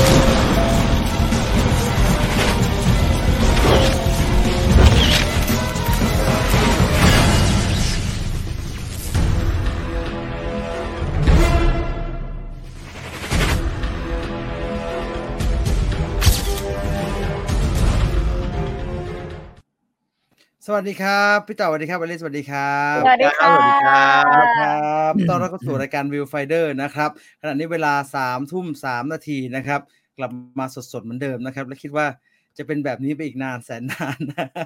สวัสดีครับพี่ต่อสวัสดีครับอลิซสวัสดีครับสวัสดีค่ะสวัสดีครับต้อนรับเข้าสู่รายการ Viewfinder นะครับขณะนี้เวลา 3:03 นาทีนะครับกลับมาสดๆเหมือนเดิมนะครับและคิดว่าจะเป็นแบบนี้ไปอีกนานแสนนาน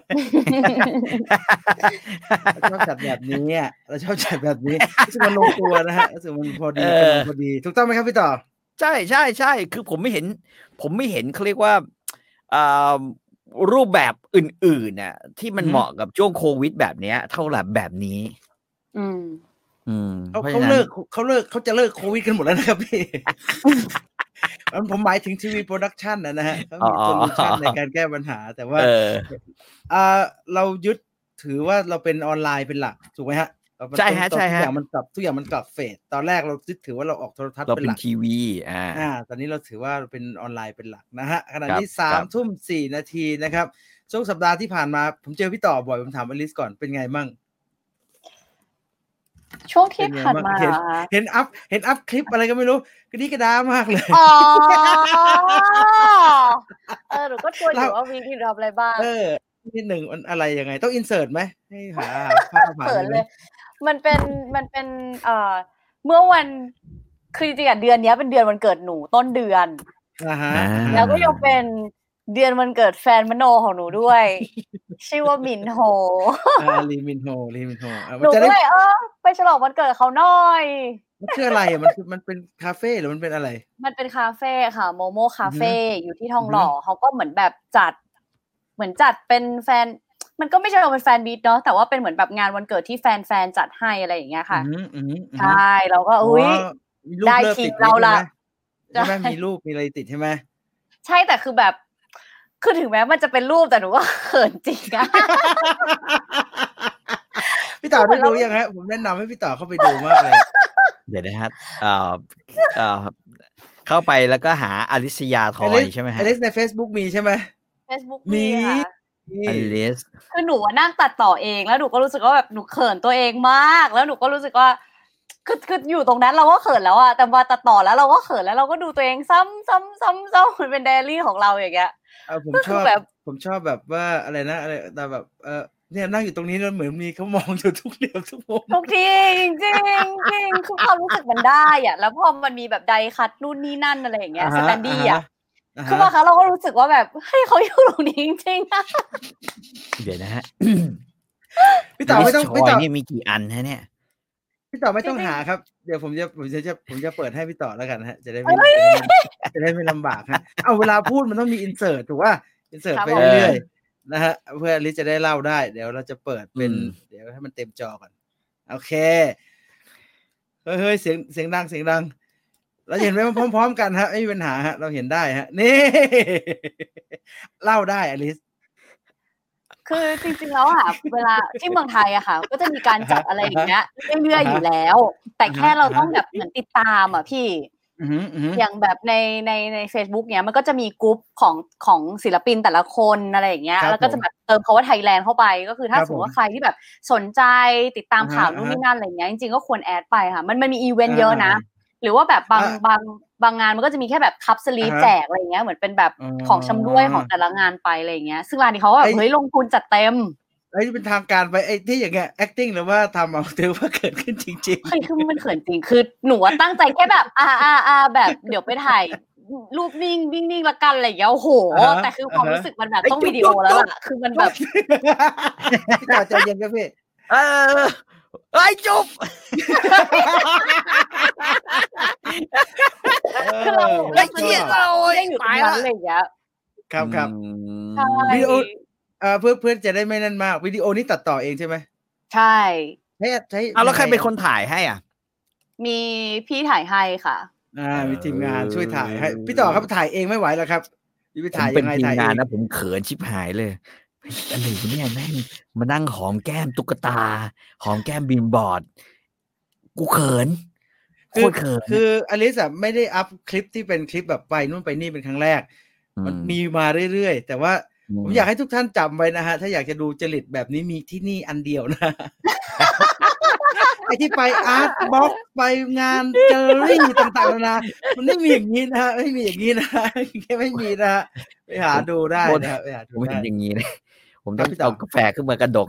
เราชอบจัดแบบนี้เราชอบจัดแบบนี้รู้สึกมันลงตัวนะฮะรู้สึกมันพอดีกำลังพอดีถูกต้องไหมครับพี่ต่อใช่คือผมไม่เห็นเขาเรียกว่ารูปแบบอื่นๆน่ะที่มันเหมาะกับช่วงโควิดแบบเนี้ยเท่าแบบนี้เขาจะเลิกโควิดกันหมดแล้วนะครับพี่ ผมหมายถึงทีวีโปรดักชันนะฮะเขามีโซลูชันในการแก้ปัญหาแต่ว่าเรายึดถือว่าเราเป็นออนไลน์เป็นหลักถูกไหมฮะใช่ฮะทุกอย่างมันกลับเฟสตอนแรกเรายึดถือว่าเราออกโทรทัศน์เป็นหลักทีวีตอนนี้เราถือว่าเราเป็นออนไลน์เป็นหลักนะฮะขณะนี้ 3:04 นาทีนะครับช่วงสัปดาห์ที่ผ่านมาผมเจอพี่ต่อบ่อยผมถามอลิซก่อนเป็นไงมั่งช่วงที่ผ่านมาเห็นอัพคลิปอะไรก็ไม่รู้กระดิกระดามากเลยหนูก็ชวนอยู่ว่าวีที่ทำอะไรบ้างนิดหนึ่งมันอะไรยังไงต้องอินเสิร์ตไหมให้หาภาพผ่านเลยมันเป็นเมื่อวันคือจริงๆเดือนนี้เป็นเดือนวันเกิดหนูต้นเดือนแล้วก็ยังเป็นเดือนวันเกิดแฟนมโนของหนูด้วยชื่อว่ามินโฮลีมินโฮหนูก็เลยไปฉลองวันเกิดเขาหน่อยมันคืออะไรมันเป็นคาเฟ่หรือมันเป็นอะไรมันเป็นคาเฟ่ค่ะโมโมคาเฟ่อยู่ที่ทองหล่อเขาก็เหมือนแบบจัดเป็นแฟนมันก็ไม่ใช่เป็นแฟนบีทเนาะแต่ว่าเป็นเหมือนแบบงานวันเกิดที่แฟนจัดให้อะไรอย่างเงี้ยค่ะใช่เราก็ได้ทีมเราละใช่ไหมมีรูปมีอะไรติดใช่ไหมใช่แต่คือแบบคือถึงแม้มันจะเป็นรูปแต่หนูก็เขินจริงอะพี่ต่อได้ดูยังฮะผมแนะนำให้พี่ต่อเข้าไปดูมากเลยเดี๋ยวนะครับเข้าไปแล้วก็หาอลิสยาทอยใช่ไหมฮะอลิสใน Facebook มีใช่ไหม Facebook มีค่ะอลิสคือหนูนั่งตัดต่อเองแล้วหนูก็รู้สึกว่าแบบหนูเขินตัวเองมากแล้วหนูก็รู้สึกว่าคืออยู่ตรงนั้นเราก็เขินแล้วอะแต่มาตัดต่อแล้วเราก็เขินแล้วเราก็ดูตัวเองซ้ำมันเป็นไดอารี่ของเราอย่างเงี้ยผมชอบแบบว่าอะไรนะอะไรแต่แบบเนี่ยนั่งอยู่ตรงนี้แล้วเหมือนมีเขามองอยู่ทุกเหลี่ยมทุกมุมทุกทีจริงคือความรู้สึกมันได้อะแล้วพอมันมีแบบไดคัทนู่นนี่นั่นอะไรอย่างเงี้ยสแตนดี้อะคือบางครั้งเราก็รู้สึกว่าแบบเฮ้ยเขาอยู่ตรงนี้จริงๆนะเดี๋ยวนะฮะพี่ต่อไม่ต้องพี่ต่อนี่มีกี่อันฮะเนี่ยพี่ต่อไม่ต้องหาครับเดี๋ยวผมจะเปิดให้พี่ต่อแล้วกันฮะจะได้ไม่ลำบากฮะเอาเวลาพูดมันต้องมีอินเสิร์ตถูกป่ะอินเสิร์ตไปเรื่อยๆนะฮะเพื่อลิจะได้เล่าได้เดี๋ยวเราจะเปิดเป็นเดี๋ยวให้มันเต็มจอก่อนโอเคเฮ้ยเสียงดังเราเห็นไหมพร้อมๆกันฮะไม่มีปัญหาฮะเราเห็นได้ฮะนี่เล่าได้อลิสคือจริงๆแล้วค่ะเวลาที่เมืองไทยอะค่ะก็จะมีการจัดอะไรอย่างเงี้ยเรื่อยๆอยู่แล้วแต่แค่เราต้องแบบเหมือนติดตามอะพี่อย่างแบบใน Facebook เนี้ยมันก็จะมีกลุ่มของศิลปินแต่ละคนอะไรอย่างเงี้ยแล้วก็จะแบบเติมคำว่าไทยแลนด์เข้าไปก็คือถ้าสมมติว่าใครที่แบบสนใจติดตามข่าวนู่นนี่นั่นอะไรเงี้ยจริงๆก็ควรแอดไปค่ะมันมีอีเวนต์เยอะนะหรือว่าแบบบางงานมันก็จะมีแค่แบบคัพสลีปแจกอะไรอย่างเงี้ยเหมือนเป็นแบบของชำร่วยของแต่ละงานไปอะไรอย่างเงี้ยซึ่งร้านนี้เขาก็แบบเฮ้ยลงทุนจัดเต็มเป็นทางการไปไอ้ที่อย่างเงี้ย acting หรือว่าทำเอาถือว่าเกิดขึ้นจริงๆคือมันเขินจริงคือหนูตั้งใจแค่แบบแบบเดี๋ยวไปถ่ายรูปนิ่งละกันอะไรอย่างเงี้ยโอ้โหแต่คือความรู้สึกมันแบบต้องวิดีโอแล้วล่ะคือมันแบบใจเย็นครับพี่ไอ้จุ๊บคือเราไอ้เจี๊ยเราได้อยู่ตรงนั้นอะไรอย่างเงี้ยครับวิดีโอเพื่อนจะได้ไม่นั่นมากวิดีโอนี้ตัดต่อเองใช่ไหมใช่ใช้เอาแล้วใครเป็นคนถ่ายให้อ่ะมีพี่ถ่ายให้ค่ะมีทีมงานช่วยถ่ายให้พี่ต่อครับถ่ายเองไม่ไหวแล้วครับพี่ถ่ายยังไงถ่ายเองนะผมเขินชิบหายเลยอะไรเนี่ยแม่งมานั่งหอมแก้มตุ๊กตาหอมแก้มบีมบอร์ดกูเขินโคตรเขินคืออลิซอ่ะไม่ได้อัพคลิปที่เป็นคลิปแบบไปนู่นไปนี่เป็นครั้งแรกมันมีมาเรื่อยๆแต่ว่าผมอยากให้ทุกท่านจำไว้นะฮะถ้าอยากจะดูจริตแบบนี้มีที่นี่อันเดียวนะไอ้ที่ไปอาร์ตบ็อกไปงานแกลเลอรี่ต่างๆนะมันไม่มีอย่างนี้นะไม่มีอย่างนี้นะไม่มีนะไปหาดูได้นะไปหาดูได้ผมเห็นอย่างนี้นะผมต้องเอากาแฟขึ้นมากระดก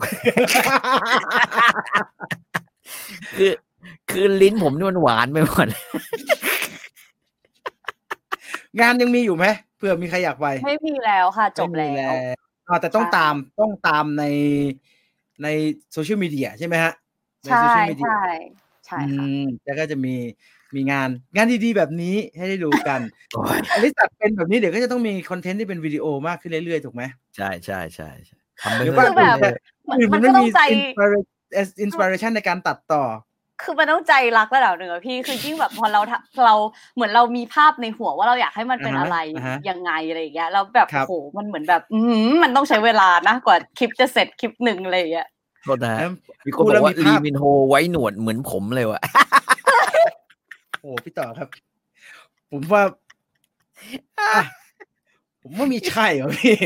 คือลิ้นผมนี่มันหวานไปหมดงานยังมีอยู่ไหมเผื่อมีใครอยากไปไม่มีแล้วค่ะจบแล้วแต่ต้องตามในโซเชียลมีเดียใช่ไหมฮะใช่ใช่ใช่ค่ะแล้วก็จะมีงานดีๆแบบนี้ให้ได้ดูกันอลิซเป็นแบบนี้เดี๋ยวก็จะต้องมีคอนเทนต์ที่เป็นวิดีโอมากขึ้นเรื่อยๆถูกไหมใช่ใช่ใช่ทำไปคือแบบมันก็ต้องใจอินสปิเรชันในการตัดต่อคือมันต้องใจรักระดับหนึ่งอะพี่คือยิ่งแบบพอเราเหมือนเรามีภาพในหัวว่าเราอยากให้มันเป็นอะไรยังไงอะไรอย่างเงี้ยแล้วแบบโหมันเหมือนแบบมันต้องใช้เวลานะกว่าคลิปจะเสร็จคลิปหนึ่งอะไรอย่างเงี้ยโทษนะมีคนบอกว่าลีมินโฮไว้หนวดเหมือนผมเลยว่ะโอ้พี่ต่อครับผมว่าไม่ใช่เหรอพี่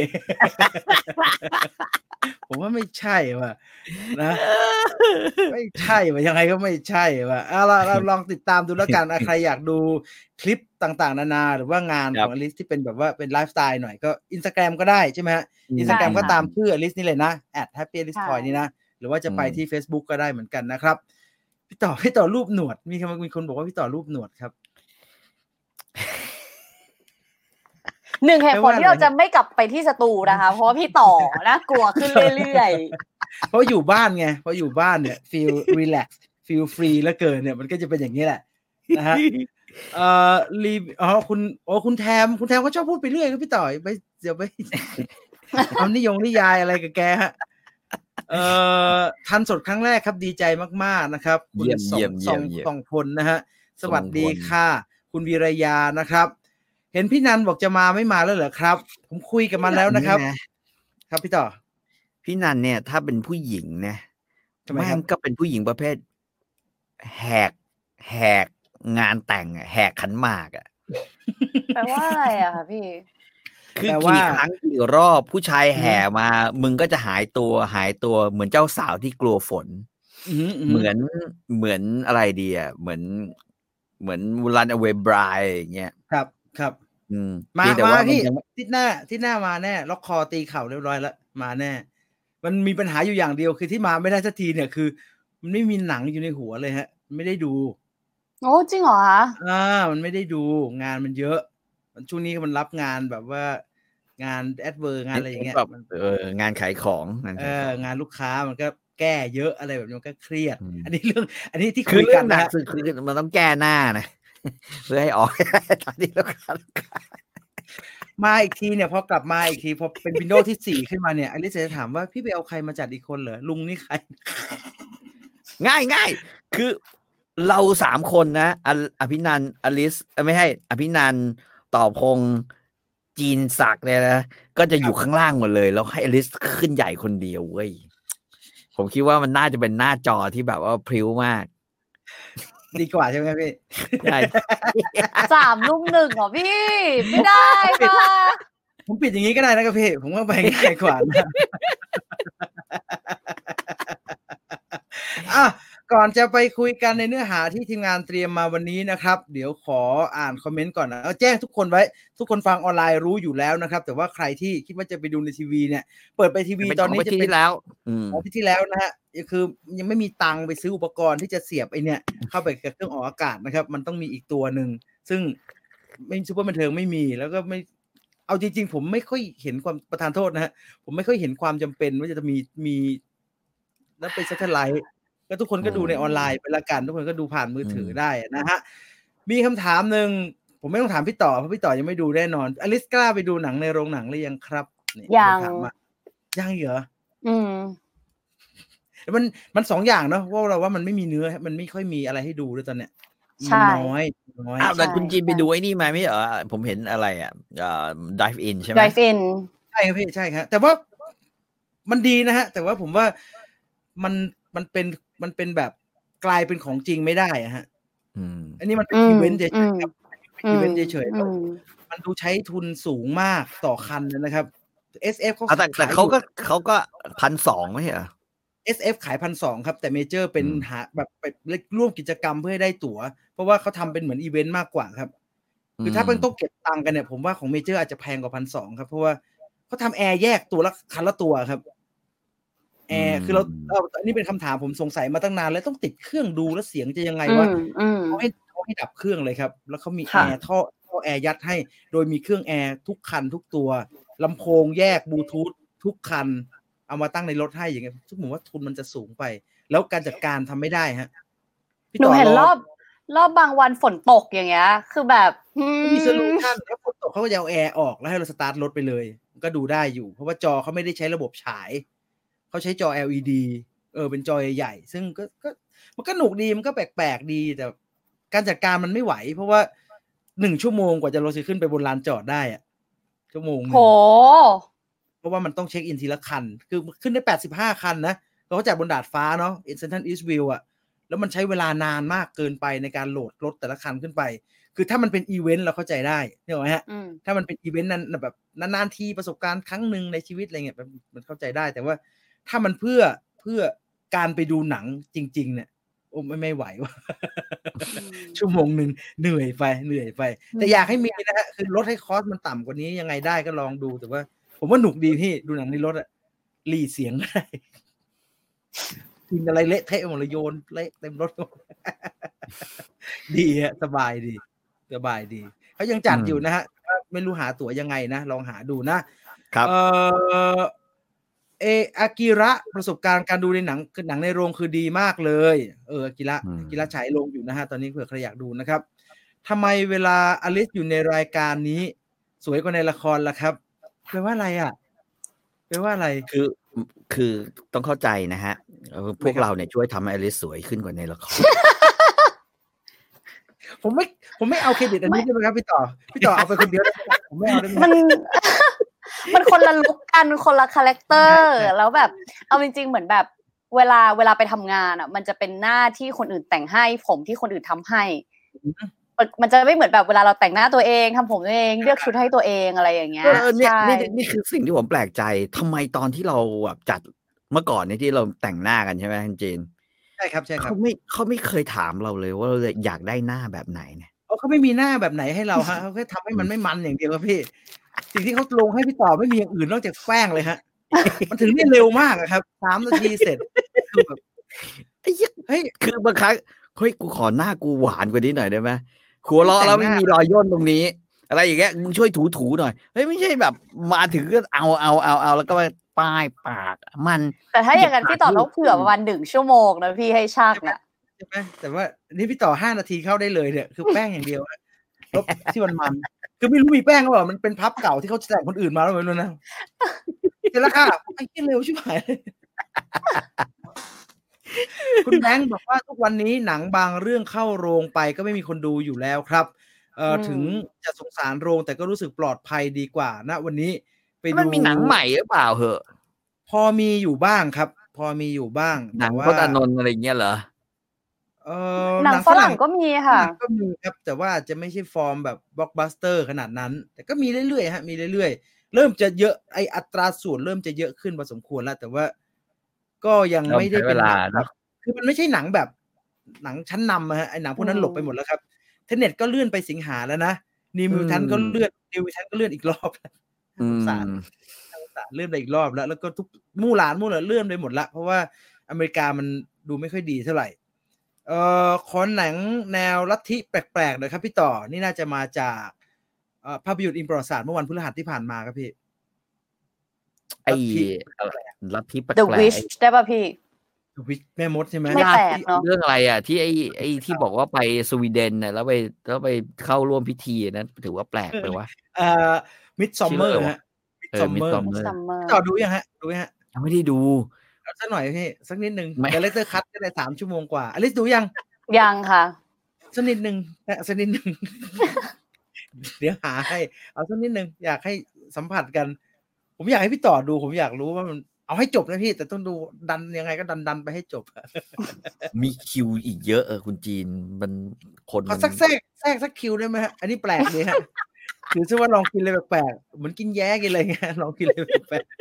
ผมว่าไม่ใช่ว่ะนะไม่ใช่ว่ะยังไงก็ไม่ใช่ว่ะเราลองติดตามดูแล้วกันใครอยากดูคลิปต่างๆนานาหรือว่างานของอลิซที่เป็นแบบว่าเป็นไลฟ์สไตล์หน่อยก็ Instagram ก็ได้ใช่ไหมฮะ Instagram ก็ตามชื่ออลิซนี่เลยนะ @happyalistoy นี่นะหรือว่าจะไปที่ Facebook ก็ได้เหมือนกันนะครับพี่ต่อรูปหนวดมีคนบอกว่าพี่ต่อรูปหนวดครับหนึ่งเหตุผลที่เราจะไม่กลับไปที่สตูนะคะเพราะว่าพี่ต่อนะกลัวขึ้นเรื่อยๆเพราะอยู่บ้านไงเพราะอยู่บ้านเนี่ย feel relax feel free แล้วเกินเนี่ยมันก็จะเป็นอย่างนี้แหละนะฮะคุณแทมก็ชอบพูดไปเรื่อยครับพี่ต่อยไปเดี๋ยวไปเอานิยายอะไรกับแกฮะทันสดครั้งแรกครับดีใจมากๆนะครับคุณส่งพลนะฮะสวัสดีค่ะคุณวีรยานะครับเห็นพี่นันบอกจะมาไม่มาแล้วเหรอครับผมคุยกับมันแล้วนะครับครับพี่ต่อพี่นันเนี่ยถ้าเป็นผู้หญิงนะมันก็เป็นผู้หญิงประเภทแหกงานแต่งแหกขันหมากอ่ะแปลว่าอะไรอ่ะคะพี่คือกี่ครั้งกี่รอบผู้ชายแห่มามึงก็จะหายตัวเหมือนเจ้าสาวที่กลัวฝนเหมือนอะไรดีอ่ะเหมือน Runaway Bride อย่างเงี้ยครับมาพี่ทิศหน้ามาแน่ล็อกคอตีเข่าเรียบร้อยแล้วมาแน่มันมีปัญหาอยู่อย่างเดียวคือที่มาไม่ได้สักทีเนี่ยคือมันไม่มีหนังอยู่ในหัวเลยฮะไม่ได้ดูโอ้จริงเหรอคะมันไม่ได้ดูงานมันเยอะช่วงนี้มันรับงานแบบว่างานแอดเวอร์งานอะไรอย่างเงี้ยงานขายของงานลูกค้ามันก็แก้เยอะอะไรแบบนี้มันก็เครียดอันนี้ที่คุยกันนะคือมันต้องแก้หน้านะเพื่อให้ออกตอนนี้ลูกค้ามาอีกทีเนี่ยพอกลับมาอีกทีพอเป็นวินโดว์ที่4ขึ้นมาเนี่ยอลิซจะถามว่าพี่ไปเอาใครมาจัดอีกคนเหรอลุงนี่ใครง่ายคือเรา3คนนะอภินันท์อลิซไม่ให้อภินันท์ต่อพงษ์จีนศักดิ์เนี่ยนะก็จะอยู่ข้างล่างหมดเลยแล้วให้อลิซขึ้นใหญ่คนเดียวเว้ยผมคิดว่ามันน่าจะเป็นหน้าจอที่แบบว่าพริ้วมากดีกว่าใช่ไหมพี่ใช่ 3 รุ่ม 1เหรอพี่ไม่ได้ค่ะผมปิดอย่างนี้ก็ได้นะครับพี่ผมว่าไปง่ายกว่านะก่อนจะไปคุยกันในเนื้อหาที่ทีมงานเตรียมมาวันนี้นะครับเดี๋ยวขออ่านคอมเมนต์ก่อนนะแจ้งทุกคนไว้ทุกคนฟังออนไลน์รู้อยู่แล้วนะครับแต่ว่าใครที่คิดว่าจะไปดูในทีวีเนี่ยเปิดไปทีวีตอนนี้จะเป็นที่แล้วที่แล้วนะฮะคือยังไม่มีตังค์ไปซื้ออุปกรณ์ที่จะเสียบไอเนี่ยเข้าไปกับเครื่องออกอากาศนะครับมันต้องมีอีกตัวนึงซึ่งไม่ซุปเปอร์บันเทิงไม่มีแล้วก็ไม่เอาจริงๆผมไม่ค่อยเห็นความประทานโทษนะฮะผมไม่ค่อยเห็นความจำเป็นว่าจะมีแล้วไปซัตเทอร์ไลท์ก็ทุกคนก็ดูในออนไลน์ไปละกันทุกคนก็ดูผ่านมือถือได้นะฮะมีคำถามหนึ่งผมไม่ต้องถามพี่ต่อเพราะพี่ต่อยังไม่ดูแน่นอนอลิซกล้าไปดูหนังในโรงหนังหรือยังครับยังเหรอมัน2อย่างเนาะว่าเราว่ามันไม่มีเนื้อมันไม่ค่อยมีอะไรให้ดูด้วยตอนเนี้ยน้อยแต่คุณจีนไปดูไอ้นี่มาไม่เหรอผมเห็นอะไรDrive In ใช่ไหม Drive In ใช่ครับพี่ใช่ครับแต่ว่ามันดีนะฮะแต่ว่าผมว่ามันเป็นแบบกลายเป็นของจริงไม่ได้อะฮะอันนี้มันเป็นอีเวนต์เฉยๆครับอีเวนต์เฉยๆแล้วมันดูใช้ทุนสูงมากต่อคันนะครับ SF เขาแต่เขาก็1,200ไม่ใช่เหรอ SF ขาย 1,200 ครับแต่เมเจอร์เป็นหาแบบไปร่วมกิจกรรมเพื่อให้ได้ตั๋วเพราะว่าเขาทำเป็นเหมือนอีเวนต์มากกว่าครับคือถ้าเป็นต้องเก็บตังค์กันเนี่ยผมว่าของเมเจอร์อาจจะแพงกว่า 1,200 ครับเพราะว่าเขาทำแอร์แยกตัวละคันละตัวครับแอร์คืออันนี้เป็นคำถามผมสงสัยมาตั้งนานแล้วต้องติดเครื่องดูแล้วเสียงจะยังไงวะเขาให้ดับเครื่องเลยครับแล้วเขามีแอร์ท่อแอร์ยัดให้โดยมีเครื่องแอร์ทุกคันทุกตัวลำโพงแยกบลูทูธทุกคันเอามาตั้งในรถให้อย่างเงี้ยซึ่งผมว่าทุนมันจะสูงไปแล้วการจัดการทำไม่ได้ฮะหนูเห็นรอบบางวันฝนตกอย่างเงี้ยคือแบบมีโซลูชันแล้วฝนตกเขาก็จะเอาแอร์ออกแล้วให้เราสตาร์ทรถไปเลยก็ดูได้อยู่เพราะว่าจอเขาไม่ได้ใช้ระบบฉายเขาใช้จอ LED เป็นจอใหญ่ๆซึ่งก็มันก็หนุกดีมันก็แปลกๆดีแต่การจัดการมันไม่ไหวเพราะว่า1 ชั่วโมงกว่าจะรถจะขึ้นไปบนลานจอดได้อะชั่วโมงนึงเพราะว่ามันต้องเช็คอินทีละคันคือขึ้นได้85คันนะเขาจัดบนดาดฟ้าเนาะเซ็นทรัลอีสต์วิวอ่ะแล้วมันใช้เวลานานมากเกินไปในการโหลดรถแต่ละคันขึ้นไปคือถ้ามันเป็นอีเวนต์เราเข้าใจได้เนี่ยไหมฮะถ้ามันเป็นอีเวนต์นั้นแบบนานๆทีประสบการณ์ครั้งนึงในชีวิตอะไรเงี้ยมันเข้าใจได้แต่ว่าถ้ามันเพื่อการไปดูหนังจริงๆเนี่ยโอ้ไม่ไหวว่ะ ชั่วโมงนึงเหนื่อยไปแต่อยากให้มีนะฮะคือลดให้คอสมันต่ำกว่านี้ยังไงได้ก็ลองดูแต่ว่าผมว่าหนุกดีพี่ดูหนังในรถอะหลีเสียงได้กินอะไรเละเทะหมดเลยโยนเละเต็มรถดีฮะสบายดีเขายังจัดอยู่นะฮะไม่รู้หาตั๋วยังไงนะลองหาดูนะครับอากิระประสบการณ์การดูในหนังในโรงคือดีมากเลยอากิระฉายโรงอยู่นะฮะตอนนี้เผื่อใครอยากดูนะครับทำไมเวลาอลิซอยู่ในรายการนี้สวยกว่าในละครล่ะครับแปลว่าอะไรอ่ะแปลว่าอะไรคือต้องเข้าใจนะฮะพวกเราเนี่ยช่วยทำให้อลิซสวยขึ้นกว่าในละครผมไม่เอาเครดิตอันนี้ใช่ไหมครับพี่ต่อเอาไปคนเดียวผมไม่เอาได้ไหมมันคนละลุคกันคนละคาแรคเตอร์แล้วแบบเอาจริงๆเหมือนแบบเวลาไปทำงานอ่ะมันจะเป็นหน้าที่คนอื่นแต่งให้ผมที่คนอื่นทำให้มันจะไม่เหมือนแบบเวลาเราแต่งหน้าตัวเองทำผมตัวเองเลือกชุดให้ตัวเองอะไรอย่างเงี้ยนี่คือสิ่งที่ผมแปลกใจทำไมตอนที่เราแบบจัดเมื่อก่อนเนี่ยที่เราแต่งหน้ากันใช่ไหมคุณเจนใช่ครับเขาไม่เคยถามเราเลยว่าเราอยากได้หน้าแบบไหนเนี่ยเขาไม่มีหน้าแบบไหนให้เราฮะเขาแค่ทำให้มันไม่มันอย่างเดียวครับพี่สิ่งที่เขาลงให้พี่ต่อไม่มีอย่างอื่นนอกจากแป้งเลยฮะมันถึงได้เร็วมากครับ3 นาทีเสร็จคือแบบเฮ้ยคือบางครั้งเฮ้ยกูขอหน้ากูหวานกว่านี้หน่อยได้ไหมหัวเราะแล้วไม่มีรอยย่นตรงนี้อะไรอย่างเงี้ยมึงช่วยถูหน่อยเฮ้ยไม่ใช่แบบมาถึงก็เอาแล้วก็ป้ายปากมันแต่ถ้าอย่างนั้นพี่ต่อต้องเผื่อประมาณ1 ชั่วโมงนะพี่ให้ช่างอ่ะใช่ไหมแต่ว่านี่พี่ต่อ5 นาทีเข้าได้เลยเนี่ยคือแป้งอย่างเดียวลบที่มันคือไม่รู้มีแป้งหรือเปล่ามันเป็นพับเก่าที่เขาแต่งคนอื่นมาแล้วไม่รู้นะเสร็จแล้วค่ะไอ้ที่เร็วชิบหายคุณแบงค์บอกว่าทุกวันนี้หนังบางเรื่องเข้าโรงไปก็ไม่มีคนดูอยู่แล้วครับถึงจะสงสารโรงแต่ก็รู้สึกปลอดภัยดีกว่านะวันนี้ไปดูมันมีหนังใหม่หรือเปล่าเหอะพอมีอยู่บ้างครับพอมีอยู่บ้างหนังพจน์อานนท์อะไรเงี้ยเหรอหนังฝรั่งก็มีค่ะก็มีครับแต่ว่าจะไม่ใช่ฟอร์มแบบบล็อกบัสเตอร์ขนาดนั้นแต่ก็มีเรื่อยๆฮะมีเรื่อยๆเริ่มจะเยอะไออัตราส่วนเริ่มจะเยอะขึ้นพอสมควรแล้วแต่ว่าก็ยังไม่ได้เป็นคือมันไม่ใช่หนังแบบหนังชั้นนำฮะไอหนังพวกนั้นหลบไปหมดแล้วครับเทเน็ตก็เลื่อนไปสิงหาแล้วนะนิวมิวทันก็เลื่อนอีกรอบสงสารเลื่อนไปอีกรอบแล้วก็ทุกมู่หลานเลื่อนไปหมดละเพราะว่าอเมริกามันดูไม่ค่อยดีเท่าไหร่ขอหนังแนวลัทธิแปลกๆหน่อยครับพี่ต่อนี่น่าจะมาจากภาพยนตร์อินประวัติศาสตร์เมื่อวันพฤหัสที่ผ่านมาครับพี่ไอ้ลัทธิแปลก The Witch ได้ป่ะพี่ The Witch แม่มดใช่ไหมไม่แปลกเนาะเรื่องอะไรอ่ะที่ไอ้ที่บอกว่าไปสวีเดนน่ะแล้วไปเข้าร่วมพิธีนั้นถือว่าแปลกไปวะ Midsommar ฮะMidsommar ต่อดูยังฮะยังไม่ได้ดูสักหน่อยพี่สักนิดนึงเดเรคเตอร์คัทก็ได้3 ชั่วโมงกว่าอลิซดูยังค่ะสักนิดนึงเดี๋ยวหาให้เอาสักนิดนึงอยากให้สัมผัสกันผมอยากให้พี่ต่อดูผมอยากรู้ว่ามันเอาให้จบนะพี่แต่ต้องดูดันยังไงก็ดันไปให้จบมีคิวอีกเยอะคุณจีนมันคนขอแทรกสักคิวได้ไหมฮะอันนี้แปลกดีฮะถือซะว่าลองกินอะไรแปลกๆเหมือนกินแย้กินอะไรเงี้ยลองกินอะไรแปลก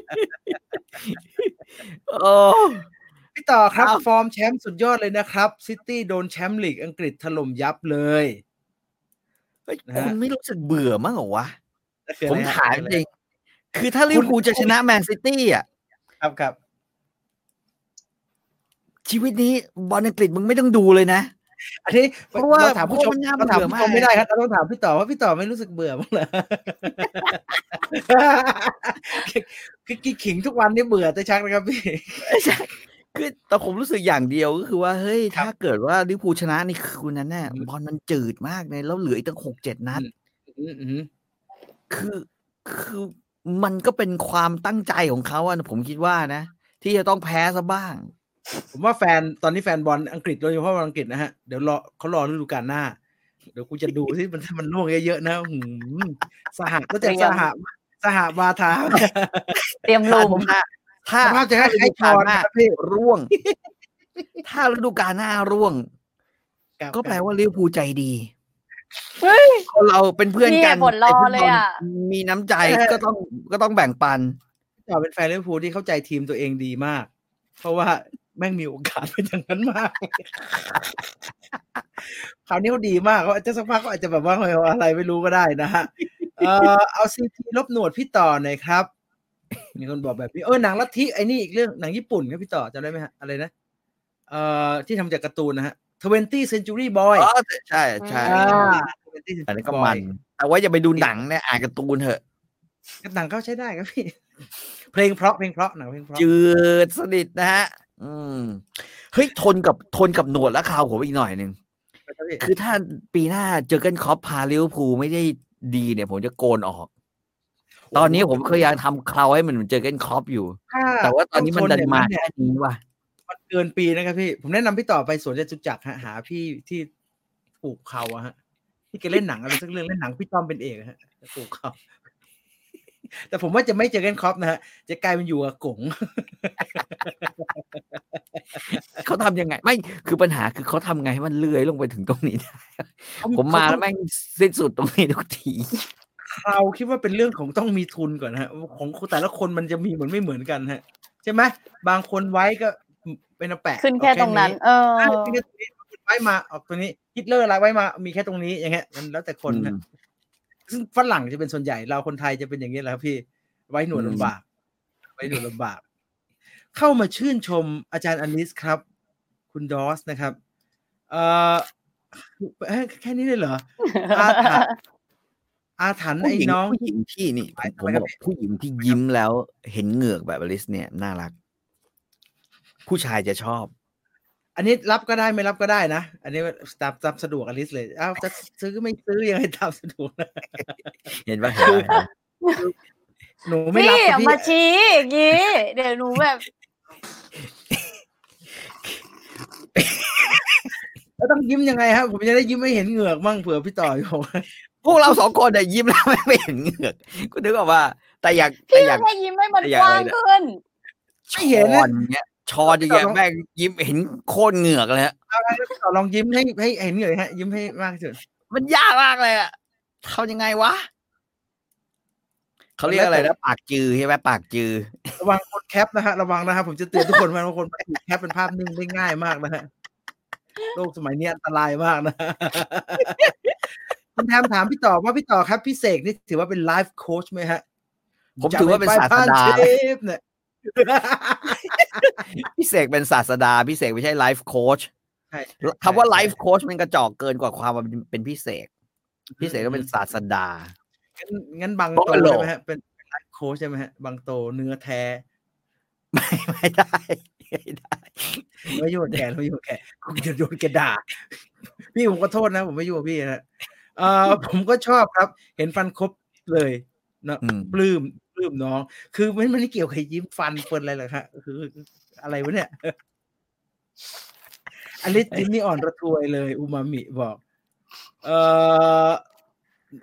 โอ้ๆพี่ต่อครับฟอร์มแชมป์สุดยอดเลยนะครับซิตี้โดนแชมป์ลีกอังกฤษถล่มยับเลยคุณไม่รู้สึกเบื่อมั้งเหรอวะผมถามจริงคือถ้าลิเวอร์พูลจะชนะแมนซิตี้อ่ะครับชีวิตนี้บอลอังกฤษมึงไม่ต้องดูเลยนะอันนี้เพราะว่าถามผู้ชมไม่ได้ครับเราต้องถามพี่ต่อว่าพี่ต่อไม่รู้สึกเบื่อมั้งเหรอคือขิงทุกวันนี่เบื่อแต่ชักนะครับพี่ใช่คือแต่ผมรู้สึกอย่างเดียวก็คือว่าเฮ้ยถ้าเกิดว่าลิเวอร์พูลชนะนี่คือนั้นแน่บอลมันจืดมากเลยแล้วเหลืออีกตั้ง 6-7 นัดคือมันก็เป็นความตั้งใจของเขาอะผมคิดว่านะที่จะต้องแพ้ซะบ้างผมว่าตอนนี้แฟนบอลอังกฤษโดยเฉพาะอังกฤษนะฮะเดี๋ยวเขารอฤดูกาลหน้าเดี๋ยวกูจะดูที่มันล่วงเยอะๆนะสหบาทาเตรียมลุมถ้าภาพจะให้ชอนนะพี่ร่วงถ้าฤดูกาลหน้าร่วงก็แปลว่าลิเวอร์พูลใจดีคนเราเป็นเพื่อนกันมีน้ำใจก็ต้องแบ่งปันต่อเป็นแฟนลิเวอร์พูลที่เข้าใจทีมตัวเองดีมากเพราะว่าแม่งมีโอกาสเป็นอย่างนั้นมากคราวนี้เขาดีมากเขาอาจจะสักพักก็อาจจะแบบว่าอะไรไม่รู้ก็ได้นะฮะเอาซีทีลบหนวดพี่ต่อหน่อยครับมีคนบอกแบบนี้หนังลัทธิไอ้นี่อีกเรื่องหนังญี่ปุ่นครับพี่ต่อจำได้ไหมฮะอะไรนะที่ทำจากการ์ตูนนะฮะ20th Century Boy ใช่อันนี้ก็มันแต่ว่าอย่าไปดูหนังเนี่ยอ่านการ์ตูนเถอะหนังเขาใช้ได้ครับพี่เพลงเพราะหนังเพลงเพราะจืดสนิทนะฮะเฮ้ยทนกับหนวดและคราวผมอีกหน่อยนึงคือถ้าปีหน้าเจอกันคอปพาลิเวอร์พูลไม่ได้ดีเนี่ยผมจะโกนออกตอนนี้ผมเคยอยากทำคราวให้มันเจอกันคอปอยู่แต่ว่าตอนนี้มันดันมาแค่นี้ว่ะมันเกินปีนะครับพี่ผมแนะนำพี่ต่อไปสวนจตุจักรหาพี่ที่ปลูกเขาอะฮะที่แกเล่นหนังอะไรสักเรื่องเล่นหนังพี่ต้อมเป็นเอกฮะปลูกเขาแต่ผมว่าจะไม่เจอกันคอปนะฮะจะกลายเป็นอยู่กับกงเขาทำยังไงไม่คือปัญหาคือเขาทำไงให้มันเลื้อยลงไปถึงตรงนี้ผมมาแล้วแม่งสิ้นสุดตรงนี้ทุกทีเราคิดว่าเป็นเรื่องของต้องมีทุนก่อนฮะของแต่ละคนมันจะมีเหมือนไม่เหมือนกันฮะใช่ไหมบางคนไว้ก็เป็นแปะขึ้นแค่ตรงนั้นไว้มาออกตัวนี้ฮิตเลอร์อะไรไว้มามีแค่ตรงนี้อย่างเงี้ยมันแล้วแต่คนนะซึ่งฝรั่งจะเป็นส่วนใหญ่เราคนไทยจะเป็นอย่างนี้แหละพี่ไว้หนวดลำบากเข้ามาชื่นชมอาจารย์อลิสครับคุณดอสนะครับแค่นี้เลยเหรออาถรรพ์ไอ้น้องผู้หญิงที่นี่ผมบอกผู้หญิงที่ยิ้มแล้วเห็นเหงือกแบบอลิสเนี่ยน่ารักผู้ชายจะชอบอันนี้รับก็ได้ไม่รับก็ได้นะอันนี้ตามสะดวกอลิสเลยจะซื้อไม่ซื้อยังไงตามสะดวกนะเห็นป่ะหนูไม่รับพี่มาชี้อย่างงี้เดี๋ยวหนูแบบแล้วต้องยิ้มยังไงครับผมจะได้ยิ้มไม่เห็นเหงือกมั่งเผื่อพี่ต่ออยู่พวกเราสองคนเนี่ยยิ้มแล้วไม่เห็นเหงือกก็นึกว่าแต่อยากยิ้มให้มันกว้างขึ้นไม่เห็นเนี่ยชอดีแม่งยิ้มเห็นโค่นเหงือกเลยฮะพี่ต่อลองยิ้มให้เห็นเหงือกฮะยิ้มให้มากที่สุดมันยากมากเลยอ่ะเขายังไงวะเขาเรียกอะไรนะปากจือใช่ไหมปากจือระวังคนแคปนะฮะระวังนะครับผมจะเตือนทุกคนว่าคนแคปเป็นภาพนิ่งได้ง่ายมากนะฮะโลกสมัยนี้อันตรายมากนะคุณแทมถามพี่ต่อว่าพี่ต่อครับพี่เสกนี่ถือว่าเป็นไลฟ์โค้ชไหมฮะผมถือว่าเป็นศาสดาเนี่ยพี่เสกเป็นศาสดาพี่เสกไม่ใช่ไลฟ์โค้ชคำว่าไลฟ์โค้ชมันกระจอกเกินกว่าความเป็นพี่เสกก็เป็นศาสดางั้นบางโตใช่ไหมฮะเป็นไลฟ์โค้ชใช่ไหมฮะบางโตเนื้อแท้ไม่ได้ไม่โยนแกกูจะโยนแกด่าพี่ผมก็โทษนะผมไม่ยุ่งพี่นะผมก็ชอบครับเห็นฟันครบเลยนะปลื้มน้องคือไม่ได้เกี่ยวกับยิ้มฟันเปิดอะไรหรอกฮะคืออะไรวะเนี่ยอลิสยิ้มนี่อ่อนระทวยเลยอูมามิบอก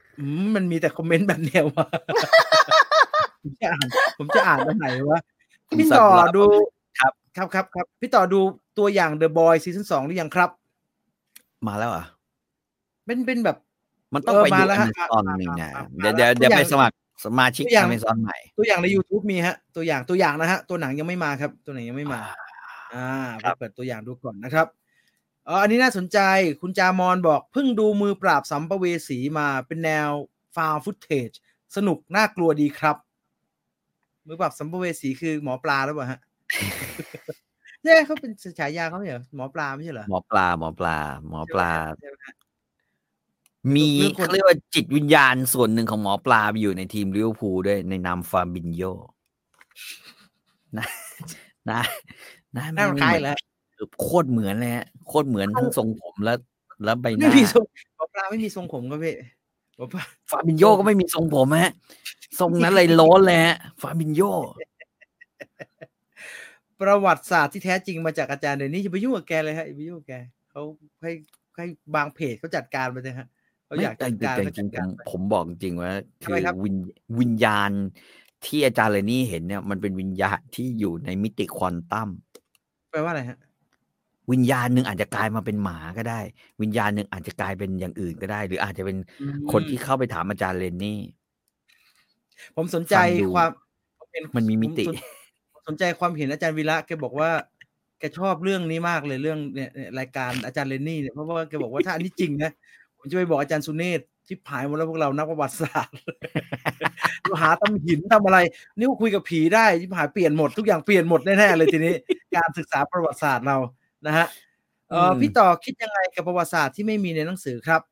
มันมีแต่คอมเมนต์แบบเนี้ยว่าผมจะอ่านอันไหนวะพี่ต่อดูครับพี่ต่อดูตัวอย่าง The Boy ซีซั่น 2หรือยังครับมาแล้วอ่ะเป็นแบบมันต้องไปดู Amazon นึงนะเดี๋ยวไปสมัครสมาชิก Amazon ใหม่ตัวอย่างใน YouTube มีฮะตัวอย่างนะฮะตัวหนังยังไม่มาครับตัวหนังยังไม่มาไปเปิดตัวอย่างดูก่อนนะครับอันนี้น่าสนใจคุณจามอนบอกเพิ่งดูมือปราบสัมภเวสีมาเป็นแนว found footage สนุกน่ากลัวดีครับมือปราบสัมภเวสีคือหมอปลาหรือเปล่าฮะเนี่ยเขาเป็นฉายาเขาเหรอหมอปลาไม่ใช่เหรอหมอปลามีเขาเรียกว่าจิตวิญญาณส่วนหนึ่งของหมอปลาอยู่ในทีมลิเวอร์พูลด้วยในนามฟาบินโญ่นะคล้ายแล้วโคตรเหมือนเลยฮะโคตรเหมือนทั้งทรงผมแล้วใบหน้าหมอปลาไม่มีทรงผมก็พี่ฟาบินโญ่ก็ไม่มีทรงผมฮะทรงนั้นเลยโล้นเลยฮะฟาบินโญ่ประวัติศาสตร์ที่แท้จริงมาจากอาจารย์เดี๋ยวนี้จะไปยุ่งกับแกเลยฮะไปยุ่งกับแกเขาให้บางเพจเขาจัดการไปเลยฮะเขาอยากจัดการจริงๆผมบอกจริงว่าคือวิญญาณที่อาจารย์เรนนี่เห็นเนี่ยมันเป็นวิญญาณที่อยู่ในมิติควอนตัมแปลว่าอะไรฮะวิญญาณหนึ่งอาจจะกลายมาเป็นหมาก็ได้วิญญาณหนึ่งอาจจะกลายเป็นอย่างอื่นก็ได้หรืออาจจะเป็นคนที่เข้าไปถามอาจารย์เรนนี่ผมสนใจความมันมีมิติสนใจความเห็นอาจารย์วีระแกบอกว่าแกชอบเรื่องนี้มากเลยเรื่องเนี่ยรายการอาจารย์เรนนี่เนี่ยเพราะว่าแกบอกว่าถ้าอันนี้จริงนะผมจะไปบอกอาจารย์สุเนศชิบหายหมดแล้วพวกเรานักประวัติศาสตร์เราหาทำหินทำอะไรนี่คุยกับผีได้ชิบหายเปลี่ยนหมดทุกอย่างเปลี่ยนหมดแน่ๆเลยทีนี้การศึกษาประวัติศาสตร์เรานะฮะพี่ต่อคิดยังไงกับประวัติศาสตร์ที่ไม่มีในหนังสือครับ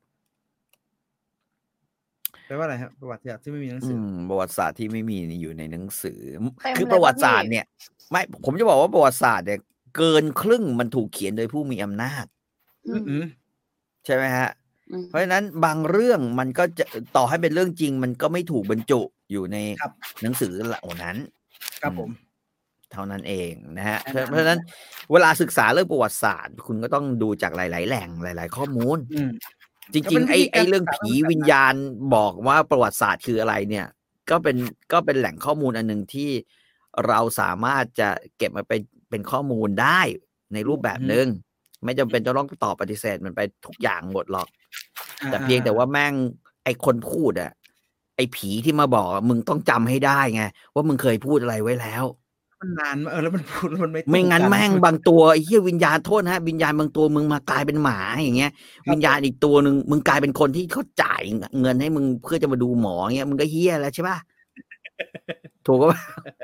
แปลว่าอะไรครับประวัติศาสตร์ที่ไม่มีหนังสือประวัติศาสตร์ที่ไม่มีอยู่ในหนังสือคือประวัติศาสตร์เนี่ยไม่ผมจะบอกว่าประวัติศาสตร์เนี่ยเกินครึ่งมันถูกเขียนโดยผู้มีอำนาจใช่ไหมฮะเพราะฉะนั้นบางเรื่องมันก็จะต่อให้เป็นเรื่องจริงมันก็ไม่ถูกบรรจุอยู่ในหนังสือเหล่านั้นครับผมเท่านั้นเองนะฮะเพราะฉะนั้นเวลาศึกษาเรื่องประวัติศาสตร์คุณก็ต้องดูจากหลายๆแหล่งหลายๆข้อมูลจริงๆไอ้เรื่องผีวิญญาณบอกว่าประวัติศาสตร์คืออะไรเนี่ยก็เป็นแหล่งข้อมูลอันนึงที่เราสามารถจะเก็บมาเป็นข้อมูลได้ในรูปแบบนึงไม่จำเป็นจะต้องตอบปฏิเสธมันไปทุกอย่างหมดหรอกแต่เพียงแต่ว่าแม่งไอ้คนพูดไอ้ผีที่มาบอกมึงต้องจำให้ได้ไงว่ามึงเคยพูดอะไรไว้แล้วมันนานแล้วมันพูดมันไม่งั้นแม่งบางตัวไอ้เหี้ยวิญญาณโทษนะวิญญาณบางตัวมึงมากลายเป็นหมาอย่างเงี้ยวิญญาณอีกตัวนึงมึงกลายเป็นคนที่เขาจ่ายเงินให้มึงเพื่อจะมาดูหมอเงี้ยมึงก็เหี้ยแล้วใช่ป่ะถูกป่ะ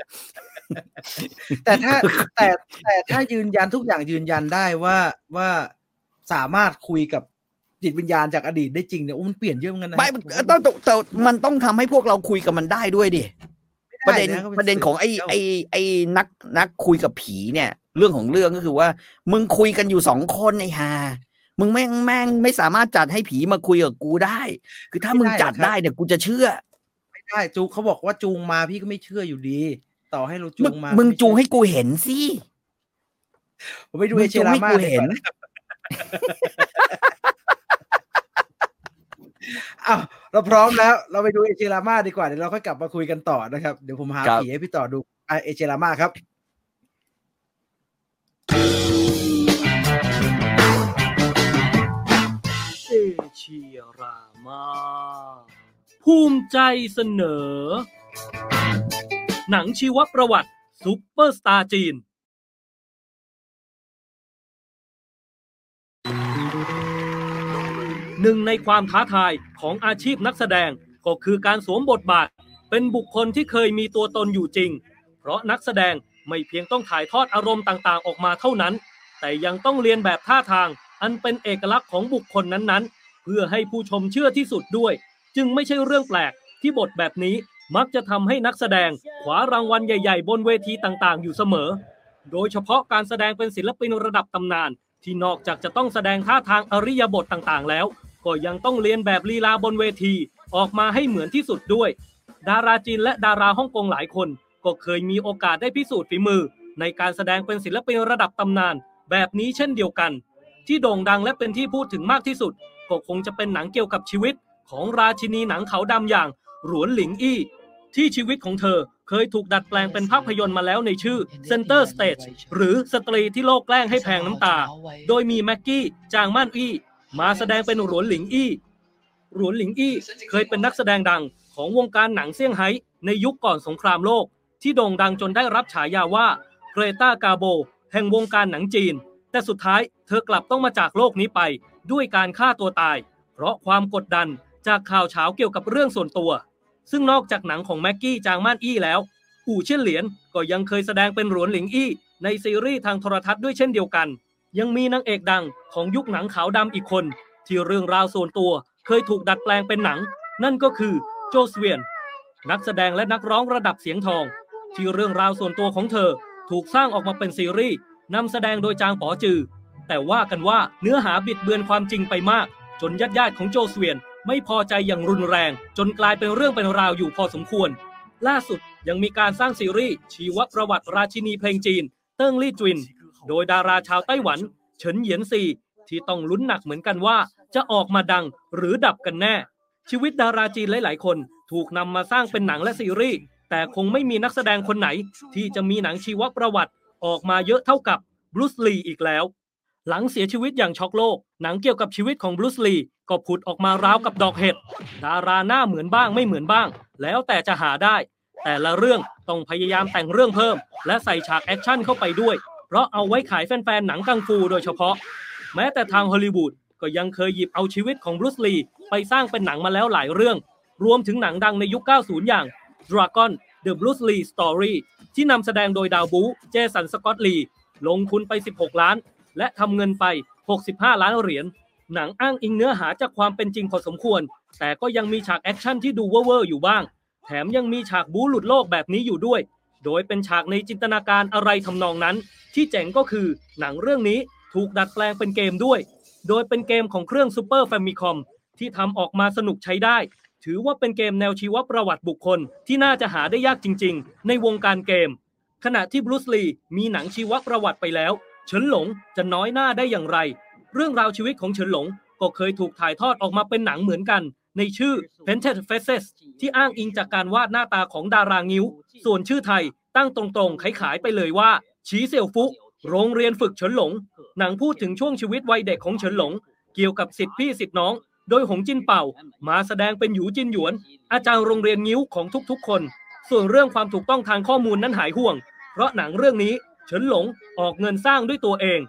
แต่ถ้ายืนยันทุกอย่างยืนยันได้ว่าสามารถคุยกับจิตวิญญาณจากอดีตได้จริงเนี่ยมันเปลี่ยนเยอะเหมือนกันนะไม่แต่มันต้องทำให้พวกเราคุยกับมันได้ด้วยดิประเด็นของไอ้นักคุยกับผีเนี่ยเรื่องของเรื่องก็คือว่ามึงคุยกันอยู่2คนไอ้ห่ามึงแม่งไม่สามารถจัดให้ผีมาคุยกับกูได้คือถ้ามึงจัดได้เนี่ยกูจะเชื่อไม่ได้จูเขาบอกว่าจูงมาพี่ก็ไม่เชื่ออยู่ดีต่อให้เราจูงมามึงจูงให้กูเห็นสิผมไปดูเอเชรามาเห็นอ้าวเราพร้อมแล้วเราไปดูเอเชรามาดีกว่าเดี๋ยวเราค่อยกลับมาคุยกันต่อนะครับเดี๋ยวผมหาผีให้พี่ต่อดูเอเชรามาครับเอเชรามาภูมิใจเสนอหนังชีวประวัติซุปเปอร์สตาร์จีนหนึ่งในความท้าทายของอาชีพนักแสดงก็คือการสวมบทบาทเป็นบุคคลที่เคยมีตัวตนอยู่จริงเพราะนักแสดงไม่เพียงต้องถ่ายทอดอารมณ์ต่างๆออกมาเท่านั้นแต่ยังต้องเรียนแบบท่าทางอันเป็นเอกลักษณ์ของบุคคลนั้นๆเพื่อให้ผู้ชมเชื่อที่สุดด้วยจึงไม่ใช่เรื่องแปลกที่บทแบบนี้มักจะทำให้นักแสดงคว้ารางวัลใหญ่ๆบนเวทีต่างๆอยู่เสมอโดยเฉพาะการแสดงเป็นศิลปินระดับตำนานที่นอกจากจะต้องแสดงท่าทางอริยบทต่างๆแล้วก็ยังต้องเรียนแบบลีลาบนเวทีออกมาให้เหมือนที่สุดด้วยดาราจีนและดาราฮ่องกงหลายคนก็เคยมีโอกาสได้พิสูจน์ฝีมือในการแสดงเป็นศิลปินระดับตำนานแบบนี้เช่นเดียวกันที่โด่งดังและเป็นที่พูดถึงมากที่สุดก็คงจะเป็นหนังเกี่ยวกับชีวิตของราชินีหนังขาวดำอย่างหลวนหลิงอี้ที่ชีวิตของเธอเคยถูกดัดแปลงเป็นภาพยนตร์มาแล้วในชื่อ Center Stage หรือสตรีที่โลกแกล้งให้แพงน้ำตาโดยมีแม็กกี้จางม่านอี้มาแสดงเป็นหลวนหลิงอี้หลวนหลิงอี้เคยเป็นนักแสดงดังของวงการหนังเซี่ยงไฮ้ในยุคก่อนสงครามโลกที่โด่งดังจนได้รับฉายาว่าเกรตากาโบแห่งวงการหนังจีนแต่สุดท้ายเธอกลับต้องมาจากโลกนี้ไปด้วยการฆ่าตัวตายเพราะความกดดันจากข่าวเช้าเกี่ยวกับเรื่องส่วนตัวซึ่งนอกจากหนังของแม็กกี้จางม่านอี้แล้วอู่เชี่ยนเหลียนก็ยังเคยแสดงเป็นหลวนหลิงอี้ในซีรีส์ทางโทรทัศน์ด้วยเช่นเดียวกันยังมีนางเอกดังของยุคหนังขาวดำอีกคนที่เรื่องราวส่วนตัวเคยถูกดัดแปลงเป็นหนังนั่นก็คือโจเสวียนนักแสดงและนักร้องระดับเสียงทองที่เรื่องราวส่วนตัวของเธอถูกสร้างออกมาเป็นซีรีส์นำแสดงโดยจางป๋อจือแต่ว่ากันว่าเนื้อหาบิดเบือนความจริงไปมากจนญาติของโจเสวียนไม่พอใจอย่างรุนแรงจนกลายเป็นเรื่องเป็นราวอยู่พอสมควรล่าสุดยังมีการสร้างซีรีส์ชีวประวัติราชินีเพลงจีนเติ้งลี่จวินโดยดาราชาวไต้หวันเฉินเหยียนซีที่ต้องลุ้นหนักเหมือนกันว่าจะออกมาดังหรือดับกันแน่ชีวิตดาราจีนหลายๆคนถูกนำมาสร้างเป็นหนังและซีรีส์แต่คงไม่มีนักแสดงคนไหนที่จะมีหนังชีวประวัติออกมาเยอะเท่ากับบรูซลีอีกแล้วหลังเสียชีวิตอย่างช็อกโลกหนังเกี่ยวกับชีวิตของบรูซลีก็ผุดออกมาราวกับดอกเห็ดดาราหน้าเหมือนบ้างไม่เหมือนบ้างแล้วแต่จะหาได้แต่ละเรื่องต้องพยายามแต่งเรื่องเพิ่มและใส่ฉากแอคชั่นเข้าไปด้วยเพราะเอาไว้ขายแฟนๆหนังกังฟูโดยเฉพาะแม้แต่ทางฮอลลีวูดก็ยังเคยหยิบเอาชีวิตของบรูซลีไปสร้างเป็นหนังมาแล้วหลายเรื่องรวมถึงหนังดังในยุค 90 อย่าง Dragon The Bruce Lee Story ที่นำแสดงโดยดาวบูเจสันสกอตลีลงทุนไป16ล้านและทำเงินไป65ล้านเหรียญหนังอ้างอิงเนื้อหาจากความเป็นจริงพอสมควรแต่ก็ยังมีฉากแอคชั่นที่ดูเว่อร์ๆอยู่บ้างแถมยังมีฉากบู๊หลุดโลกแบบนี้อยู่ด้วยโดยเป็นฉากในจินตนาการอะไรทำนองนั้นที่เจ๋งก็คือหนังเรื่องนี้ถูกดัดแปลงเป็นเกมด้วยโดยเป็นเกมของเครื่อง Super Famicom ที่ทำออกมาสนุกใช้ได้ถือว่าเป็นเกมแนวชีวประวัติบุคคลที่น่าจะหาได้ยากจริงๆในวงการเกมขณะที่บรูซลีมีหนังชีวประวัติไปแล้วเฉินหลงจะน้อยหน้าได้อย่างไรเรื่องราวชีวิตของเฉินหลงก็เคยถูกถ่ายทอดออกมาเป็นหนังเหมือนกันในชื่อ Painted Faces ที่อ้างอิงจากการวาดหน้าตาของดารางิ้วส่วนชื่อไทยตั้งตรงๆขายไปเลยว่าฉีเสี่ยวฟุโรงเรียนฝึกเฉินหลงหนังพูดถึงช่วงชีวิตวัยเด็กของเฉินหลงเกี่ยวกับศิษย์พี่ศิษย์น้องโดยหงจินเป่ามาแสดงเป็นหยูจินหยวนอาจารย์โรงเรียนงิ้วของทุกๆคนส่วนเรื่องความถูกต้องทางข้อมูลนั้นหายห่วงเพราะหนังเรื่องนี้เฉินหลงออกเงินสร้างด้วยตัวเอง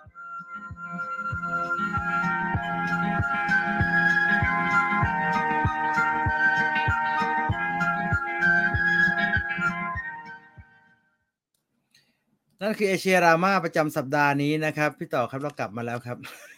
นั่นคือเอเชียรามาประจำสัปดาห์นี้นะครับพี่ต่อครับเรากลับมาแล้วครับ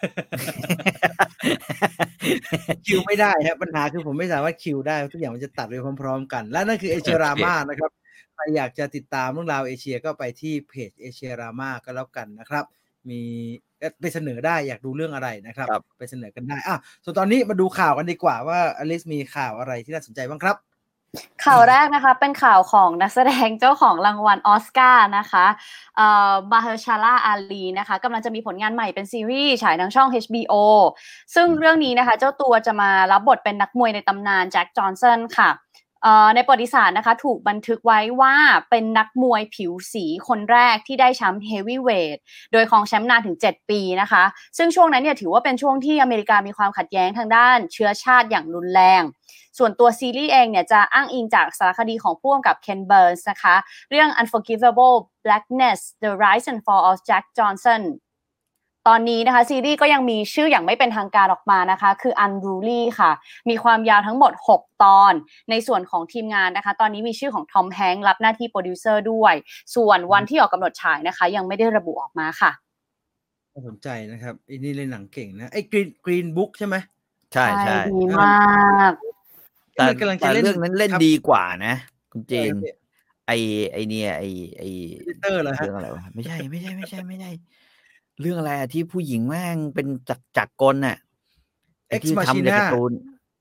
คิวไม่ได้ครับปัญหาคือผมไม่สามารถคิวได้ทุกอย่างมันจะตัดไปพร้อมๆกันและนั่นคือเอเชียรามานะครับใครอยากจะติดตามเรื่องราวเอเชียก็ไปที่เพจเอเชียรามาก็แล้วกันนะครับมีไปเสนอได้อยากดูเรื่องอะไรนะครับไปเสนอกันได้ส่วนตอนนี้มาดูข่าวกันดีกว่าว่าอลิซมีข่าวอะไรที่น่าสนใจบ้างครับข่าวแรกนะคะเป็นข่าวของนักแสดงเจ้าของรางวัลออสการ์นะคะมาเฮอร์ชาลาอาลีนะคะกำลังจะมีผลงานใหม่เป็นซีรีส์ฉายทางช่อง HBO ซึ่งเรื่องนี้นะคะเจ้าตัวจะมารับบทเป็นนักมวยในตำนานแจ็คจอห์นสันค่ะในประวัติศาสตร์นะคะถูกบันทึกไว้ว่าเป็นนักมวยผิวสีคนแรกที่ได้แชมป์เฮฟวีเวทโดยครองแชมป์นานถึง7ปีนะคะซึ่งช่วงนั้นเนี่ยถือว่าเป็นช่วงที่อเมริกามีความขัดแย้งทางด้านเชื้อชาติอย่างรุนแรงส่วนตัวซีรีส์เองเนี่ยจะอ้างอิงจากสารคดีของผู้กำกับเคนเบิร์นส์นะคะเรื่อง Unforgivable Blackness The Rise and Fall of Jack Johnson ตอนนี้นะคะซีรีส์ก็ยังมีชื่ออย่างไม่เป็นทางการออกมานะคะคือ Unruly ค่ะมีความยาวทั้งหมด6ตอนในส่วนของทีมงานนะคะตอนนี้มีชื่อของทอมแฮงค์รับหน้าที่โปรดิวเซอร์ด้วยส่วนวันที่ออกกำหนดฉายนะคะยังไม่ได้ระบุออกมาค่ะน่าสนใจนะครับไอ้นี่เล่นหนังเก่งนะไอ้กรีนบุ๊กใช่ไหมใช่ใช่ดีมากแต่เรื่องนั้นเล่นดีกว่านะคุณเจนไอเนี่ยไอเตอร์เหรอฮะเรื่องอะไรวะไม่ใช่เรื่องอะไรที่ผู้หญิงแม่งเป็นจักรกลน่ะไอที่ทำจากการ์ตูน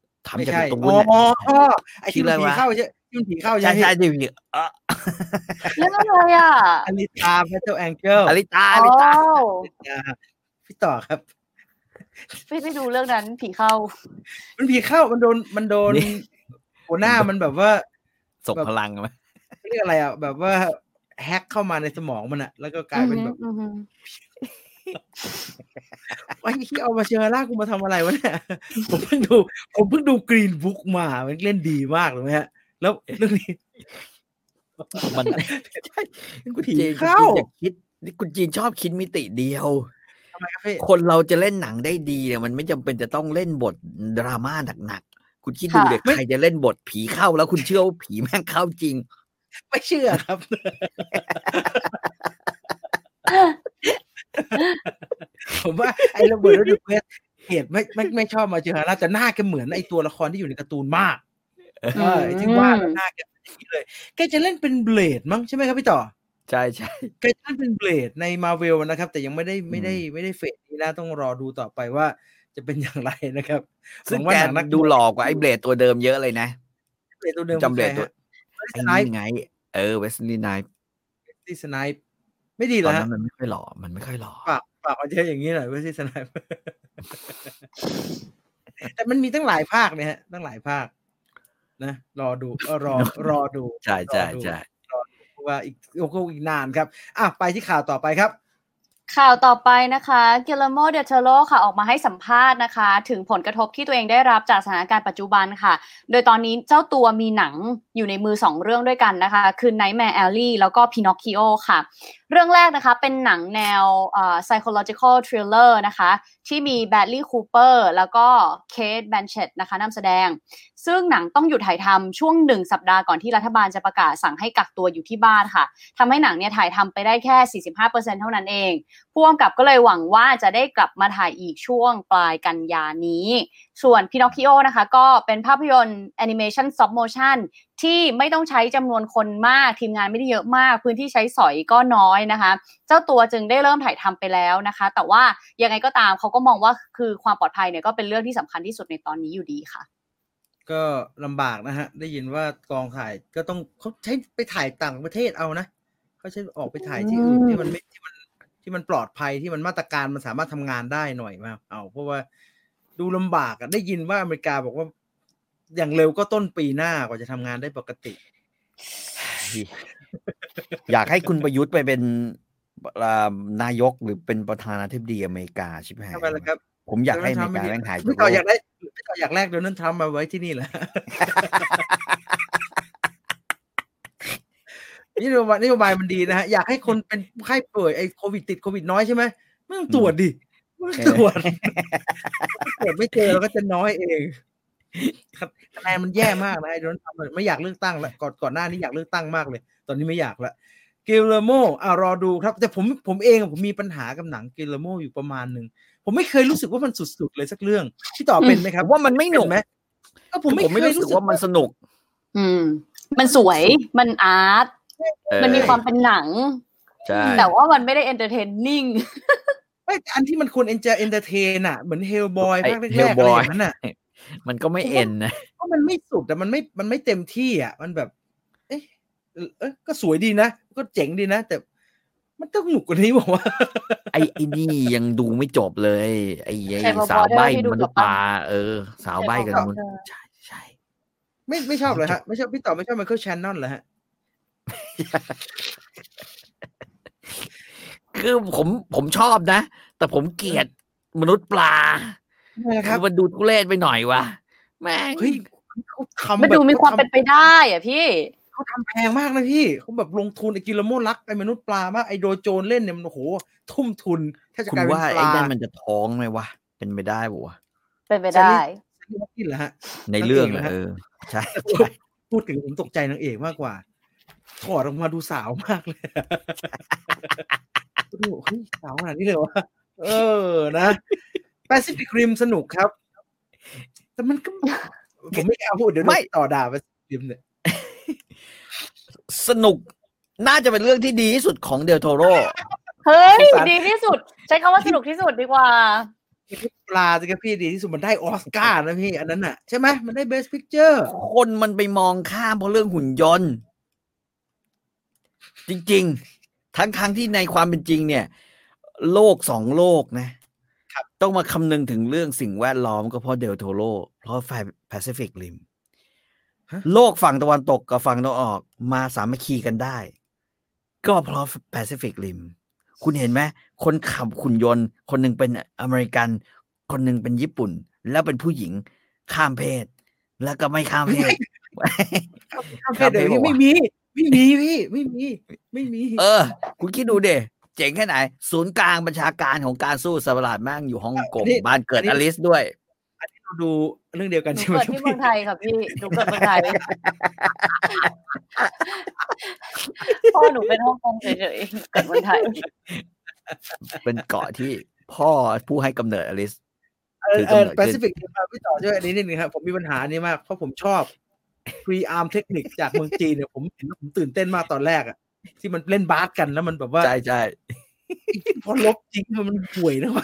ไอที่ผีเข้าใช่ยุ่นผีเข้าใช่ใช่ดิเรื่องอะไรอ่ะอลิตาแพทเทิลแองเจิลอลิตาพี่ต่อครับไม่ดูเรื่องนั้นผีเข้ามันผีเข้ามันโดนหัวหน้ามันแบบว่าส่งพลังไหมเรียกอะไรอ่ะแบบว่าแฮ็กเข้ามาในสมองมันอ่ะแล้วก็กลายเป็นแบบไอ้ที่เอามาเชอร่ากูมาทำอะไรวะเนี่ยผมเพิ่งดูกรีนบุ๊กมามันเล่นดีมากเลยฮะแล้วเรื่องนี้มันใช่คุณจีนอยากคิดนี่คุณจีนชอบคิดมิติเดียวทำไมครับพี่คนเราจะเล่นหนังได้ดีเนี่ยมันไม่จำเป็นจะต้องเล่นบทดราม่าหนักๆคุณคิดดูเด็กใครจะเล่นบทผีเข้าแล้วคุณเชื่อว่าผีแม่งเข้าจริงไม่เชื่อครับผมว่าไอ้ระเบิดแล้วดูเพชรเหตุไม่ชอบมาเจอฮาร่าแต่หน้าแกเหมือนไอ้ตัวละครที่อยู่ในการ์ตูนมากที่ว่าหน้าแกอย่างนี้เลยแกจะเล่นเป็นเบลดมั้งใช่ไหมครับพี่ต่อใช่ใช่แกจะเล่นเป็นเบลดในมาเวลนะครับแต่ยังไม่ได้เฟสนี้นะต้องรอดูต่อไปว่าจะเป็นอย่างไรนะครับซึ่งแกดูหลอกกว่าไอ้เบลดตัวเดิมเยอะเลยนะเบลดตัวเดิมจำเบลดตัวไอ้นี่ไงเวสลีย์ไนป์ไม่ดีแล้วตอนนั้นมันไม่ค่อยหล่อฝากเอาเยอะอย่างนี้หน่อยเวสลีย์ไนป์แต่มันมีตั้งหลายภาคเนี่ยฮะตั้งหลายภาคนะรอดูรอดูใช่ว่าอีกนานครับไปที่ข่าวต่อไปครับข่าวต่อไปนะคะกิลเลโม เดล โทโรค่ะออกมาให้สัมภาษณ์นะคะถึงผลกระทบที่ตัวเองได้รับจากสถานการณ์ปัจจุบันค่ะโดยตอนนี้เจ้าตัวมีหนังอยู่ในมือ2เรื่องด้วยกันนะคะคือ Nightmare Alley แล้วก็ Pinocchio ค่ะเรื่องแรกนะคะเป็นหนังแนวpsychological thriller นะคะที่มีแบดลี่คูเปอร์แล้วก็เคทแบนเชตนะคะนำแสดงซึ่งหนังต้องหยุดถ่ายทำช่วง1สัปดาห์ก่อนที่รัฐบาลจะประกาศสั่งให้กักตัวอยู่ที่บ้านค่ะทำให้หนังเนี่ยถ่ายทำไปได้แค่ 45% เท่านั้นเองผู้กำกับก็เลยหวังว่าจะได้กลับมาถ่ายอีกช่วงปลายกันยานี้ส่วน Pinocchio นะคะก็เป็นภาพยนตร์แอนิเมชัน stop motion ที่ไม่ต้องใช้จำนวนคนมากทีมงานไม่ได้เยอะมากพื้นที่ใช้สอยก็น้อยนะคะเจ้าตัวจึงได้เริ่มถ่ายทำไปแล้วนะคะแต่ว่ายังไงก็ตามเขาก็มองว่าคือความปลอดภัยเนี่ยก็เป็นเรื่องที่สำคัญที่สุดในตอนนี้อยู่ดีค่ะก็ลำบากนะฮะได้ยินว่ากองถ่ายก็ต้องเขาใช้ไปถ่ายต่างประเทศเอานะเขาใช้ออกไปถ่ายที่อื่นที่มันปลอดภัยที่มันมาตรการมันสามารถทำงานได้หน่อยมาเพราะว่าดูลำบากได้ยินว่าอเมริกาบอกว่าอย่างเร็วก็ต้นปีหน้ากว่าจะทำงานได้ปกติอยากให้คุณประยุทธ์ไปเป็นนายกหรือเป็นประธานาธิบดีอเมริกาใช่ไหมครับผมอยากให้อเมริกาแม่งหายไม่ต่ออยากแรกโดนัลด์ทรัมป์มาไว้ที่นี่แหละนี่นโยบายมันดีนะฮะอยากให้คนเป็นไข้ป่วยไอ้โควิดน้อยใช่ไหมไม่ต้องตรวจดิไม่ตรวจไม่เจอแล้วก็จะน้อยเองคะแนนมันแย่มากนะไอ้โดนัลด์ทรัมป์ไม่อยากเลือกตั้งแล้วก่อนหน้านี้อยากเลือกตั้งมากเลยตอนนี้ไม่อยากละกิลเลโมรอดูครับแต่ผมเองผมมีปัญหากับหนังกิลเลโมอยู่ประมาณนึงผมไม่เคยรู้สึกว่ามันสุดๆเลยสักเรื่องที่ต่อเป็นไหมครับว่ามันไม่หนุกไหมผมไม่รู้สึกว่ามันสนุกมันสวยมันอาร์ตมันมีความเป็นหนังแต่ว่ามันไม่ได้เอนเตอร์เทนนิ่งอันที่มันควรเอนเตอร์เทนอ่ะเหมือนเฮลบอยภาคแรกๆอะไรอย่างนั้นอ่ะมันก็ไม่เอ็นนะเพราะมันไม่สุดแต่มันไม่เต็มที่อ่ะมันแบบก็สวยดีนะก็เจ๋งดีนะแต่มันต้องหนุกกว่านี้บอกว่าไอ้นี่ยังดูไม่จบเลยไอ้สาวใบ้มนุษย์ปลาสาวใบ้กันมันใช่ไม่ชอบเลยฮะไม่ชอบพี่ต่อไม่ชอบไมเคิลแชนนอนเหรอฮะคือผมชอบนะแต่ผมเกลียดมนุษย์ปลาคือมันดูทุเรศไปหน่อยวะแม่งเขาทำมันดูมีความเป็นไปได้อ่ะพี่เขาทำแพงมากนะพี่เขาแบบลงทุนไอ้กิลเลโมรักไอ้มนุษย์ปลามากไอ้โดโจนเล่นเนี่ยมันโอ้โหทุ่มทุนถ้าจะกลายเป็นปลาไอ้นั่นมันจะท้องไหมวะเป็นไปได้ป่ะเป็นไปได้นี่แหละฮะในเรื่องใช่พูดถึงผมตกใจนางเอกมากกว่าถอดออกมาดูสาวมากเลยดูเฮ้ยสาวขนาดนี้เลยวะนะPacific Rim สนุกครับแต่มันก็ผมไม่กล้าพูดเดี๋ยวไม่ต่อด่าPacific Rimเนี่ยสนุกน่าจะเป็นเรื่องที่ดีที่สุดของเดลโทโรเฮ้ยดีที่สุดใช้คำว่าสนุกที่สุดดีกว่าปลาสิครับพี่ดีที่สุดมันได้ออสการ์นะพี่อันนั้นน่ะใช่ไหมมันได้ Best Picture คนมันไปมองข้ามเพราะเรื่องหุ่นยนต์จริงๆทั้งที่ในความเป็นจริงเนี่ยโลก2โลกนะต้องมาคำนึงถึงเรื่องสิ่งแวดล้อมก็เพราะเดลโทโรเพราะPacific Rim โลกฝั่งตะวันตกกับฝั่งตะวันออกมาสามัคคีกันได้ก็เพราะแปซิฟิกริมคุณเห็นไหมคนขับหุ่นยนต์คนหนึ่งเป็นอเมริกันคนหนึ่งเป็นญี่ปุ่นแล้วเป็นผู้หญิงข้ามเพศแล้วก็ไม่ข้ามเพศข้ามเพศเดี๋ยวนี้ไม่มีพี่ไม่มีคุณคิดดูเดเจ๋งแค่ไหนศูนย์กลางบัญชาการของการสู้สัตว์ประหลาดแม่งอยู่ฮ่องกงบ้านเกิดอลิซด้วยอันนี้เราดูเรื่องเดียวกันใช่ไหมเกิดที่เมืองไทยค่ะพี่หนูเกิดเมืองไทยพ่อหนูเป็นฮ่องกงเฉยๆเกิดเมืองไทยเป็นเกาะที่พ่อผู้ให้กำเนิดอลิซแปซิฟิกพี่ต่อด้วยอันนี้นิดนึงครับผมมีปัญหานี้มากเพราะผมชอบpre-arm เทคนิคจากเมืองจีนเนี่ยผมเห็นผมตื่นเต้นมากตอนแรกอ่ะที่มันเล่นบาสกันแล้วมันแบบว่าใช่พอลบจริงมันป่วยนะ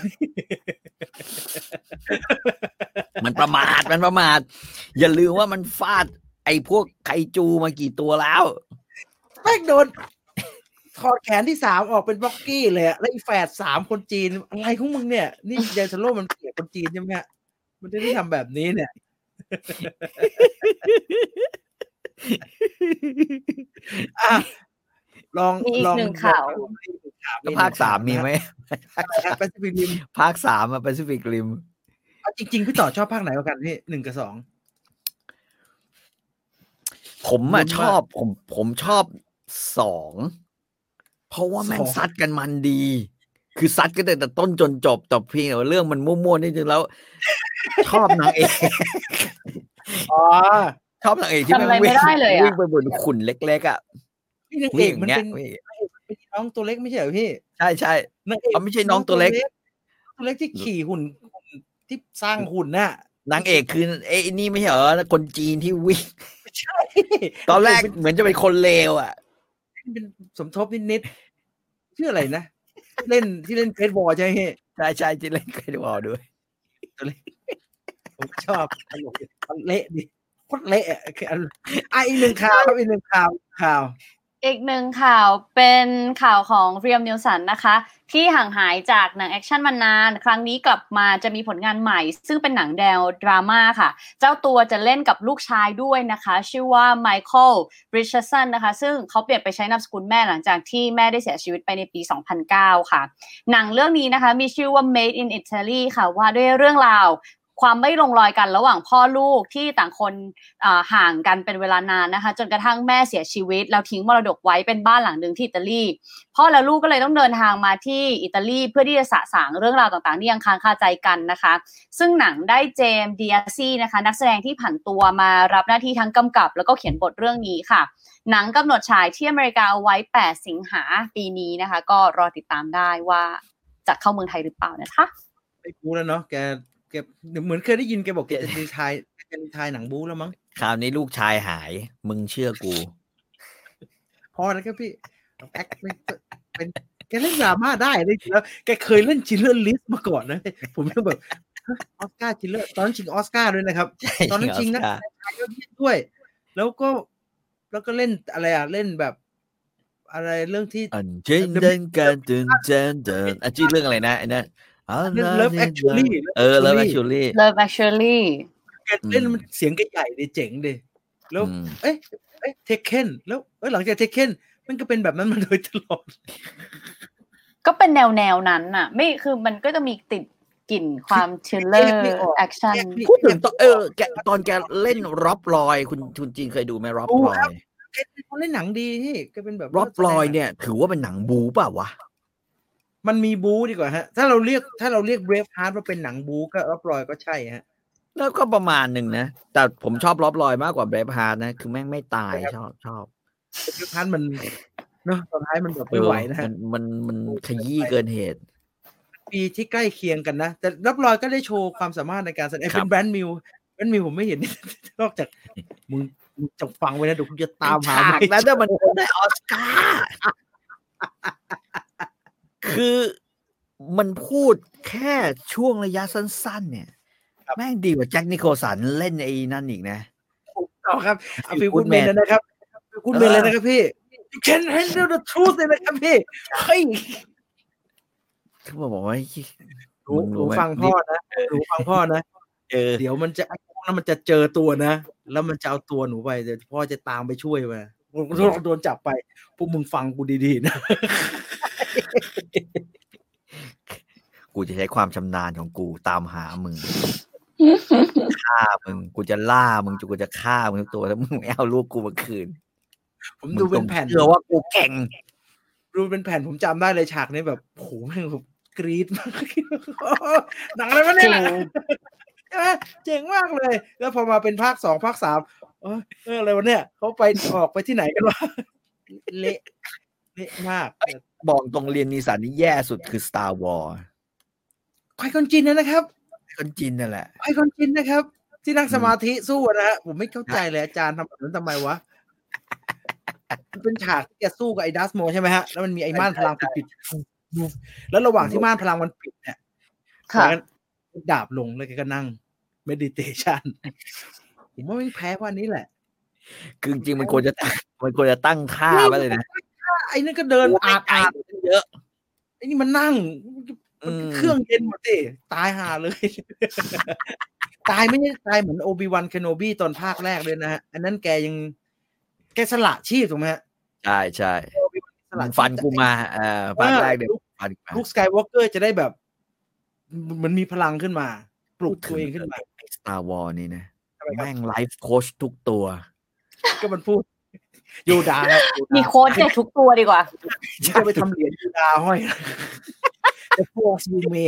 มันประมาทอย่าลืมว่ามันฟาดไอ้พวกไคจูมากี่ตัวแล้วแม่งโดนถอดแขนที่3ออกเป็นบล็อกกี้เลยแล้วอีแฝด3คนจีนอะไรของมึงเนี่ยนี่เดนซาโลมันเกลียดคนจีนใช่ไหมฮะมันได้ทำแบบนี้เนี่ยลองหนึ่งข่าวแล้วภาค3มีไหมแปซิฟิกริมภาค3อ่ะแปซิฟิกริมจริงๆพี่ต่อชอบภาคไหนกว่ากันพี่1กับ 2ผมอ่ะชอบผมชอบ2เพราะว่าแม่งซัดกันมันดีคือซัดกันแต่ต้นจนจบแต่เพียงแต่เรื่องมันมั่วๆนิดนึงแล้วชอบนางเอกชอบนางเอกที่มันวิ่งไปบนขุนเล็กๆอ่ะนางเอกมันเป็นน้องตัวเล็กไม่ใช่เหรอพี่ใช่เขาไม่ใช่น้องตัวเล็กที่ขี่หุ่นที่สร้างหุ่นน่ะนางเอกคือไอ้นี่ไม่ใช่เหรอคนจีนที่วิ่งใช่ตอนแรกเหมือนจะเป็นคนเลวอ่ะเป็นสมทบนิดๆชื่ออะไรนะที่เล่นเฟซบอลใช่ไหมใช่ที่เล่นเฟซบอลด้วยผมชอบตลกเละดิโคตรเละอีกหนึ่งข่าวครับอีกหนึ่งข่าวอีกหนึ่งข่าวเป็นข่าวของเรียมนิวสันนะคะที่ห่างหายจากหนังแอคชั่นมานานครั้งนี้กลับมาจะมีผลงานใหม่ซึ่งเป็นหนังแนวดราม่าค่ะเจ้าตัวจะเล่นกับลูกชายด้วยนะคะชื่อว่าไมเคิลริชาร์ดสันนะคะซึ่งเขาเปลี่ยนไปใช้นามสกุลแม่หลังจากที่แม่ได้เสียชีวิตไปในปี 2009 ค่ะหนังเรื่องนี้นะคะมีชื่อว่า Made in Italy ค่ะว่าด้วยเรื่องราวความไม่ลงรอยกันระหว่างพ่อลูกที่ต่างคนห่างกันเป็นเวลานานนะคะจนกระทั่งแม่เสียชีวิตแล้วทิ้งมรดกไว้เป็นบ้านหลังนึงที่อิตาลีพ่อและลูกก็เลยต้องเดินทางมาที่อิตาลีเพื่อที่จะสะสางเรื่องราวต่างๆที่ยังค้างคาใจกันนะคะซึ่งหนังได้เจมส์ดิอาซี่นะคะนักแสดงที่ผันตัวมารับหน้าที่ทั้งกำกับแล้วก็เขียนบทเรื่องนี้ค่ะหนังกำหนดฉายที่อเมริกาเอาไว้8 สิงหาปีนี้นะคะก็รอติดตามได้ว่าจะเข้าเมืองไทยหรือเปล่านะคะไม่รู้แล้วเนาะแกเหมือนเคยได้ยินแกบอกแกจะรีไทร์หนังบู๊แล้วมั้งคราวนี้ลูกชายหายมึงเชื่อกูพอแล้วครับพี่แอคเป็นแกเล่นดราม่าได้เลยแล้วแกเคยเล่นชิลเลอร์ลิสต์มาก่อนนะผมก็แบบออสการ์ชิลเลอร์ตอนชิงออสการ์ด้วยนะครับตอนนั้นชิงนะยอดเยี่ยมด้วยแล้วก็เล่นอะไรอ่ะเล่นแบบอะไรเรื่องที่เดินกันเดินชื่อเรื่องอะไรนะไอ้นั่น Love Actually Love Actually เล่นมันเสียงใหญ่ดิเจ๋งดิแล้วเทคเคนแล้วหลังจากเทคเคนมันก็เป็นแบบนั้นมาโดยตลอดก็เป็นแนวนั้นน่ะไม่คือมันก็จะมีติดกลิ่นความทริลเลอร์แอคชั่นพูดถึงแกตอนแกเล่นร็อบลอยคุณจีนเคยดูไหมร็อบลอยแกเล่นหนังดีที่แกเป็นแบบร็อบลอยเนี่ยถือว่าเป็นหนังบู๊ป่ะวะมันมีบู๊ดีกว่าฮะถ้าเราเรียกBraveheartว่าเป็นหนังบู๊ก็ร็อบลอยก็ใช่ฮะแล้วก็ประมาณนึงนะแต่ผมชอบร็อบลอยมากกว่าBraveheartนะคือแม่งไม่ตายชอบ Braveheartมันเนาะตอนท้ายมันแบบไม่ไหวนะฮะมันขยี้เกินเหตุปีที่ใกล้เคียงกันนะแต่ร็อบลอยก็ได้โชว์ความสามารถในการแสดงเป็นแบรนด์มิลผมไม่เห็นนอกจากมึงจะฟังไว้นะเดี๋ยวคุณจะตามหาแล้วถ้ามันได้ออสการ์คือมันพูดแค่ช่วงระยะสั้นๆเนี่ยแม่งดีกว่าแจ็คนิโคลสันเล่นไอ้นั่นอีกนะต่อครับฟิลกูดแมนนะครับฟิลกูดแมนเลยนะครับพี่ You can handle the truth เลยนะครับพี่เฮ้ยเขาบอกว่าหนูฟังพ่อนะเดี๋ยวมันจะไอ้พวกนั้นมันจะเจอตัวนะแล้วมันจะเอาตัวหนูไปเดี๋ยวพ่อจะตามไปช่วยมาโดนจับไปพวกมึงฟังกูดีๆนะกูจะใช้ความชำนาญของกูตามหามึงฆ่ามึงกูจะล่ามึงกูจะฆ่ามึงทุกตัวแล้วมึงไม่เอาลูกกูมาคืนผมดูเป็นแผ่นเชื่อว่ากูเก่งดูเป็นแผ่นผมจำได้เลยฉากนี้แบบโหแม่งแบบกรี๊ดมากหนังอะไรวะเนี่ยใช่ไหมเจ๋งมากเลยแล้วพอมาเป็นภาค2ภาค3อะไรวะเนี่ยเขาไปออกไปที่ไหนกันวะเละมากบอกตรงเรียนนิสันนี่แย่สุดคือ Star Wars ไคคอนจินนะครับคนจีนนั่นแหละไคคอนจินนะครับที่นั่งสมาธิสู้นะฮะผมไม่เข้าใจเลยอาจารย์ทำแบบนั้นทำไมวะมันเป็นฉากที่แกสู้กับไอ้ดัสโมใช่ไหมฮะแล้วมันมีไอ้ม่านพลังปิดแล้วระหว่างที่ม่านพลังมันปิดเนี่ยดาบลงแล้วแกก็นั่งเมดิเทชันผมว่าไม่แพ้ว่านี้แหละคือจริงมันควรจะตั้งค่าไว้เลยนะไอ้นั่นก็เดินอาดเยอะไอ้นี่มันนั่งเครื่องเย็นหมดสิตายห่าเลยตายไม่ใช่ตายเหมือนโอบิวันเคนโนบีตอนภาคแรกเลยนะฮะอันนั้นแกสละชีพถูกไหมฮะใช่ฟันกูมาภาคแรกเดี๋ยวฟันลูกสกายวอล์กเกอร์จะได้แบบมันมีพลังขึ้นมาปลุกตัวเองขึ้นมา Star Wars นี่นะแม่งไลฟ์โค้ชทุกตัวก็มันพูดโยดามีโค้ชทุกตัวดีกว่าจะไปทำเหรียญโยดาห้อยแต่พวกซูเม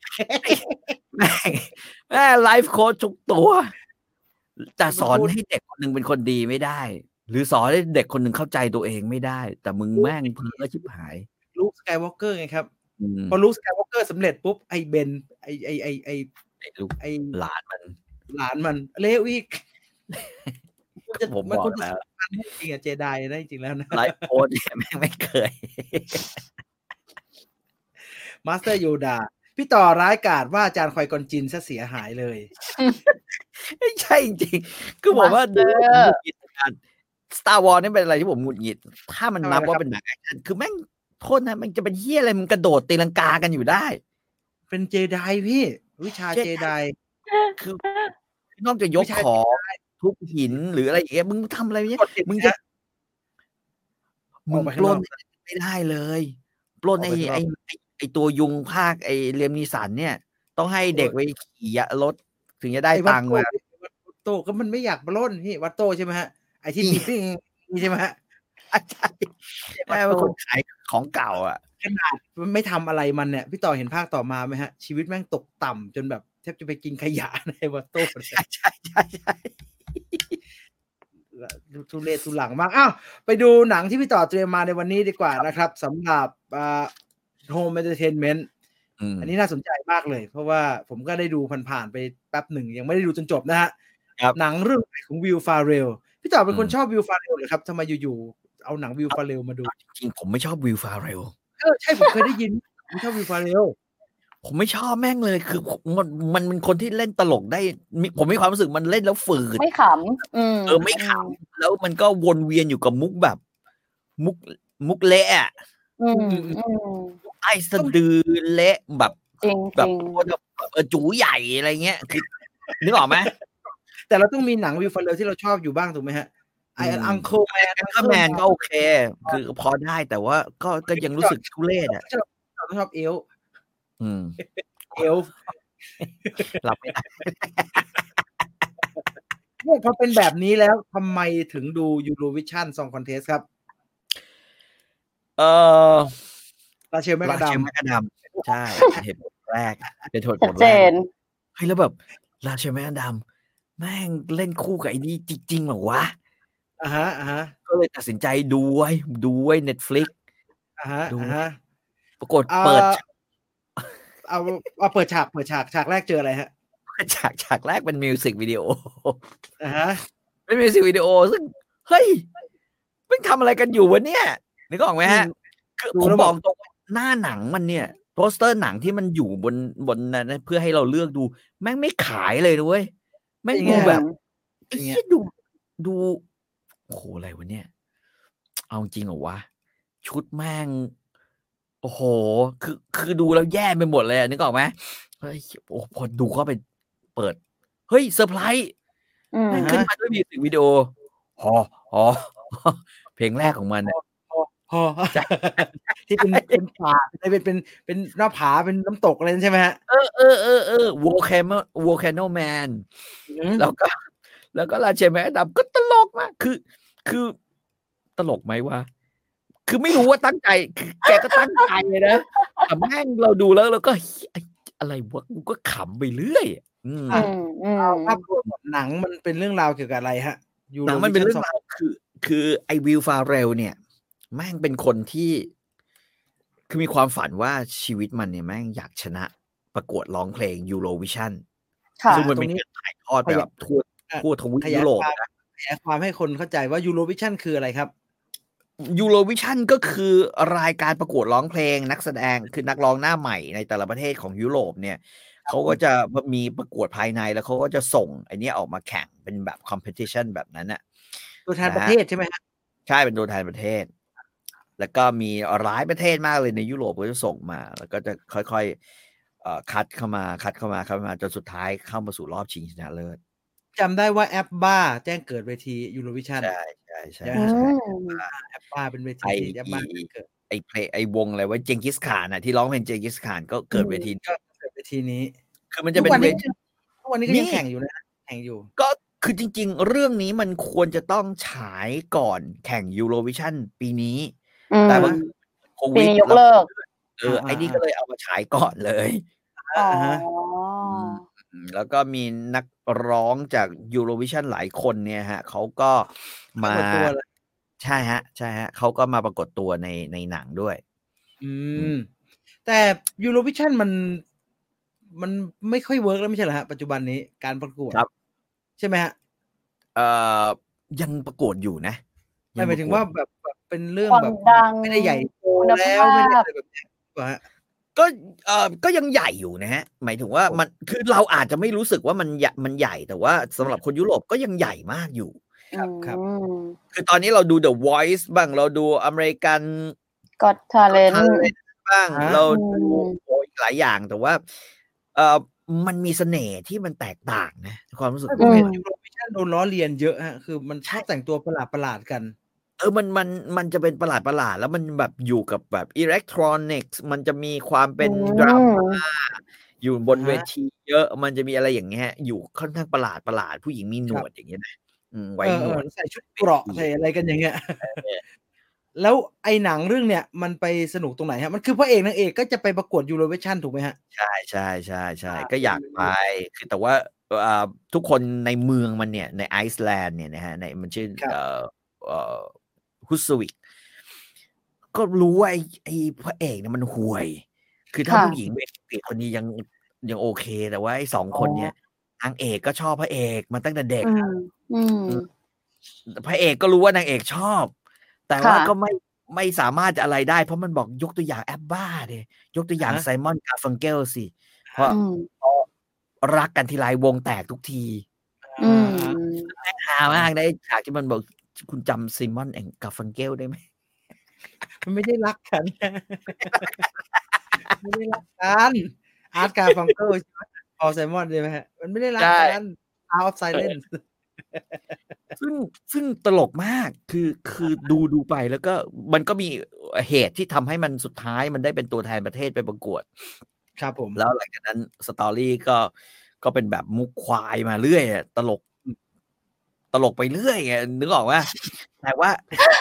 แม่ไลฟ์โค้ชทุกตัวแต่สอนให้เด็กคนนึงเป็นคนดีไม่ได้หรือสอนให้เด็กคนนึงเข้าใจตัวเองไม่ได้แต่มึงแม่งเพ้อชิบหายลูกสกายวอล์กเกอร์ไงครับพอลูกสกายวอล์กเกอร์สำเร็จปุ๊บไอ้เบนไอ้หลานมันเลวอีกผมบอกแล้วจริงๆเจไดได้จริงแล้วนะไลฟ์โค้ชเนี่ยแม่งไม่เคยมาสเตอร์โยดาพี่ต่อร้ายกาจว่าอาจารย์คอยกอนจินซะเสียหายเลยไม่ใช่จริงๆคือผมว่าดูStar Wars นี่เป็นอะไรที่ผมหงุดหงิดถ้ามันนับว่าเป็นหนังแอคชั่นคือแม่งโทษนะมันจะเป็นเหี้ยอะไรมันกระโดดตีลังกากันอยู่ได้เป็นเจไดพี่วิชาเจไดคือนอกจากยกของทุบหินหรืออะไรอย่างเงี้ยมึงทำอะไรเนี่ยมึงปล้นไม่ได้เลยปล้นไอ้ตัวยุงภาคไอ้เลียมนีสันเนี่ยต้องให้เด็กไปขี่รถถึงจะได้ตังค์มาวัตโตก็มันไม่อยากปล้นพี่วัตโตใช่ไหมฮะไอ้ที่มีปิ้งนี่ใช่ไหมฮะใช่แม่เป็นคนขายของเก่าอ่ะขนาดมันไม่ทำอะไรมันเนี่ยพี่ต่อเห็นภาคต่อมาไหมฮะชีวิตแม่งตกต่ำจนแบบแทบจะไปกินขยะในวัตโตใช่ทุเรศทุลังมากอ้าวไปดูหนังที่พี่ต่อเตรียมมาในวันนี้ดีกว่านะครับสำหรับHome Entertainment อันนี้น่าสนใจมากเลยเพราะว่าผมก็ได้ดูผ่านๆไปแป๊บหนึ่งยังไม่ได้ดูจนจบนะฮะหนังเรื่องของวิลฟาเรลพี่ต่อเป็นคนชอบวิลฟาเรลเหรอครับทำไมอยู่ๆเอาหนังวิลฟาเรลมาดูจริงผมไม่ชอบวิลฟาเรลใช่ผมเคยได้ยินผมชอบวิลฟาเรลผมไม่ชอบแม่งเลยคือมันเป็นคนที่เล่นตลกได้ผมมีความรู้สึกมันเล่นแล้วฝืดไม่ขำไม่ขำแล้วมันก็วนเวียนอยู่กับมุกแบบมุกเละอ่ะไอ้สะดือเละแบบจู๋ใหญ่อะไรเงี้ยคือนึกออกไหมแต่เราต้องมีหนังวิลฟาเรลที่เราชอบอยู่บ้างถูกไหมฮะไอ้อังเคิลแมนก็โอเคคือพอได้แต่ว่าก็ยังรู้สึกทุเรศอ่ะชอบเอลรับไม่ได้เนี่ยพอเป็นแบบนี้แล้วทำไมถึงดู Eurovision Song Contest ครับราเชลแมกดามใช่เหตุผลแรกเป็นเหตุผลแรกเฮ้ยแล้วแบบราเชลแมกดามแม่งเล่นคู่กับไอ้นี่จริงๆเหรอวะก็เลยตัดสินใจดูไว้ Netflix ดูปรากฏเปิดเอาเปิดฉากแรกเจออะไรฮะฉากแรกเป็นมิวสิกวิดีโอเป็นมิวสิกวิดีโอซึ่งเฮ้ยมึงทำอะไรกันอยู่วะเนี่ยนึกออกไหมฮะผมบอกตรงหน้าหนังมันเนี่ยโปสเตอร์หนังที่มันอยู่บนนั้นเพื่อให้เราเลือกดูแม่งไม่ขายเลยนะเว้ยแม่งดูแบบไอ้เหี้ยดูโอ้โหอะไรวะเนี่ยเอาจริงเหรอวะชุดแม่งโอ้โหคือดูแล้วแย่ไปหมดเลยนึกออกไหมเฮ้ยโอ้พอดูเข้าไปเปิดเฮ้ยเซอร์ไพรส์ขึ้นมาด้วยมิวสิกวิดีโอเพลงแรกของมันที่เป็นป่าเป็นหน้าผาเป็นน้ำตกอะไรใช่ไหมฮะ Volcano Man แล้วก็ลาเชแมกดับก็ตลกมากคือตลกไหมวะคือไม่รู้ว่าตั้งใจแกก็ตั้งใจเลยนะแต่แม่งเราดูแล้วเราก็อะไรวะกูก็ขำไปเรื่อยภาพรวมหนังมันเป็นเรื่องราวเกี่ยวกับอะไรฮะหนังมันเป็นเรื่องราวคือไอวิลฟาเรลเนี่ยแม่งเป็นคนที่คือมีความฝันว่าชีวิตมันเนี่ยแม่งอยากชนะประกวดร้องเพลงยูโรวิชั่นซึ่งมันเป็นการถ่ายทอดแบบทั่วทวีปยุโรปนะขยายความให้คนเข้าใจว่ายูโรวิชั่นคืออะไรครับยูโรวิชั่นก็คือรายการประกวดร้องเพลงนักแสดงคือนักร้องหน้าใหม่ในแต่ละประเทศของยุโรปเนี่ยเขาก็จะมีประกวดภายในแล้วเขาก็จะส่งไอ้นี้ออกมาแข่งเป็นแบบคอมเพติชันแบบนั้นน่ะตัวแทนประเทศใช่ไหมครับใช่เป็นตัวแทนประเทศแล้วก็มีหลายประเทศมากเลยในยุโรปก็จะส่งมาแล้วก็จะค่อยๆคัดเข้ามาจนสุดท้ายเข้ามาสู่รอบชิงชนะเลิศจำได้ว่าแอปบ้าแจ้งเกิดเวทียูโรวิชั่นใช่แอปบ้าเป็นเวทีแอปบ้าเกิดไอวงอะไรว่าเจงกิสข่านน่ะที่ร้องเพลงเจงกิสข่านก็เกิดเวทีนี้คือมันจะเป็นเวทีทุกวันนี้ก็ยังแข่งอยู่นะแข่งอยู่ก็คือจริงๆเรื่องนี้มันควรจะต้องฉายก่อนแข่งยูโรวิชั่นปีนี้แต่ว่าโควิดยกเลิกไอ้นี่ก็เลยเอามาฉายก่อนเลยแล้วก็มีนักร้องจากยูโรวิชั่นหลายคนเนี่ยฮะเขาก็มาใช่ฮะเขาก็มาปรากฏตัวในหนังด้วยแต่ยูโรวิชั่นมันไม่ค่อยเวิร์กแล้วไม่ใช่เหรอฮะปัจจุบันนี้การประกวดใช่ไหมฮะยังประกวดอยู่นะหมายถึงว่าแบบเป็นเรื่องแบบไม่ได้ใหญ่โตแล้วไม่ได้แบบนี้ก็ยังใหญ่อยู่นะฮะหมายถึงว่ามันคือเราอาจจะไม่รู้สึกว่ามันใหญ่แต่ว่าสำหรับคนยุโรปก็ยังใหญ่มากอยู่ครับคือตอนนี้เราดู The Voice บ้างเราดูอเมริกัน Got Talent บ้างเราดูอีกหลายอย่างแต่ว่ามันมีเสน่ห์ที่มันแตกต่างนะความรู้สึกผมเห็นยูโรวิชั่นโดนล้อเลียนเยอะฮะคือมันชอบแต่งตัวประหลาดกันมันจะเป็นประหลาดแล้วมันแบบอยู่กับแบบอิเล็กทรอนิกส์มันจะมีความเป็นดราม่าอยู่บนเวทีเยอะมันจะมีอะไรอย่างเงี้ยอยู่ค่อนข้างประหลาดผู้หญิงมีหนวดอย่างเงี้ยนะไว้หนวดใส่ชุดเกราะใส่อะไรกันอย่างเงี้ยแล้วไอ้หนังเรื่องเนี้ยมันไปสนุกตรงไหนฮะมันคือพระเอกนางเอกก็จะไปประกวดยูโรวิชั่นถูกไหมฮะใช่ก็อยากไปคือแต่ว่าทุกคนในเมืองมันเนี่ยในไอซ์แลนด์เนี่ยนะฮะในมันชื่อฮุสวิกก็รู้ว่าไอ้พระเอกเนี่ยมันห่วยคือถ้าผู้หญิงเป็นคนนี้ยังโอเคแต่ว่าไอ้สองคนเนี่ยนางเอกก็ชอบพระเอกมาตั้งแต่เด็กพระเอกก็รู้ว่านางเอกชอบแต่ว่าก็ไม่สามารถจะอะไรได้เพราะมันบอกยกตัวอย่างแอปบ้าเลยยกตัวอย่างไซมอนกาฟังเกลสิเพราะรักกันทีไรวงแตกทุกทีฮามากได้ฉากที่มันบอกคุณจำไซมอนแอนด์กาฟังเกลได้ไหมมันไม่ได้รักกันไม่ได้รักกันอาร์ตกาฟังเกลพอไซมอนใช่ไหมฮะมันไม่ได้รักกันอาร์ตออฟไซเลนส์ซึ่งตลกมากคือดูไปแล้วก็มันก็มีเหตุที่ทำให้มันสุดท้ายมันได้เป็นตัวแทนประเทศไปประกวดครับผมแล้วหลังจากนั้นสตอรี่ก็เป็นแบบมุกควายมาเรื่อยตลกไปเรื่อยไงนึกออกว่าแต่ว่า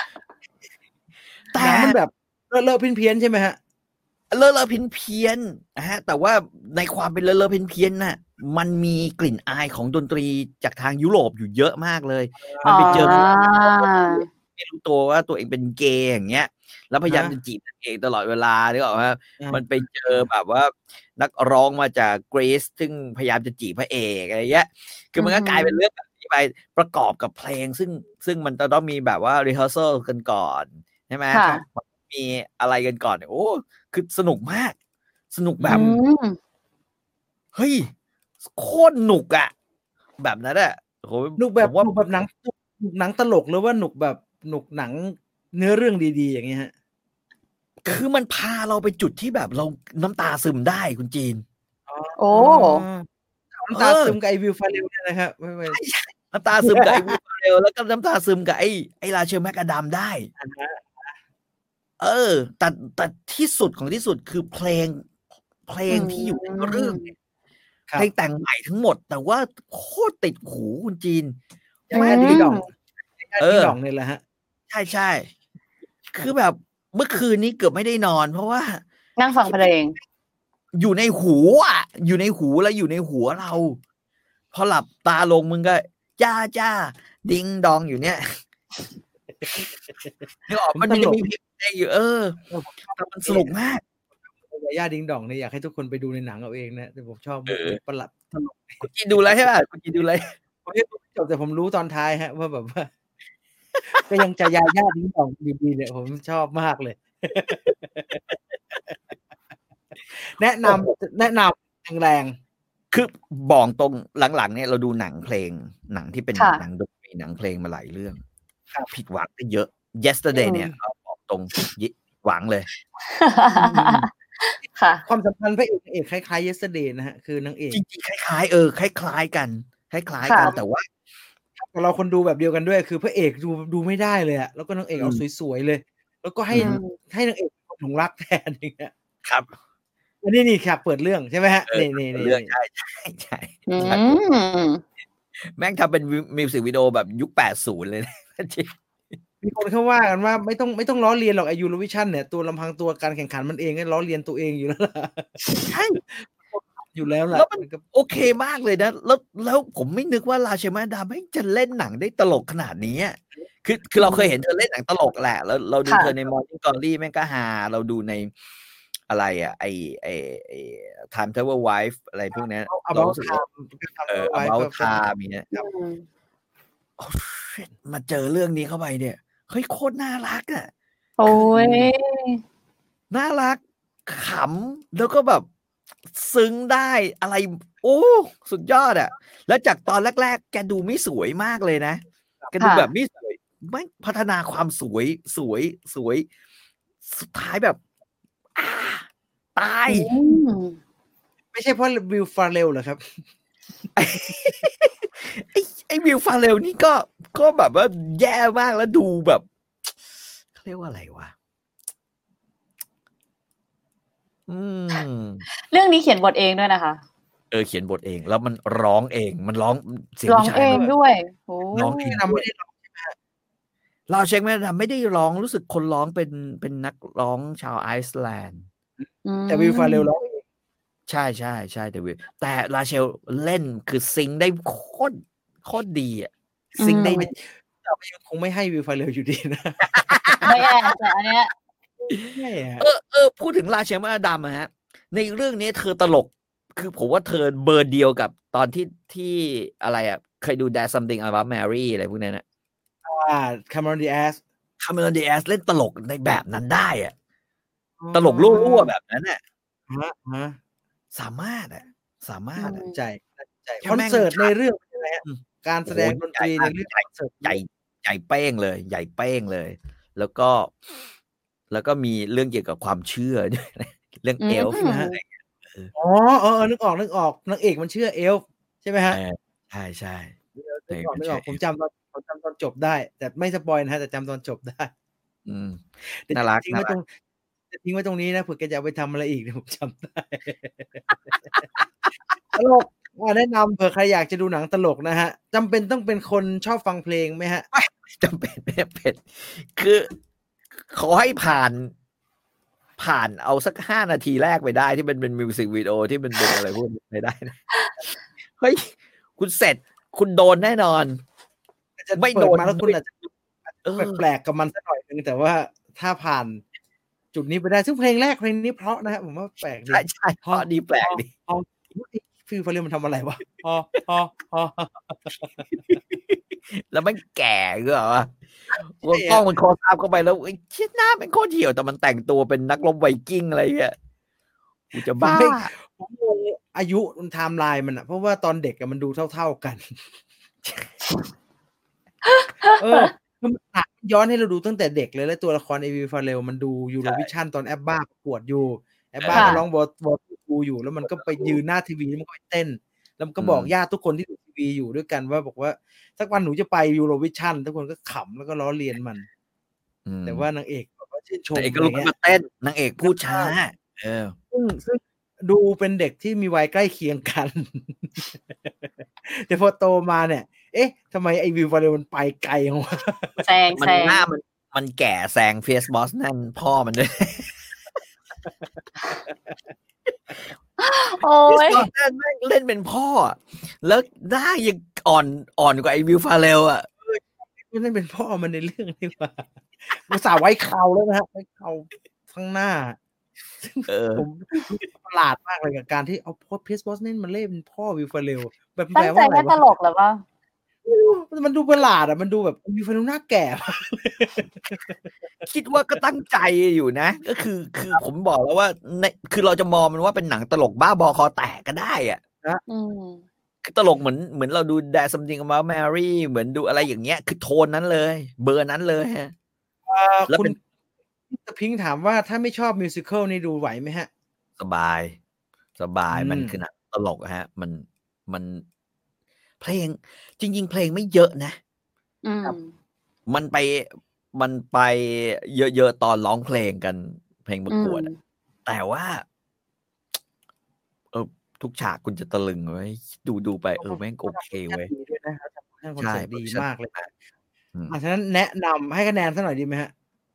แต่มันแบบเลอะเพี้ยนใช่ไหมฮะเลอะเพี้ยนนะฮะแต่ว่าในความเป็นเลอะเพี้ยนน่ะมันมีกลิ่นอายของดนตรีจากทางยุโรปอยู่เยอะมากเลยมันไปเจอไม่รู้ตัวว่าตัวเองเป็นเกย์อย่างเงี้ยแล้วพยายามจะจีบตัวเองตลอดเวลานึกออกไหมมันไปเจอแบบว่านักร้องมาจากกรีซซึ่งพยายามจะจีบพระเอกอะไรเงี้ยคือมันก็กลายเป็นเรื่องแบบนี้ไปประกอบกับเพลงซึ่งมันต้องมีแบบว่า rehearsal กันก่อนใช่ไหมมีอะไรกันก่อนโอ้คือสนุกมากสนุกแบบเฮ้ยโคตรหนุกอ่ะแบบนั้นแหละโหหนุกแบบหนังตลกหรือว่าหนุกแบบหนุกหนังเนื้อเรื่องดีๆอย่างเงี้ยฮะคือมันพาเราไปจุดที่แบบเราน้ำตาซึมได้คุณจีนโอ้น้ำตาซึมกับไอวิลฟาเรลเนี่ยนะครับไม่น้ำตาซึมกับไอ้วิลฟาเรลแล้วก็น้ำตาซึมกับไอ้ราเชลแมคอะดัมได้แต่ที่สุดของที่สุดคือเพลงที่อยู่ในเรื่องเพลงแต่งใหม่ทั้งหมดแต่ว่าโคตรติดหูคุณจีนแม่ดีดองเนี่ยแหละฮะใช่คือแบบเมื่อคืนนี้เกือบไม่ได้นอนเพราะว่านั่งฟังเพลงอยู่ในหูอยู่ในหูแล้วอยู่ในหัวเราพอหลับตาลงมึงก็จ้าดิงดองอยู่เนี่ยนึกออกมันจะมีเพลงได้อยู่แต่มันสนุกมากย่าดิงดองเนี่ยอยากให้ทุกคนไปดูในหนังเอาเองนะแต่ผมชอบประหลาดตลกคุณจีนดูแล้วใช่ป่ะคุณจีนดูเลยผมไม่จบแต่ผมรู้ตอนท้ายฮะว่าแบบว่าก็ยังจะย่าดิงดองดีๆเนี่ยผมชอบมากเลยแนะนำแรงคือบอกตรงหลังๆเนี่ยเราดูหนังเพลงหนังที่เป็นหนังดนตรีหนังเพลงมาหลายเรื่องผิดหวังไปเยอะ yesterday เนี่ยบอกตรงหวังเลยค่ะความสัมพันธ์พระเอกคล้ายๆ yesterday นะฮะคือนางเอกจริงๆคล้ายคล้ายกันแต่ว่าเราคนดูแบบเดียวกันด้วยคือพระเอกดูไม่ได้เลยอะแล้วก็นางเอกเอาสวยๆเลยแล้วก็ให้นางเอกหลงรักแทนอย่างเงี้ยครับนี่ครับเปิดเรื่องใช่ไหมฮะนี่เรื่องใช่แม่งทำเป็นมิวสิกวิดีโอแบบยุค80เลยนะจริงมีคนเขาว่ากันว่าไม่ต้องล้อเลียนหรอกไอยูโรวิชั่นเนี่ยตัวลำพังตัวการแข่งขันมันเองก็ล้อเลียนตัวเองอยู่แล้วล่ะใช่อยู่แล้วล่ะแล้วมันโอเคมากเลยนะแล้วผมไม่นึกว่าราเชลแมคอะดัมไม่จะเล่นหนังได้ตลกขนาดนี้คือเราเคยเห็นเธอเล่นหนังตลกแหละแล้วเราดูเธอใน Morning Glory แม่งก็ฮาเราดูในอะไรอ่ะไอ Time Travel Wife อะไรพวกนี้ About Time มีเนี่ยมาเจอเรื่องนี้เข้าไปเนี่ยเฮ้ยโคตรน่ารักอ่ะโอ้ยน่ารักขำแล้วก็แบบซึ้งได้อะไรโอ้สุดยอดอ่ะแล้วจากตอนแรกๆแกดูไม่สวยมากเลยนะแกดูแบบไม่สวยไม่พัฒนาความสวยสุดท้ายแบบตายไม่ใช่เพราะวิลฟาเรลเหรอครับไอ้วิลฟาเรลนี่ก็แบบว่าแย่มากแล้วดูแบบเขาเรียกว่าอะไรวะเรื่องนี้เขียนบทเองด้วยนะคะเขียนบทเองแล้วมันร้องเองมันร้องเสียงร้องเองด้วยโอ้ร้องเองไม่ได้ร้องเราเช็คไม่ได้ไม่ได้ร้องรู้สึกคนร้องเป็นนักร้องชาวไอซ์แลนด์แต่วิลฟาเรลร้องใช่แต่ราเชลเล่นคือซิงได้โคตรดีอ่ะซิงได้แต่คงไม่ให้วิลฟาเรลอยู่ดีนะไม่แย่แต่อันเนี้ยพูดถึงราเชลแมคอะดัมฮะในเรื่องนี้เธอตลกคือผมว่าเธอเบอร์เดียวกับตอนที่อะไรอ่ะเคยดู There's Something About Mary อะไรพวกนั้นนะ Cameron Diaz เล่นตลกในแบบนั้นได้อ่ะตลกรั่วๆแบบนั้นน่ะสามารถใจคอนเสิร์ตในเรื่องใช่ไหมการแสดงดนตรีในเรื่องคอนเสิร์ตใหญ่เป้งเลยแล้วก็มีเรื่องเกี่ยวกับความเชื่อด้วยเรื่องเอลฟ์นะนึกออกนางเอกมันเชื่อเอลฟ์ใช่ไหมฮะใช่นึกออกผมจำตอนจบได้แต่ไม่สปอยนะฮะแต่จำตอนจบได้น่ารักทิ้งไว้ตรงนี้นะเผื่อแกจะเอาไปทำอะไรอีกผมจำได้ตลกแนะนำเผื่อใครอยากจะดูหนังตลกนะฮะจำเป็นต้องเป็นคนชอบฟังเพลงไหมฮะจำเป็นไม่เป็นคือขอให้ผ่านเอาสัก5 นาทีแรกไปได้ที่เป็นมิวสิกวิดีโอที่เป็นอะไรพูดไปได้นะเฮ้ยคุณเสร็จคุณโดนแน่นอนไม่โดนมาแล้วคุณอาจจะแปลกกับมันสักหน่อยนึงแต่ว่าถ้าผ่านจุดนี้ไปได้ซึ่งเพลงนี้เพราะนะฮะผมว่าแปลกดีใช่เพราะดีแปลกดีฟิลฟาเรลมันทำอะไรวะแล้วมันแก่ก็เหรอวกล้องมันโคสอัพเข้าไปแล้วไอ้เชี่ยหน้าเป็นโคตรเหี่ยวแต่มันแต่งตัวเป็นนักรบไวกิ้งอะไรเงี้ยกูจะบ้าผมงงอายุไทม์ไลน์มันอ่ะเพราะว่าตอนเด็กมันดูเท่ากันมันย้อนให้เราดูตั้งแต่เด็กเลยแล้วตัวละครเอวิลฟาเรลมันดูยูโรวิชั่นตอนแอปบ้าประกวดอยู่แอปบ้าก็ร้องบอสอยู่แล้วมันก็ไปยืนหน้าทีวีมันก็ไปเต้นแล้วก็บอกญาติทุกคนที่ดูทีวีอยู่ด้วยกันว่าบอกว่าสักวันหนูจะไปยูโรวิชั่นทุกคนก็ขำแล้วก็ล้อเลียนมันแต่ว่านางเอกก็ชื่นชมนางเอกก็ลุกขึ้นมาเต้นนางเอกพูดช้าซึ่งดูเป็นเด็กที่มีวัยใกล้เคียงกันแต่พอโตมาเนี่ยเอ๊ะทำไมไอ้วิวฟาเรลมันไปไกลจังวะแซงหน้ามันแก่แซงเฟสบอสนั่นพ่อมันด้วยโอ้ยเล่นเป็นพ่อแล้วหน้ายังอ่อนกว่าไอ้วิวฟาเรลอ่ะเล่นเป็นพ่อมันในเรื่องนี้ว่าภาษาไว้เข่าแล้วนะฮะไว้เข่าข้างหน้าผมประหลาดมากเลยกับการที่เอาเพียร์สบอสนั่นมันเล่นเป็นพ่อวิวฟาเรลแบบแปลว่าอะไรวะตลกหรือเปล่ามันดูประหลาดอ่ะมันดูแบบวิวฟาเรลหน้าแก่คิดว่าก็ตั้งใจอยู่นะก็คือผมบอกแล้วว่าคือเราจะมองมันว่าเป็นหนังตลกบ้าบอคอแตกก็ได้อ่ะคือตลกเหมือนเราดู There's Something About Mary เหมือนดูอะไรอย่างเงี้ยคือโทนนั้นเลยเบอร์นั้นเลยฮะแล้วคุณพิงค์ถามว่าถ้าไม่ชอบมิวสิคัลนี่ดูไหวไหมฮะสบายมันคือหนังตลกฮะมันเพลงจริงๆเพลงไม่เยอะนะมันไปเยอะๆตอนร้องเพลงกันเพลงประกวดแต่ว่าทุกฉากคุณจะตะลึงไว้ดูไปแม่งโอเคเว้ยใช่ดีมากเลยฉะนั้นแนะนำให้คะแนนสักหน่อยดีไหมฮะ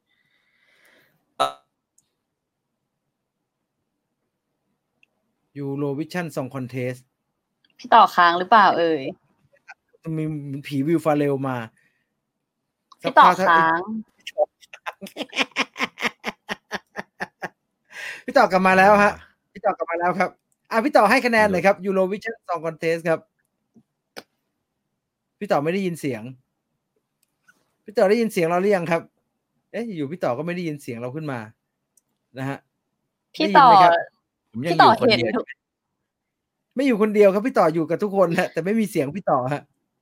ยูโรวิชั่นซองคอนเทสพี่ต่อค้างหรือเปล่ามีผีวิวฟาเรลมาพี่ต่อค้างพี่ต่อกลับมาแล้วฮะพี่ต่อกลับมาแล้วครับพี่ต่อให้คะแนนหน่อยครับยูโรวิชั่นซองคอนเทสครับพี่ต่อไม่ได้ยินเสียงพี่ต่อได้ยินเสียงเราหรือยังครับอยู่พี่ต่อก็ไม่ได้ยินเสียงเราขึ้นมานะฮะพี่ต่อเห็นไม่อยู่คนเดียวครับพี่ต่ออยู่กับทุกคนแต่ไม่มีเสียงพี่ต่อฮะ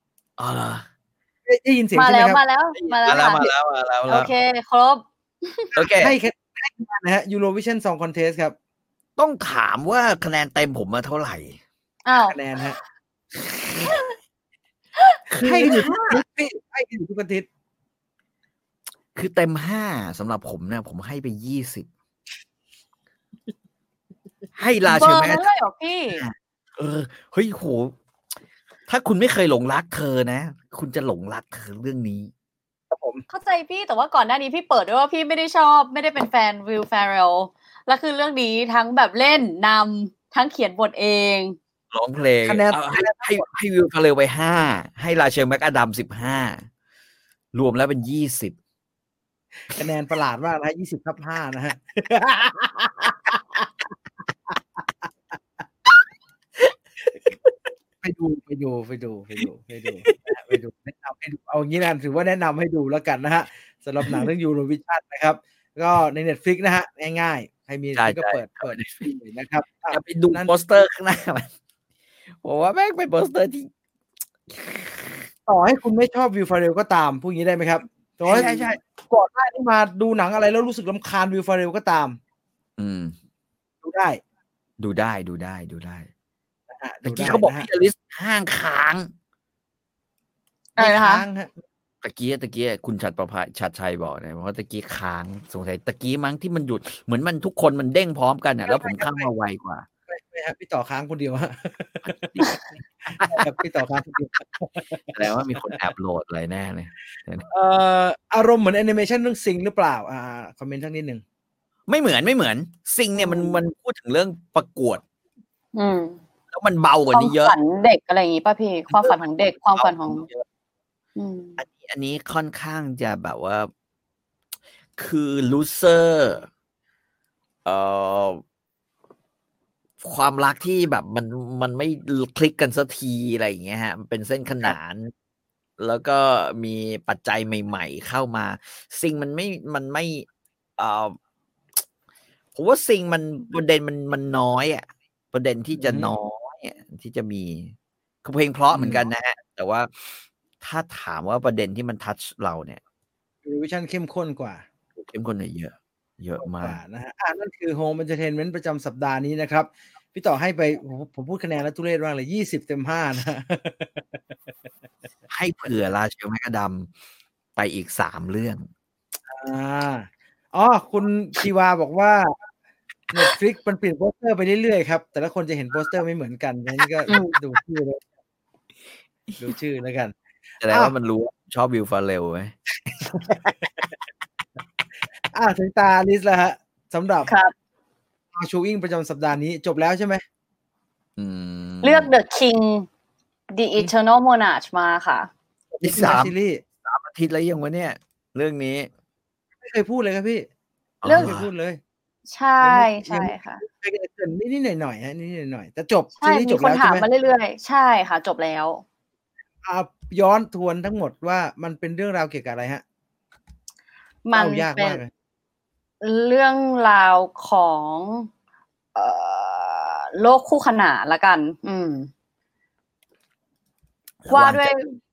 ได้ยินเสียงใช่ไหมครับมาแล้วโอเคครบโอเคให้นะฮะ Eurovision Song Contest ครับต้องถามว่าคะแนนเต็มผมมาเท่าไหร่คะแนนฮะให้อยู่ทุกอาทิตย์คือเต็ม5สำหรับผมเนี่ยผมให้ไป20ให้ราเชอร์แมนได้หรอพี่เฮ้ยโหถ้าคุณไม่เคยหลงรักเธอนะคุณจะหลงรักเธอเรื่องนี้ครับผมเข้าใจพี่แต่ว่าก่อนหน้านี้พี่เปิดด้วยว่าพี่ไม่ได้ชอบไม่ได้เป็นแฟนวิล แฟเรลแล้วคือเรื่องนี้ทั้งแบบเล่นนำทั้งเขียนบทเองร้องเพลงให้วิล แฟเรลไป5ให้ราเชลแมคอดัม15รวมแล้วเป็น20 คะแนนประหลาดมากนะ20/5นะฮะไปดูแนะนำให้ดูเอางี้นะถือว่าแนะนำให้ดูแล้วกันนะฮะสำหรับหนังเรื่อง Eurovision นะครับก็ใน Netflix นะฮะง่ายๆใครมีก็เปิดนะครับจะไปดูโปสเตอร์ข้างหน้ามันผมว่าแม่งเป็นโปสเตอร์ที่ต่อให้คุณไม่ชอบวิล ฟาเรลก็ตามพูดอย่างนี้ได้ไหมครับใช่ก่อนหน้านี้มาดูหนังอะไรแล้วรู้สึกรำคาญวิล ฟาเรลก็ตามดูได้ตะกี้เขาบอกพี่อลิสห้างค้างอะไรนะคะตะกี้คุณชัดชัยบอกนะเพราะตะกี้ค้างสงสัยตะกี้มั้งที่มันหยุดเหมือนมันทุกคนมันเด้งพร้อมกันแล้วผมเข้ามาไวกว่าไม่ครับพี่ต่อค้างคนเดียวฮะพี่ต่อค้างคนเดียวแปลว่ามีคนแอบโหลดอะไรแน่เลยอารมณ์เหมือนแอนิเมชันเรื่องซิงหรือเปล่าคอมเมนต์ทั้งนิดนึงไม่เหมือนซิงเนี่ยมันพูดถึงเรื่องประกวดแล้วมันเบากว่านี้เยอะความฝันเด็กอะไรอย่างงี้ป่ะพี่ความฝันของเด็กความฝันของอันนี้ค่อนข้างจะแบบว่าคือลูเซอร์ความรักที่แบบมันไม่คลิกกันสักทีอะไรอย่างเงี้ยฮะมันเป็นเส้นขนานแล้วก็มีปัจจัยใหม่ๆเข้ามาสิ่งมันไม่ผมว่าสิ่งมันประเด็นมันน้อยอ่ะประเด็นที่จะน้อยที่จะมีคือเพลงเพราะเหมือนกันนะฮะแต่ว่าถ้าถามว่าประเด็นที่มันทัชเราเนี่ย Eurovision เข้มข้นกว่าเยอะมากนะฮะนั่นคือ Home Entertainment ประจำสัปดาห์นี้นะครับพี่ต่อให้ไปผมพูดคะแนนแล้วทุเรศมากเลย20 เต็ม 5นะให้เผื่อราเชลแมกดำไปอีก3เรื่องคุณชีวาบอกว่า Netflix มันเปลี่ยนโปสเตอร์ไปเรื่อยๆครับแต่ละคนจะเห็นโปสเตอร์ไม่เหมือนกันนี่ก็ดูชื่อเลยดูชื่อแล้วกันแสดงว่ามันรู้ชอบวิลฟาเรลไหมถึงตาลิสแล้วฮะสำหรับชูอิงประจำสัปดาห์นี้จบแล้วใช่ไหมเลือก The King The Eternal Monarch มาค่ะที่3 อาทิตย์แล้วยังวะเนี่ยเรื่องนี้ไม่เคยพูดเลยครับพี่ไม่เคยพูดเลยใช่ใช่ค่ะนิดหน่อยฮะนิดหน่อยแต่จบใช่มีคนถามมาเรื่อยๆใช่ค่ะจบแล้วย้อนทวนทั้งหมดว่ามันเป็นเรื่องราวเกี่ยวกับอะไรฮะมันเป็นเรื่องราวของโลกคู่ขนานละกันว่าด้วย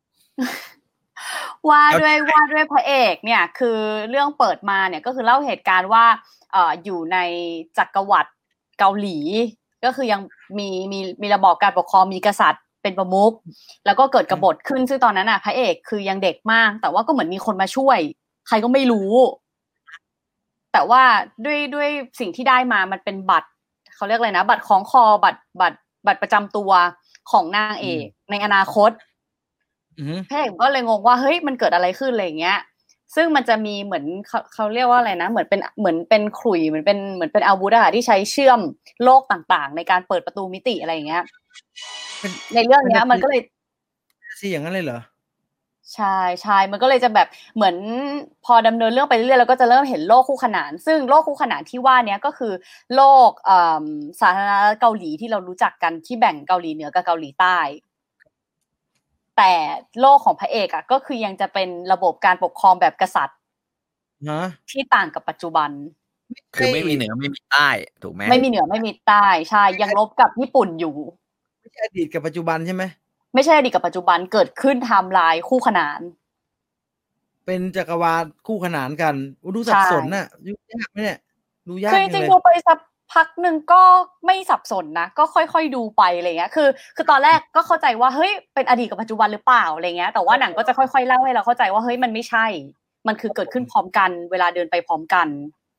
พระเอกเนี่ยคือเรื่องเปิดมาเนี่ยก็คือเล่าเหตุการณ์ว่าอยู่ในจักรวรรดิเกาหลีก็คือยังมีระบอบการปกครองมีกษัตริย์เป็นประมุขแล้วก็เกิดกบฏขึ้นซึ่งตอนนั้นพระเอกคือยังเด็กมากแต่ว่าก็เหมือนมีคนมาช่วยใครก็ไม่รู้แต่ว่าด้วยสิ่งที่ได้มามันเป็นบัตรเขาเรียกอะไรนะบัตรของคอบัตรประจำตัวของนางเอกในอนาคตพระเอกก็เลยงงว่าเฮ้ยมันเกิดอะไรขึ้นอะไรอย่างเงี้ยซึ่งมันจะมีเหมือนเขาเรียกว่าอะไรนะเหมือนเป็นขลุ่ยเหมือนเป็นอาวุธที่ใช้เชื่อมโลกต่างๆในการเปิดประตูมิติอะไรอย่างเงี้ยในเรื่องนี้มันก็เลยสิอย่างนั้นเลยเหรอใช่มันก็เลยจะแบบเหมือนพอดำเนินเรื่องไปเรื่อยๆแล้วก็จะเริ่มเห็นโลกคู่ขนานซึ่งโลกคู่ขนานที่ว่านี้ก็คือโลกสาธารณรัฐเกาหลีที่เรารู้จักกันที่แบ่งเกาหลีเหนือกับเกาหลีใต้แต่โลกของพระเอกก็คือยังจะเป็นระบบการปกครองแบบกษัตริย์ที่ต่างกับปัจจุบันคือไม่มีเหนือไม่มีใต้ถูกไหมไม่มีเหนือไม่มีใต้ใช่ยังลบกับญี่ปุ่นอยู่ไม่ใช่อดีตกับปัจจุบันใช่ไหมไม่ใช่อดีตกับปัจจุบันเกิดขึ้นไทม์ไลน์คู่ขนานเป็นจักรวาลคู่ขนานกันดูสับสนน่ะยุ่งยากไหมเนี่ยดูยากคือจริงๆดูไปสักพักหนึ่งก็ไม่สับสนนะก็ค่อยๆดูไปอะไรเงี้ยคือตอนแรกก็เข้าใจว่าเฮ้ยเป็นอดีตกับปัจจุบันหรือเปล่าอะไรเงี้ยแต่ว่าหนังก็จะค่อยๆเล่าให้เราเข้าใจว่าเฮ้ยมันไม่ใช่มันคือเกิดขึ้นพร้อมกันเวลาเดินไปพร้อมกัน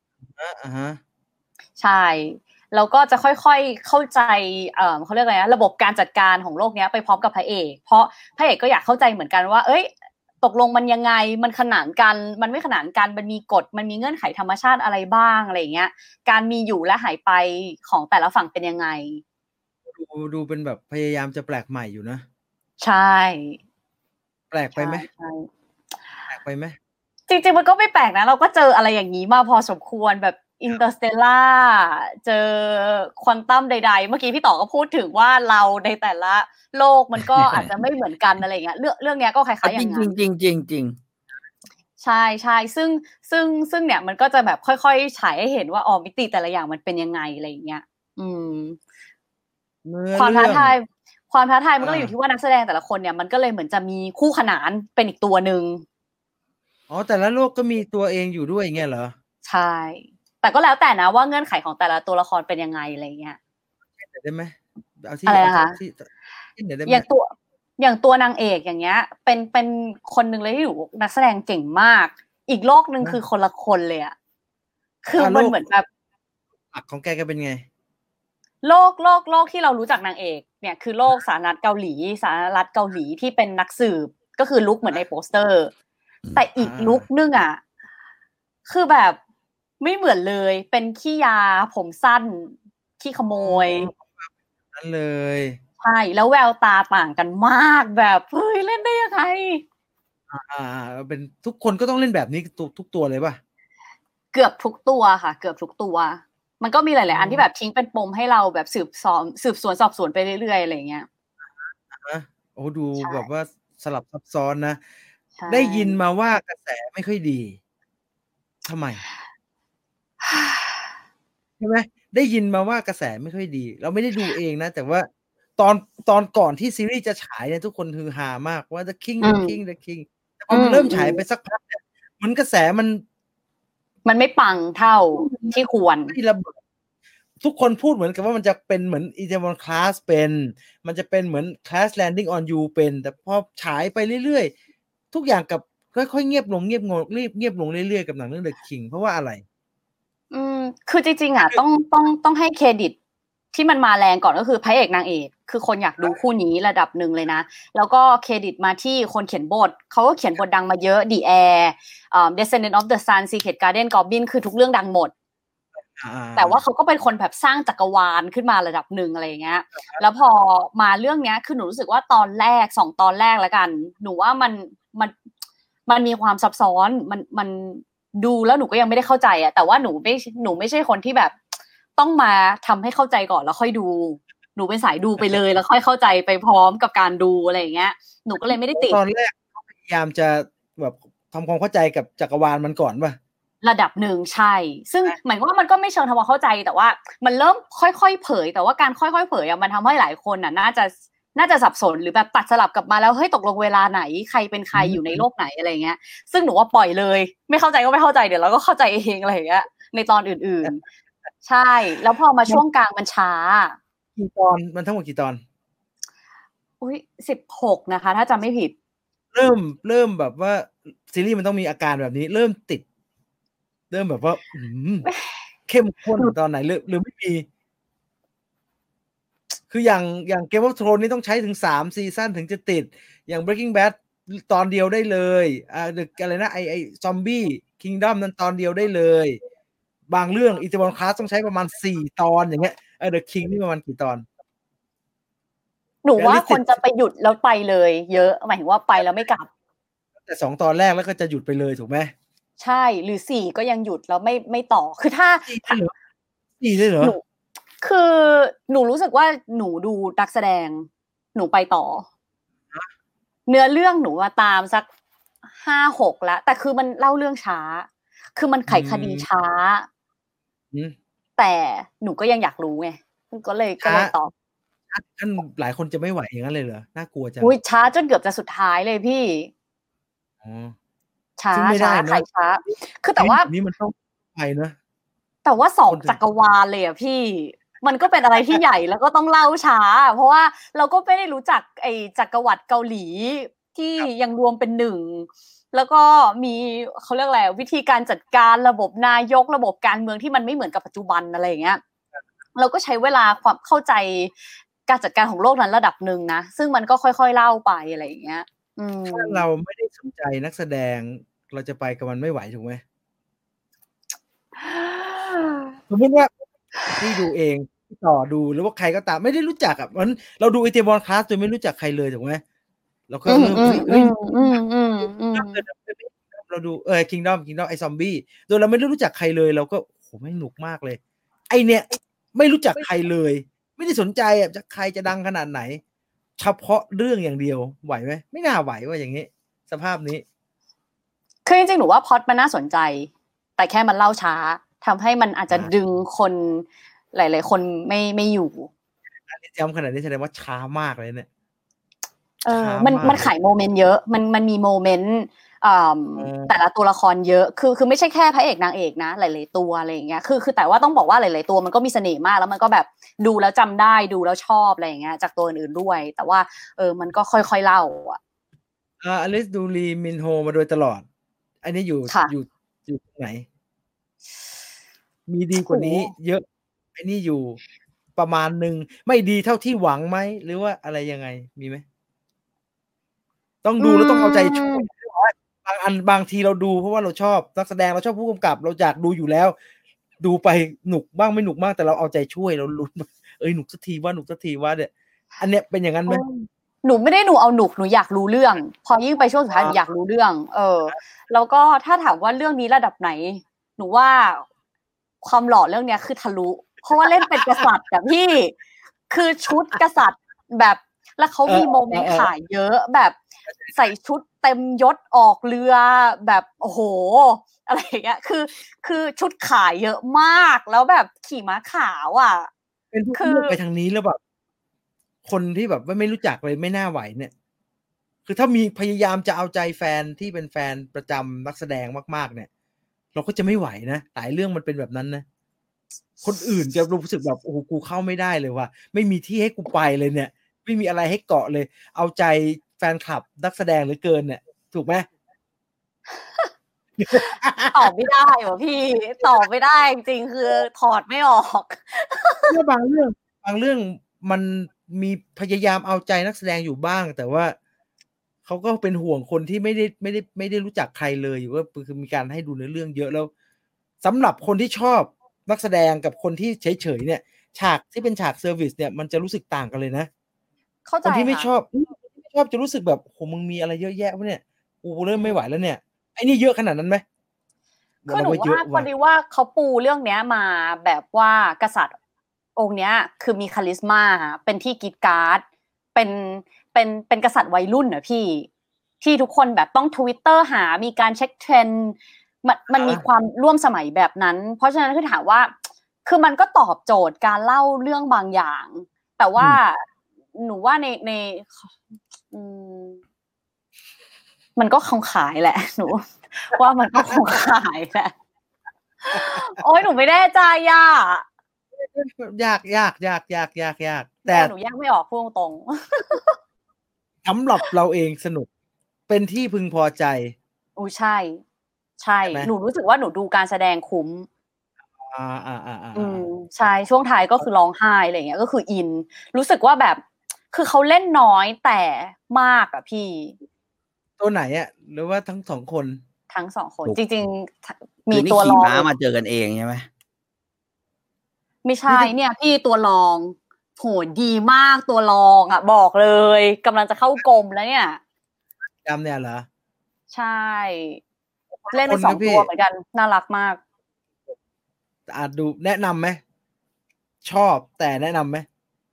ใช่เราก็จะค่อยๆเข้าใจเขาเรียกอะไรนะระบบการจัดการของโลกนี้ไปพร้อมกับพระเอกเพราะพระเอกก็อยากเข้าใจเหมือนกันว่าเอ้ยตกลงมันยังไงมันขนานกันมันไม่ขนานกันมันมีกฎมันมีเงื่อนไขธรรมชาติอะไรบ้างอะไรเงี้ยการมีอยู่และหายไปของแต่ละฝั่งเป็นยังไงดูเป็นแบบพยายามจะแปลกใหม่อยู่นะใช่แปลกไปไหมแปลกไปไหมจริงๆมันก็ไม่แปลกนะเราก็เจออะไรอย่างนี้มาพอสมควรแบบอินเตอร์สเตลล่าเจอควอนตัมใดๆเมื่อกี้พี่ต่อก็พูดถึงว่าเราในแต่ละโลกมันก็อาจจะไม่เหมือนกันอะไรเงี้ยเรื่องนี้ก็คล้ายๆอย่างนั้นจริงใช่ซึ่งเนี่ยมันก็จะแบบค่อยๆฉายให้เห็นว่ามิติแต่ละอย่างมันเป็นยังไงอะไรอย่างเงี้ยความท้าทายมันก็อยู่ที่ว่านักแสดงแต่ละคนเนี่ยมันก็เลยเหมือนจะมีคู่ขนานเป็นอีกตัวนึงแต่ละโลกก็มีตัวเองอยู่ด้วยอย่างเงี้ยเหรอใช่แต่ก็แล้วแต่นะว่าเงื่อนไขของแต่ละตัวละครเป็นยังไงอะไรเงี้ยได้ไหมเอาที่อะไรนะคะอย่างตัวนางเอกอย่างเงี้ยเป็นคนนึงเลยที่อยู่นักแสดงเก่งมากอีกโลกนึงคือคนละคนเลยอ่ะคือมันเหมือนแบบของแกก็เป็นไงโลกที่เรารู้จักนางเอกเนี่ยคือโลกสาธารณรัฐเกาหลีที่เป็นนักสืบก็คือลุคเหมือนในโปสเตอร์แต่อีกลุคนึงอ่ะคือแบบไม่เหมือนเลยเป็นขี้ยาผมสั้นขี้ขโมยนั่นเลยใช่แล้วแววตาต่างกันมากแบบเฮ้ยเล่นได้ยังไงเป็นทุกคนก็ต้องเล่นแบบนี้ทุกตัวเลยป่ะเกือบทุกตัวค่ะเกือบทุกตัวมันก็มีหลายๆอันที่แบบทิ้งเป็นปมให้เราแบบสืบสวนสอบสวนไปเรื่อยๆอะไรเงี้ยโอ้ดูแบบว่าสลับซับซ้อนนะได้ยินมาว่ากระแสไม่ค่อยดีทำไมใช่ไหมได้ยินมาว่ากระแสไม่ค่อยดีเราไม่ได้ดูเองนะแต่ว่าตอนก่อนที่ซีรีส์จะฉายเนี่ยทุกคนฮือฮามากว่า The King แต่พอมันเริ่มฉายไปสักพักเนี่ยมันกระแสมันไม่ปังเท่าที่ควรที่ระเบิดทุกคนพูดเหมือนกับว่ามันจะเป็นเหมือน Itaewon Class มันจะเป็นเหมือน Class Landing on You แต่พอฉายไปเรื่อยๆทุกอย่างกับค่อยๆเงียบลงเงียบลงเรื่อยๆกับหนังเรื่อง The King เพราะว่าอะไรคือจริงๆต้องให้เครดิตที่มันมาแรงก่อนก็คือพระเอกนางเอกคือคนอยากดูคู่นี้ระดับหนึ่งเลยนะแล้วก็เครดิตมาที่คนเขียนบทเขาก็เขียนบทดังมาเยอะ The Air Descendant of the Sun Secret Garden Goblin คือทุกเรื่องดังหมดแต่ว่าเขาก็เป็นคนแบบสร้างจักรวาลขึ้นมาระดับหนึ่งอะไรอย่างเงี้ยแล้วพอมาเรื่องเนี้ยคือหนูรู้สึกว่าตอนแรก2ตอนแรกแล้วกันหนูว่ามันมีความซับซ้อนมันดูแล้วหนูก็ยังไม่ได้เข้าใจอ่ะแต่ว่าหนูไม่ใช่คนที่แบบต้องมาทำให้เข้าใจก่อนแล้วค่อยดูหนูเป็นสายดูไปเลยแล้วค่อยเข้าใจไปพร้อมกับการดูอะไรอย่างเงี้ยหนูก็เลยไม่ได้ติดตอนแรกเขาพยายามจะแบบทำความเข้าใจกับจักรวาลมันก่อนป่ะระดับหนึ่งใช่ซึ่งหมายว่ามันก็ไม่เชิงทำความเข้าใจแต่ว่ามันเริ่มค่อยๆเผยแต่ว่าการค่อยๆเผยมันทำให้หลายคนน่ะน่าจะสับสนหรือแบบตัดสลับกลับมาแล้วเฮ้ยตกลงเวลาไหนใครเป็นใครอยู่ในโลกไหนอะไรเงี้ยซึ่งหนูว่าปล่อยเลยไม่เข้าใจก็ไม่เข้าใจเดี๋ยวเราก็เข้าใจเองอะไรอย่างเงี้ยในตอนอื่นๆใช่แล้วพอมาช่วงกลางมันช้ากี่ตอนมันทั้งหมดกี่ตอนอุ๊ย16นะคะถ้าจำไม่ผิดเริ่มแบบว่าซีรีส์มันต้องมีอาการแบบนี้เริ่มติดเริ่มแบบว่าเข้มข้นตอนไหนหรือไม่มีคืออย่าง Game of Thrones นี่ต้องใช้ถึง3ซีซั่นถึงจะติดอย่าง Breaking Bad ตอนเดียวได้เลยอะไรนะไอ Zombie Kingdom นั้นตอนเดียวได้เลยบางเรื่อง Itaewon Class ต้องใช้ประมาณ4ตอนอย่างเงี้ยThe King นี่ประมาณกี่ตอนหนูว่าคนจะไปหยุดแล้วไปเลยเยอะหมายถึงว่าไปแล้วไม่กลับแต่2ตอนแรกแล้วก็จะหยุดไปเลยถูกไหมใช่หรือ4ก็ยังหยุดแล้วไม่ต่อคือถ้า 4ได้เหรอคือหนูรู้สึกว่าหนูดูนักแสดงหนูไปต่อเนื้อเรื่องหนูมาตามสัก5-6แล้วแต่คือมันเล่าเรื่องช้าคือมันไขคดีช้าแต่หนูก็ยังอยากรู้ไงก็เลยต่อท่านหลายคนจะไม่ไหวอย่างนั้นเลยเหรอน่ากลัวจังอุ้ยช้าจนเกือบจะสุดท้ายเลยพี่ช้าไขช้าคือแต่ว่านี่มันต้องไปนะแต่ว่า2จักรวาลเลยอ่ะพี่มันก็เป็นอะไรที่ใหญ่แล้วก็ต้องเล่าช้าเพราะว่าเราก็ไม่ได้รู้จักไอ้จักรวรรดิเกาหลีที่ยังรวมเป็นหนึ่งแล้วก็มีเขาเรียกอะไรวิธีการจัดการระบบนายกระบบการเมืองที่มันไม่เหมือนกับปัจจุบันอะไรอย่างเงี้ยเราก็ใช้เวลาความเข้าใจการจัดการของโลกนั้นระดับหนึ่งนะซึ่งมันก็ค่อยๆเล่าไปอะไรอย่างเงี้ยถ้าเราไม่ได้สนใจนักแสดงเราจะไปกับมันไม่ไหวถูกไหมสมมติว่าพี่ดูเองต่อดูหรือว่าใครก็ตามไม่ได้รู้จักอ่ะมันเราดูItaewon Classโดยไม่รู้จักใครเลยถูกไหมเราก็เริ่มเราดูKingdom ไอ้ซอมบี้โดยเราไม่ได้รู้จักใครเลยเราก็โหไม่หนุกมากเลยไอเนี่ยไม่รู้จักใครเลยไม่ได้สนใจอ่ะจะใครจะดังขนาดไหนเฉพาะเรื่องอย่างเดียวไหวไหมไม่น่าไหวว่าอย่างนี้สภาพนี้คือจริงๆหนูว่าพล็อตมันน่าสนใจแต่แค่มันเล่าช้าทำให้มันอาจจะดึงคนหลายๆคนไม่อยู่ย้ำขนาดนี้แสดงว่าช้ามากเลยเนี่ยมันขายโมเมนต์เยอะมันมีโมเมนต์แต่ละตัวละครเยอะคือไม่ใช่แค่พระเอกนางเอกนะหลายๆตัวอะไรอย่างเงี้ยคือแต่ว่าต้องบอกว่าหลายๆตัวมันก็มีเสน่ห์มากแล้วมันก็แบบดูแล้วจำได้ดูแล้วชอบอะไรอย่างเงี้ยจากตัวอื่นๆด้วยแต่ว่ามันก็ค่อยๆเล่าอ่ะอลิสดูลีมินโฮมาโดยตลอดอันนี้อยู่ไหนมีดีกว่านี้เยอะไอ้นี่อยู่ประมาณนึงไม่ดีเท่าที่หวังไหมหรือว่าอะไรยังไงมีไหมต้องดูแล้วต้องเอาใจช่วยบางทีเราดูเพราะว่าเราชอบนักแสดงเราชอบผู้กำกับเราอยากดูอยู่แล้วดูไปหนุกบ้างไม่หนุกบ้างแต่เราเอาใจช่วยเราลุ้นหนุกสักทีว่าเนี่ยอันเนี้ยเป็นอย่างนั้นไหมหนูไม่ได้หนูเอาหนุกหนูอยากรู้เรื่องพอยิ่งไปช่วงสุดท้ายหนูอยากรู้เรื่องแล้วก็ถ้าถามว่าเรื่องนี้ระดับไหนหนูว่าความหล่อเรื่องเนี้ยคือทะลุเพราะว่าเล่นเป็นกษัตริย์แบบพี่คือชุดกษัตริย์แบบแล้วเขามีโมเมนต์ขายเยอะแบบใส่ชุดเต็มยศออกเรือแบบโอ้โหอะไรอย่างเงี้ยคือชุดขายเยอะมากแล้วแบบขี่ม้าขาวอ่ะเป็นคือไปทางนี้แล้วแบบคนที่แบบไม่รู้จักเลยไม่น่าไหวเนี่ยคือถ้ามีพยายามจะเอาใจแฟนที่เป็นแฟนประจำนักแสดงมากๆเนี่ยเราก็จะไม่ไหวนะหลายเรื่องมันเป็นแบบนั้นนะคนอื่นจะรู้สึกแบบโอ้โหกูเข้าไม่ได้เลยว่ะไม่มีที่ให้กูไปเลยเนี่ยไม่มีอะไรให้เกาะเลยเอาใจแฟนคลับนักแสดงเหลือเกินเนี่ยถูกไหมตอบไม่ได้ว่ะพี่ตอบไม่ได้จริงๆคือถอดไม่ออกเรื่องบางเรื่องมันมีพยายามเอาใจนักแสดงอยู่บ้างแต่ว่าเขาก็เป็นห่วงคนที่ไม่ได้รู้จักใครเลยอยู่ว่าคือมีการให้ดูในเรื่องเยอะแล้วสำหรับคนที่ชอบนักแสดงกับคนที่เฉยๆเนี่ยฉากที่เป็นฉากเซอร์วิสเนี่ยมันจะรู้สึกต่างกันเลยนะเข้าใจคนที่ไม่ชอบจะรู้สึกแบบโหมึงมีอะไรเยอะแยะวะเนี่ยกูเริ่มไม่ไหวแล้วเนี่ยไอ้นี่เยอะขนาดนั้นไหมคือหนูว่าพอดีว่าเขาปูเรื่องเนี้ยมาแบบว่ากษัตริย์องค์เนี้ยคือมีคาลิสมาเป็นที่กรีดกราร์ดเป็นกษัตริย์วัยรุ่นนะพี่ที่ทุกคนแบบต้อง Twitter หามีการเช็คเทรนด์มันมีความร่วมสมัยแบบนั้นเพราะฉะนั้นคือถามว่าคือมันก็ตอบโจทย์การเล่าเรื่องบางอย่างแต่ว่าหนูว่าในมันก็คงขายแหละหนูว่ามันก็คงขายแหละโอ้ยหนูไม่แน่ใจยากแต่หนูแยกไม่ออกพูดตรงสำหรับเราเองสนุกเป็นที่พึงพอใจใช่หนูรู้สึกว่าหนูดูการแสดงคุ้มใช่ช่วงท้ายก็คือร้องไห้อะไรเงี้ยก็คืออินรู้สึกว่าแบบคือเขาเล่นน้อยแต่มากอ่ะพี่ตัวไหนอ่ะหรือว่าทั้งสองคนจริงๆมีตัวรองมาเจอกันเองใช่ไหมไม่ใช่เนี่ยพี่ตัวรองโหดีมากตัวรองอ่ะบอกเลยกำลังจะเข้ากรมแล้วเนี่ยจำเนี่ยเหรอใช่เล่นเป็น2ตัวเหมือนกันน่ารักมากดูแนะนำไหมชอบแต่แนะนำไหม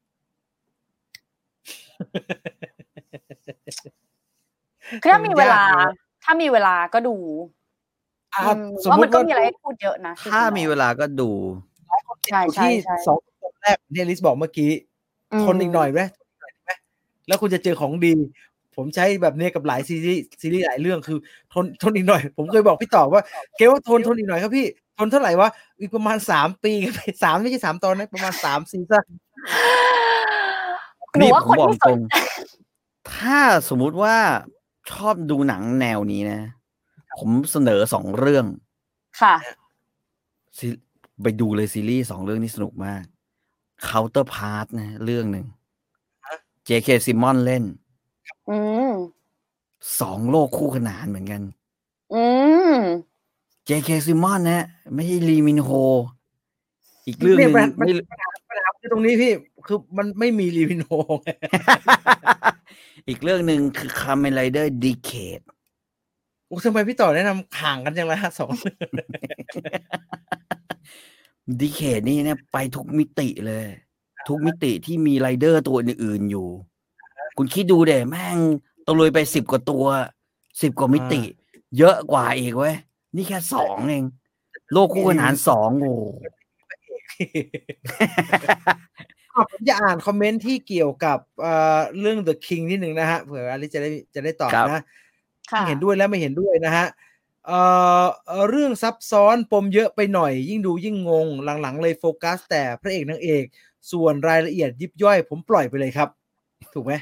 ถ้ามีเวลาก็ดูว่ามันก็มีอะไรให้พูดเยอะนะถ้ามีเวลาก็ดูใช่ที่2คนแรกที่ลิสบอกเมื่อกี้ทนอีกหน่อยไหมแล้วคุณจะเจอของดีผมใช้แบบนี้กับหลายซีรีส์หลายเรื่องคือทนอีกหน่อยผมเคยบอกพี่ต่อว่าเกว่าทนอีกหน่อยครับพี่ทนเท่าไหร่วะอีกประมาณ3 ปี3ไม่ใช่3ตอนนะประมาณ3ซีซั่นนี่ผมบอกตรงถ้าสมมุติว่าชอบดูหนังแนวนี้นะผมเสนอ2เรื่องค่ะไปดูเลยซีรีส์2เรื่องนี้สนุกมาก Counterpart นะเรื่องนึง J.K. Simmons เล่น2โลกคู่ขนานเหมือนกันJ.K. Simmons นะไม่ใช่ลีมินโฮอีกเรื่องนึงไม่ปัญหาคือตรงนี้พี่คือมันไม่มีลีมินโฮอีกเรื่องนึงคือ Kamen Rider Decade โอ้ทำไมพี่ต่อแนะนำห่างกันจังเลย2เรื่อง Decade นี่เนี่ยไปทุกมิติเลยทุกมิติที่มีไรเดอร์ตัวอื่นๆอยู่คุณคิดดูเด้แม่งตะลุยไป10 กว่าตัว10 กว่ามิติเยอะกว่าอีกเว้ยนี่แค่2เองโลกคู่ขนาน2โอ้ผมจะอ่านคอมเมนต์ที่เกี่ยวกับเรื่อง The King นิดนึงนะฮะเผื่ออลิซจะได้ตอบนะเห็นด้วยและไม่เห็นด้วยนะฮะเรื่องซับซ้อนปมเยอะไปหน่อยยิ่งดูยิ่งงงหลังๆเลยโฟกัสแต่พระเอกนางเอกส่วนรายละเอียดยิบย่อยผมปล่อยไปเลยครับถูกไหม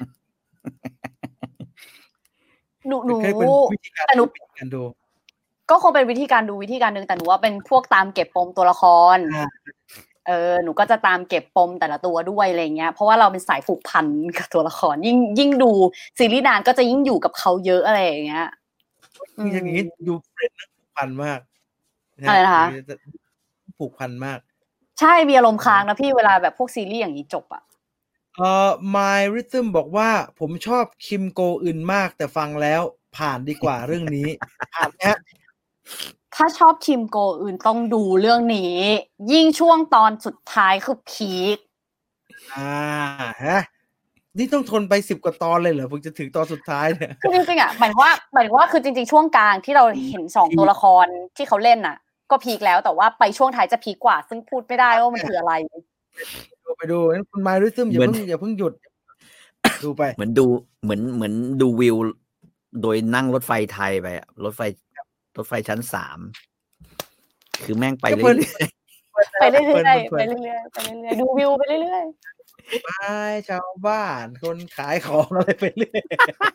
หนูแต่หนูก็คงเป็นวิธีการดูวิธีการนึงแต่หนูว่าเป็นพวกตามเก็บปมตัวละครหนูก็จะตามเก็บปมแต่ละตัวด้วยอะไรเงี้ยเพราะว่าเราเป็นสายผูกพันกับตัวละครยิ่งดูซีรีส์นานก็จะยิ่งอยู่กับเขาเยอะอะไรอย่างเงี้ยอย่างนี้ดูเป็นผูกพันมากอะไรนะคะผูกพันมากใช่มีอารมณ์ค้างนะพี่เวลาแบบพวกซีรีส์อย่างนี้จบอ่ะ My Rhythm บอกว่าผมชอบคิมโกอึนมากแต่ฟังแล้วผ่านดีกว่าเรื่องนี้ผ่านฮะถ้าชอบคิมโกอึนต้องดูเรื่องนี้ยิ่งช่วงตอนสุดท้ายคือพีคฮะนี่ต้องทนไป10 กว่าตอนเลยเหรอเพิ่งจะถึงตอนสุดท้ายเนี่ยคือจริงๆอ่ะหมายว่าคือจริงๆช่วงกลางที่เราเห็น2ตัวละครที่เขาเล่นน่ะก็พีคแล้วแต่ว่าไปช่วงท้ายจะพีคกว่าซึ่งพูดไม่ได้ว่ามันคืออะไรไปดูคุณ My Rhythm อย่าเพิ่งหยุดดูไปเหมือนดูวิวโดยนั่งรถไฟไทยไปรถไฟชั้น3คือแม่งไปเรื่อยไปเรื่อยๆไปเรื่อยๆไปเรื่อยๆดูวิวไปเรื่อยๆไม่ชาวบ้านคนขายของอะไรไปเรื่อย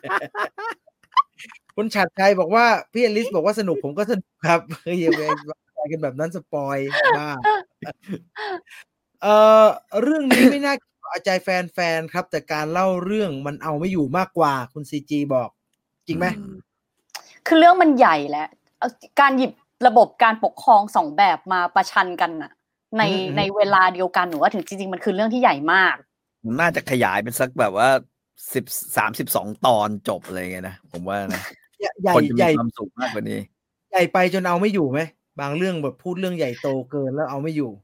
คุณฉัตรชัยบอกว่าพี่อลิสบอกว่าสนุกผมก็สนุกครับอย่าไปกันแบบนั้นสปอยบ้าเรื่องนี้ไม่น่าเอาใจแฟนๆครับแต่การเล่าเรื่องมันเอาไม่อยู่มากกว่าคุณซีจีบอกจริงไหมคือเรื่องมันใหญ่แหละการหยิบระบบการปกครอง2แบบมาประชันกันน่ะในเวลาเดียวกันหนูว่าถึงจริงๆมันคือเรื่องที่ใหญ่มากน่าจะขยายเป็นสักแบบว่า32 ตอนจบอะไรเงี้ยนะผมว่านะคนจะมีความสุขมากกว่านี้ใหญ่ไปจนเอาไม่อยู่ไหมบางเรื่องแบบพูดเรื่องใหญ่โตเกินแล้วเอาไม่อยู่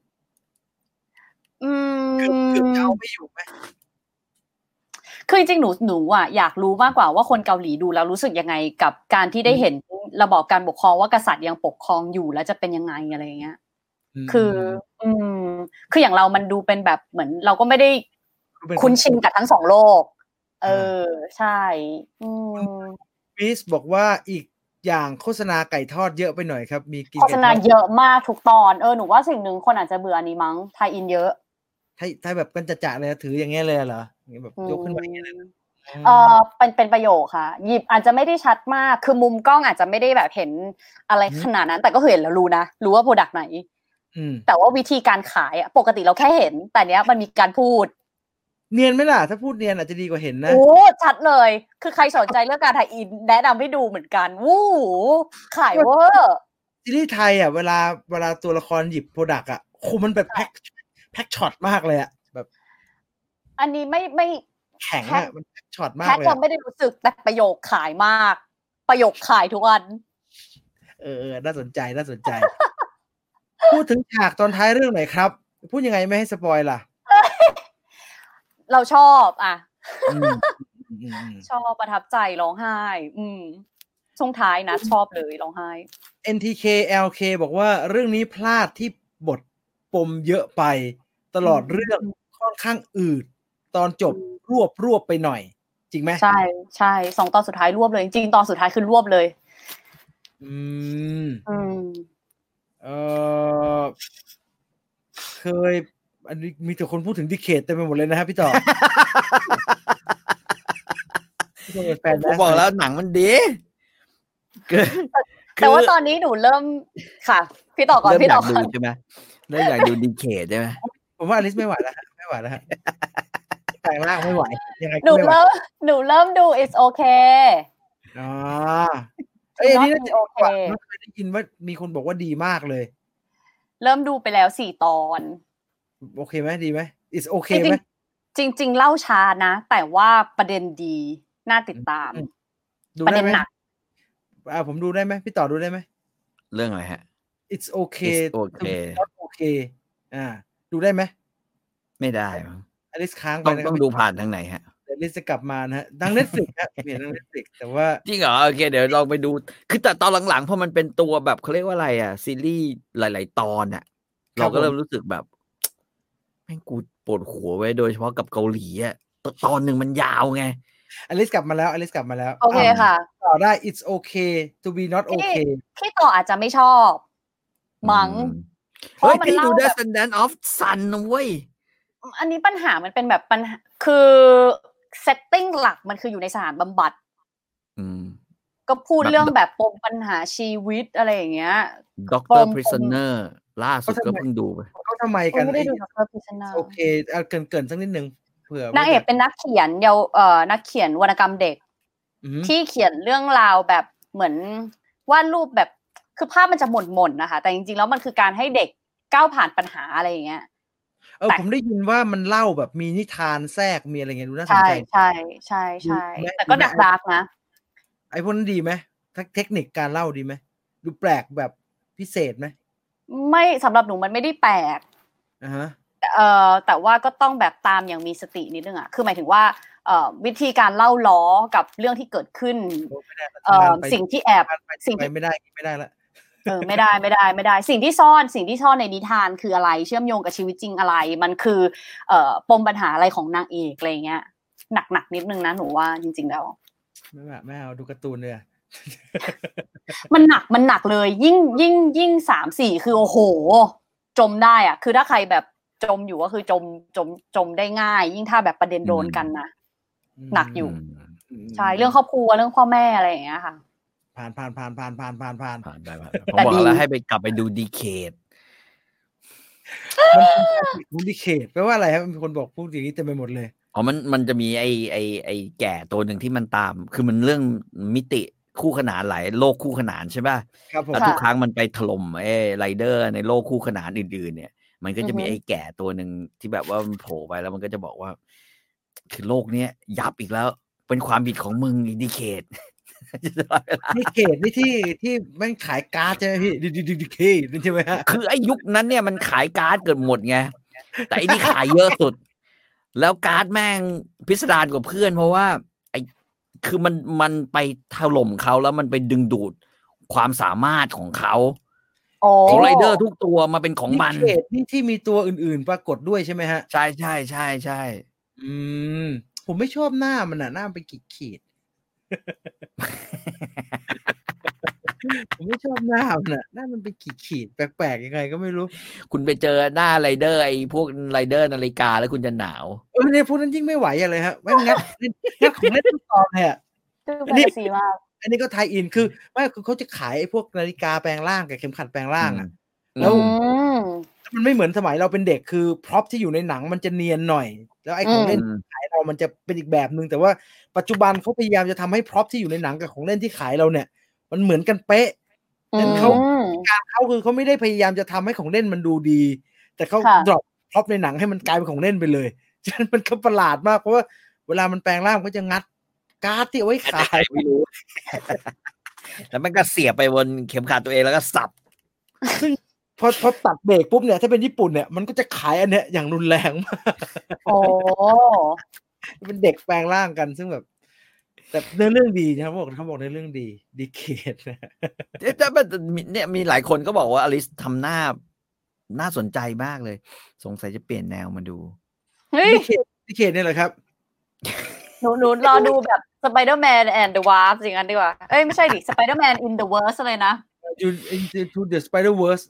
คือจะเอาไม่อยู่ไหมคือจริงๆหนูอ่ะอยากรู้มากกว่าว่าคนเกาหลีดูแล้วรู้สึกยังไงกับการที่ได้เห็นระบอบการปกครองว่ากษัตริย์ยังปกครองอยู่แล้วจะเป็นยังไงอะไรอย่างเงี้ยคืออย่างเรามันดูเป็นแบบเหมือนเราก็ไม่ได้คุ้นชินกับทั้ง2โลกใช่พีซบอกว่าอีกอย่างโฆษณาไก่ทอดเยอะไปหน่อยครับมีกินโฆษณาเยอะมากทุกตอนหนูว่าสิ่งหนึ่งคนอาจจะเบื่อนี้มั้งไทยอินเยอะไทยแบบกันจะเลยถืออย่างเงี้ยเลยเหรอแบบยกขึ้นมาอย่างเงี้ยเลยเป็นประโยคค่ะหยิบอาจจะไม่ได้ชัดมากคือมุมกล้องอาจจะไม่ได้แบบเห็นอะไรขนาดนั้นแต่ก็เห็นแล้วรู้ว่าโปรดักต์ไหนแต่ว่าวิธีการขายอ่ะปกติเราแค่เห็นแต่เนี้ยมันมีการพูดเนียนไหมล่ะถ้าพูดเนียนอาจจะดีกว่าเห็นนะโอ้ชัดเลยคือใครสนใจเรื่องการถ่ายอินแนะนำให้ดูเหมือนกันวู้ขายเวอร์ซีรีส์ไทยอ่ะเวลาตัวละครหยิบโปรดักต์อ่ะโคมันแบบแพ็คช็อตมากเลยอ่ะแบบอันนี้ไม่แข็งอ่ะมันแพ็คช็อตมากเลยแพ็คเราไม่ได้รู้สึกแต่ประโยคขายมากประโยคขายทุกวันน่าสนใจพูดถึงฉากตอนท้ายเรื่องไหนครับพูดยังไงไม่ให้สปอยล่ะเราชอบอ่ะชอบประทับใจร้องไห้ช่วงท้ายนะชอบเลยร้องไห้ NTK LK บอกว่าเรื่องนี้พลาดที่บทปมเยอะไปตลอดเรื่องค่อนข้างอืดตอนจบรวบไปหน่อยจริงไหมใช่2 ตอนสุดท้ายรวบเลยจริงๆตอนสุดท้ายคือรวบเลยเคยอันนี้มีแต่คนพูดถึงดิเคทเต็มไปหมดเลยนะครับพี่ต่อผมบอกแล้วหนังมันดีแต่ว่าตอนนี้หนูเริ่มค่ะพี่ต่อก่อนพี่ต่อก่อนใช่ไหมเริ่มอยากดูดิเคทใช่ไหมผมว่าอลิสไม่ไหวแล้วแปลงร่างไม่ไหวยังไงหนูเริ่มดู It's okay อันนี้น่าจะโอเคเคยได้ยินว่ามีคนบอกว่าดีมากเลยเริ่มดูไปแล้ว4 ตอนโอเคไหมดีไหม It's okay ไหมจริงเล่าช้านะแต่ว่าประเด็นดีน่าติดตามประเด็นหนักผมดูได้ไหมพี่ต่อดูได้ไหมเรื่องอะไรฮะ It's okay not okay ดูได้ไหมไม่ได้อลิสค้างไปต้องดูผ่านทางไหนฮะอลิสจะกลับมานะฮะทาง Netflix ฮะเปลี่ยนทาง Netflix แต่ว่าจริงเหรอโอเคเดี๋ยวลองไปดูคือแต่ตอนหลังๆพอมันเป็นตัวแบบเขาเรียกว่าอะไรอ่ะซีรีส์หลายๆตอนอ่ะเราก็เริ่มรู้สึกแบบแม่งกูปวดหัวไว้โดยเฉพาะกับเกาหลีอ่ะตอนนึงมันยาวไงอลิสกลับมาแล้วโอเคค่ะต่อได้ It's okay to be not okay พี่ต่ออาจจะไม่ชอบมั้งเพราะมันเล่าแบบ Descendant of Sun นะเว้ยอันนี้ปัญหามันเป็นแบบปัญหาคือ setting หลักมันคืออยู่ในสถานบำบัดก็พูดเรื่องแบบปมปัญหาชีวิตอะไรอย่างเงี้ย Doctor Prisoner ล่าสุดก็เพิ่งดูไปเขาทำไมกันไม่ได้ดู Doctor Prisoner โอเคเกินสักนิดนึงเผื่อนางเอกเป็นนักเขียนนักเขียนวรรณกรรมเด็กที่เขียนเรื่องราวแบบเหมือนวาดรูปแบบคือภาพมันจะหม่นๆนะคะแต่จริงๆแล้วมันคือการให้เด็กก้าวผ่านปัญหาอะไรอย่างเงี้ยผมได้ยินว่ามันเล่าแบบมีนิทานแทรกมีอะไรเงี้ยดูน่าสนใจใช่แต่ก็ดักๆนะไอ้พวกนั้นดีไหมเทคนิคการเล่าดีไหมดูแปลกแบบพิเศษไหมไม่สำหรับหนูมันไม่ได้แปลกแต่ว่าก็ต้องแบบตามอย่างมีสตินิดนึงอ่ะคือหมายถึงว่าวิธีการเล่าล้อกับเรื่องที่เกิดขึ้นสิ่งที่แอบสิ่งที่ไม่ได้ละไม่ได้สิ่งที่ซ่อนในนิทานคืออะไรเชื่อมโยงกับชีวิตจริงอะไรมันคือปมปัญหาอะไรของนางเอกอะไรเงี้ยหนักนิดนึงนะหนูว่าจริงๆแล้วไม่เอาดูการ์ตูนเลยมันหนักเลยยิ่ง3-4คือโอ้โหจมได้อ่ะคือถ้าใครแบบจมอยู่ก็คือจมได้ง่ายยิ่งถ้าแบบประเด็นโดนกันนะหนักอยู่ใช่เรื่องครอบครัวเรื่องพ่อแม่อะไรอย่างเงี้ยค่ะผ่านได้ผมบอกแล้วให้ไปกลับไปดูดีเคทมันดีเคทแปลว่าอะไรครับมีคนบอกพูดอย่างนี้เต็มไปหมดเลยอ๋อมันจะมีไอ้แก่ตัวหนึ่งที่มันตามคือมันเรื่องมิติคู่ขนานหลายโลกคู่ขนานใช่ป่ะแล้วทุกครั้งมันไปถล่มไรเดอร์ในโลกคู่ขนานอื่นๆเนี่ยมันก็จะมีไอ้แก่ตัวหนึ่งที่แบบว่ามันโผล่ไปแล้วมันก็จะบอกว่าคือโลกเนี้ยยับอีกแล้วเป็นความผิดของมึงดีเคทดีเคทนี่ที่แม่งขายการ์ดใช่ไหมพี่ดีเคทใช่ไหมฮะคือไอ้ยุคนั้นเนี่ยมันขายการ์ดเกิดหมดไงแต่ไอ้นี่ขายเยอะสุดแล้วการ์ดแม่งพิสดารกว่าเพื่อนเพราะว่าไอ้คือมันไปถล่มเขาแล้วมันไปดึงดูดความสามารถของเขาของไรเดอร์ทุกตัวมาเป็นของมันนี่ที่มีตัวอื่นๆปรากฏด้วยใช่ไหมฮะใช่ผมไม่ชอบหน้ามันหน้าไปขีดผมไม่ชอบหน้ามันเป็นขีดแปลกๆยังไงก็ไม่รู้คุณไปเจอหน้าไรเดอร์ไอ้พวกไรเดอร์นาฬิกาแล้วคุณจะหนาวเนี่ยพวกนั้นยิ่งไม่ไหวอะไรฮะไม่งัดของเล่นทุกตอนเลยอันนี้ก็ไทยอินคือไม่คือเขาจะขายไอ้พวกนาฬิกาแปลงร่างกับเข็มขัดแปลงร่างแล้วมันไม่เหมือนสมัยเราเป็นเด็กคือพร็อพที่อยู่ในหนังมันจะเนียนหน่อยแล้วไอ้ของเล่นขายเรามันจะเป็นอีกแบบนึงแต่ว่าปัจจุบันเขาพยายามจะทำให้พร็อพที่อยู่ในหนังกับของเล่นที่ขายเราเนี่ยมันเหมือนกันเป๊ะแต่การเขาคือเขาไม่ได้พยายามจะทำให้ของเล่นมันดูดีแต่เขาดรอปพร็อพในหนังให้มันกลายเป็นของเล่นไปเลยฉะนั้นมันก็ประหลาดมากเพราะว่าเวลามันแปลงร่างก็จะงัดการ์ดที่เอาไว้ขายไม่รู้แล้วมันก็เสียบไปบนเข็มขัดตัวเองแล้วก็สับซึ่งพอตัดเบรกปุ๊บเนี่ยถ้าเป็นญี่ปุ่นเนี่ยมันก็จะขายอันเนี้ยอย่างรุนแรงมากโอ้เป็นเด็กแปลงร่างกันซึ่งแบบแต่เรื่องดีนะครับเขาบอกในเรื่องดีเคทนะเนี่ยมีหลายคนก็บอกว่าอลิซทำหน้าน่าสนใจมากเลยสงสัยจะเปลี่ยนแนวมาดูดีเคทเนี่ยเหรอครับหนูรอดูแบบ Spider-Man and the Wasp อย่างนั้นดีกว่าเอ้ยไม่ใช่ดิ Spider-Man in the Verse เลยนะ into the Spider-Verse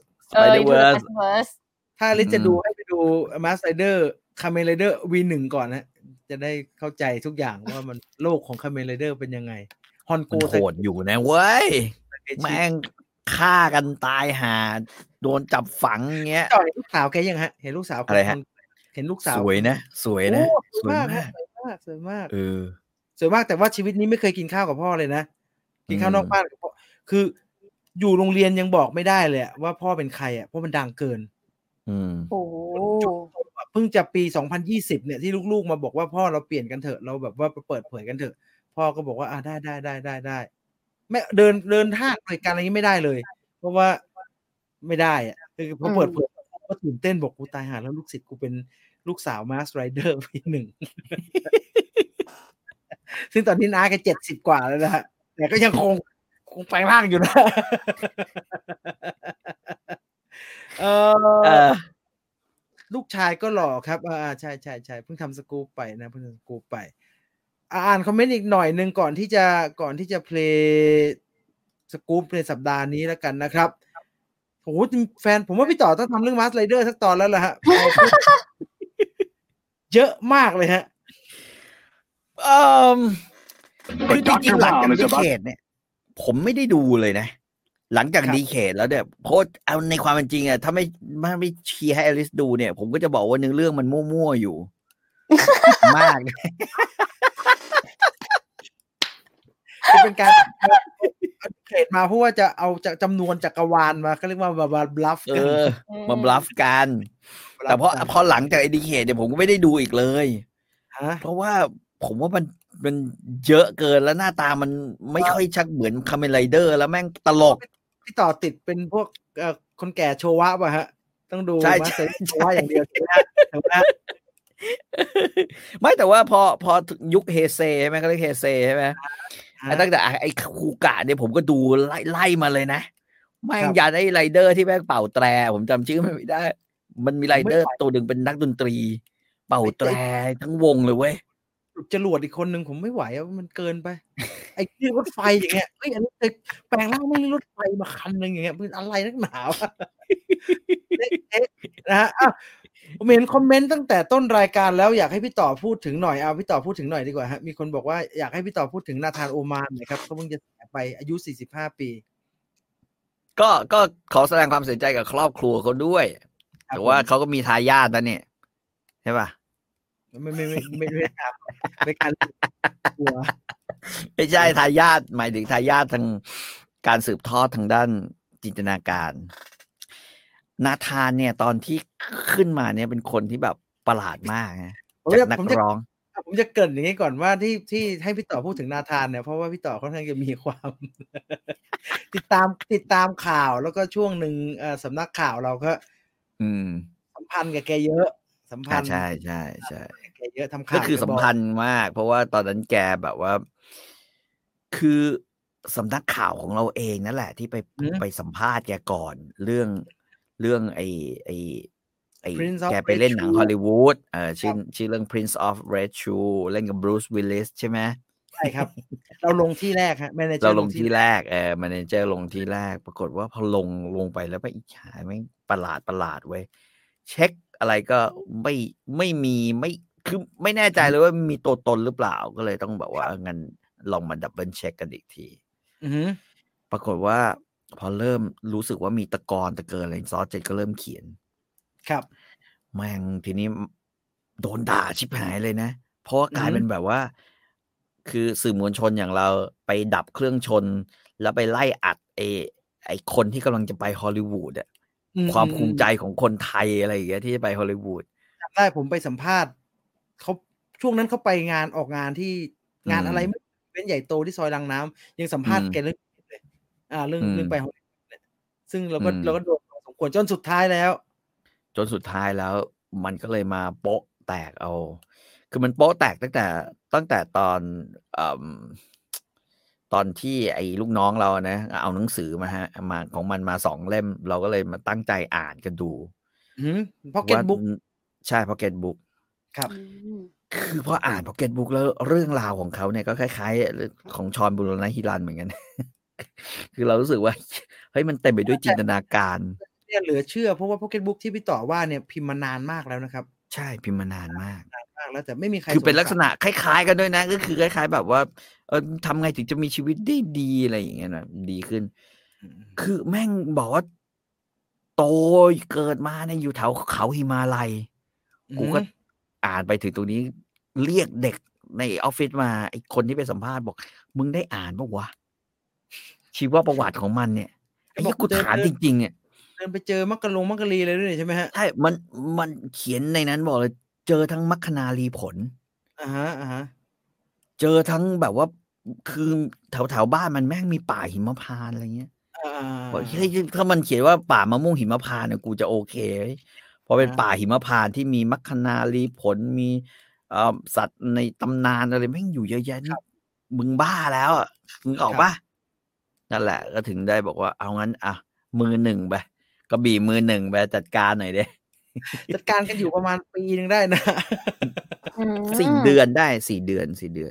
ถ้าลิจะดูให้ไปดู Mask Rider Kamen Rider V1 ก่อนนะจะได้เข้าใจทุกอย่างว่ามันโลกของ Kamen Rider เป็นยังไงฮอนโกโหดอยู่นะเว้ยแม่งฆ่ากันตายหาโดนจับฝังเงี้ยเห็นลูกสาวแกยังฮะเห็นลูกสาวอะไรฮะเห็นลูกสาวสวยนะสวยมากสวยมากสวยมากแต่ว่าชีวิตนี้ไม่เคยกินข้าวกับพ่อเลยนะกินข้าวนอกบ้านกับพ่อคืออยู่โรงเรียนยังบอกไม่ได้เลยว่าพ่อเป็นใครเพราะมันดังเกินโอ้เพิ่งจะปี2020เนี่ยที่ลูกๆมาบอกว่าพ่อเราเปลี่ยนกันเถอะเราแบบว่าเปิดเผยกันเถอะพ่อก็บอกว่าได้ไม่เดินห้างรายการอะไรนี้ไม่ได้เลยเพราะว่าไม่ได้คือพอเปิดเผยก็ตื่นเต้นบอกกูตายห่าแล้วลูกศิษย์กูเป็นลูกสาว Mask Rider 1 ซึ่งตอนนี้น้าแก70กว่าแล้วนะฮะแต่ก็ยังคงแปลงร่างอยู่นะลูกชายก็หล่อครับใช่เพิ่งทำสกู๊ปไปนะอ่านคอมเมนต์อีกหน่อยนึงก่อนที่จะเพลย์สกู๊ปในสัปดาห์นี้แล้วกันนะครับโอ้โหแฟนผมว่าพี่ต่อต้องทำเรื่อง Mask Rider สักตอนแล้วล่ะฮะเยอะมากเลยฮะคือจริงๆหลังจากดีเคทเนี่ยผมไม่ได้ดูเลยนะหลังจากดีเคทแล้วเนี่ยเพราะเอาในความเป็นจริงถ้าไม่เชียร์ให้อลิซดูเนี่ยผมก็จะบอกว่าเนื้อเรื่องมันมั่วๆอยู่มากเป็นการเคทมาเพราะว่าจะเอาจำนวนจักรวาลมาเขาเรียกว่าบลัฟกันมาบลัฟกันแต่พอหลังจากดีเคทเนี่ยผมก็ไม่ได้ดูอีกเลยเพราะว่าผมว่ามันเยอะเกินแล้วหน้าตามันไม่ค่อยชักเหมือนคาเมนไรเดอร์แล้วแม่งตลกพี่ต่อติดเป็นพวกคนแก่โชวะป่ะฮะต้องดูมาเซโชวะอย่างเดียวใช่ไหมไม่แต่ว่าพอยุคเฮเซใช่ไหมก็เรียกเฮเซใช่ไหมตั้งแต่ไอ้คูกะเนี่ยผมก็ดูไล่มาเลยนะแม่งยันไอ้ไรเดอร์ที่แม่งเป่าแตรผมจำชื่อไม่ได้มันมีไรเดอร์ตัวหนึ่งเป็นนักดนตรีเป่าแตรทั้งวงเลยเว้ยจรวดอีกคนหนึ่งผมไม่ไหวมันเกินไปไอ้ที่รถไฟอย่างเงี้ยเฮ้ยอันนี้แปลงร่างไม่รถไฟมาคันนึงอย่างเงี้ยเป็นอะไรนักหนาวนะฮะผมเห็นคอมเมนต์ตั้งแต่ต้นรายการแล้วอยากให้พี่ต่อพูดถึงหน่อยพี่ต่อพูดถึงหน่อยดีกว่าฮะมีคนบอกว่าอยากให้พี่ต่อพูดถึงนาธานโอมานหน่อยครับเขาเพิ่งจะเสียไปอายุ45 ปีก็ขอแสดงความเสียใจกับครอบครัวเขาด้วยแต่ว่าเขาก็มีทายาทนะเนี่ยใช่ป่ะไม่ครับไม่การกลัวไม่ใช่ทายาทหมายถึงทายาททางการสืบทอดทางด้านจินตนาการนาธานเนี่ยตอนที่ขึ้นมาเนี่ยเป็นคนที่แบบประหลาดมากนะจากนักร้องผมจะเกริ่นอย่างนี้ก่อนว่าที่ให้พี่ต่อพูดถึงนาธานเนี่ยเพราะว่าพี่ต่อค่อนข้างจะมีความ ติดตามข่าวแล้วก็ช่วงหนึ่งสำนักข่าวเราก็สัมพันธ์กับแกเยอะสัมพันธ์ใช่แกเยอะทำข่าวก็คือสัมพันธ์มากเพราะว่าตอนนั้นแกแบบว่าคือสำนักข่าวของเราเองนั่นแหละที่ไปสัมภาษณ์แกก่อนเรื่องไอ้แกไปเล่นหนังฮอลลีวูดชื่อเรื่อง Prince of Red Shoe เล่นกับ Bruce Willis ใช่ไหมใช่ครับเราลงที่แรกฮะแมเนเจอร์เราลงที่แรกแมเนเจอร์ลงที่แรกปรากฏว่าพอลงไปแล้วไปอีกหายไม่ประหลาดเว้ยเช็คอะไรก็ไม่มีไม่คือไม่แน่ใจเลยว่ามีตัวตนหรือเปล่าก็เลยต้องแบบว่างั้นลองมาดับเบิลเช็คกันอีกทีปรากฏว่าพอเริ่มรู้สึกว่ามีตะเกินอะไรซอสเจ็ดก็เริ่มเขียนครับแม่งทีนี้โดนด่าชิบหายเลยนะเพราะว่ากลายเป็นแบบว่าคือสื่อมวลชนอย่างเราไปดับเครื่องชนแล้วไปไล่อัดไอ้คนที่กำลังจะไปฮอลลีวูดความภูมิใจของคนไทยอะไรอย่างเงี้ยที่จะไปฮอลลีวูดจำได้ผมไปสัมภาษณ์เขาช่วงนั้นเขาไปออกงานที่งานอะไรไม่เป็นใหญ่โตที่ซอยลังน้ำยังสัมภาษณ์แกเรื่องเลยเรื่องไปฮอลลีวูดเนี่ยซึ่งเราก็โดนสมควรจนสุดท้ายแล้วมันก็เลยมาโป๊ะแตกเอาคือมันโป๊ะแตกตั้งแต่ตอนที่ไอ้ลูกน้องเรานะเอาหนังสือมาของมันมา2 เล่มเราก็เลยมาตั้งใจอ่านกันดู Pocket Book ใช่ Pocket Book ครับคือพออ่าน Pocket Book แล้วเรื่องราวของเขาเนี่ยก็คล้ายๆของชอนบุรณะฮิรันเหมือนกัน คือเรารู้สึกว่าเฮ้ยมันเต็มไปด้วยจินตนาการเนี่ยเหลือเชื่อเพราะว่า Pocket Book ที่พี่ต่อว่าเนี่ยพิมพ์มานานมากแล้วนะครับใช่พิมพ์มานานมากแล้วแต่ไม่มีใครคือเป็นลักษณะคล้ายๆกันด้วยนะก็คือคล้ายๆแบบว่าทำไงถึงจะมีชีวิตได้ดีอะไรอย่างเงี้ยนะดีขึ้นคือแม่งบอกว่าโตเกิดมาเนี่ยอยู่แถวเขาหิมาลัยกูก็อ่านไปถึงตรงนี้เรียกเด็กในออฟฟิศมาไอ้คนที่ไปสัมภาษณ์บอกมึงได้อ่านป่ะวะชีวประวัติของมันเนี่ยไอ้กูถามจริงๆเนี่ยเดินไปเจอมักกะลีเลยด้วยใช่ไหมฮะใช่มันเขียนในนั้นบอกเลยเจอทั้งมัคคณาลีผลเจอทั้งแบบว่าคือแถวบ้านมันแม่งมีป่าหิมพานต์อะไรเงี้ยบอกเฮ้ยถ้ามันเขียนว่าป่ามะม่วงหิมพานต์เนี่ยกูจะโอเคเพราะเป็นป่าหิมพานต์ที่มีมัคคณาลีผลมีสัตว์ในตำนานอะไรแม่งอยู่เยอะแยะนี่มึงบ้าแล้วอ่ะมึงออกป่ะนั่นแหละก็ถึงได้บอกว่าเอางั้นมือ 1ไปก็บีมือ 1ไปจัดการหน่อยดิจัดการกันอยู่ประมาณปีนึงได้นะ 4 เดือนได้4 เดือน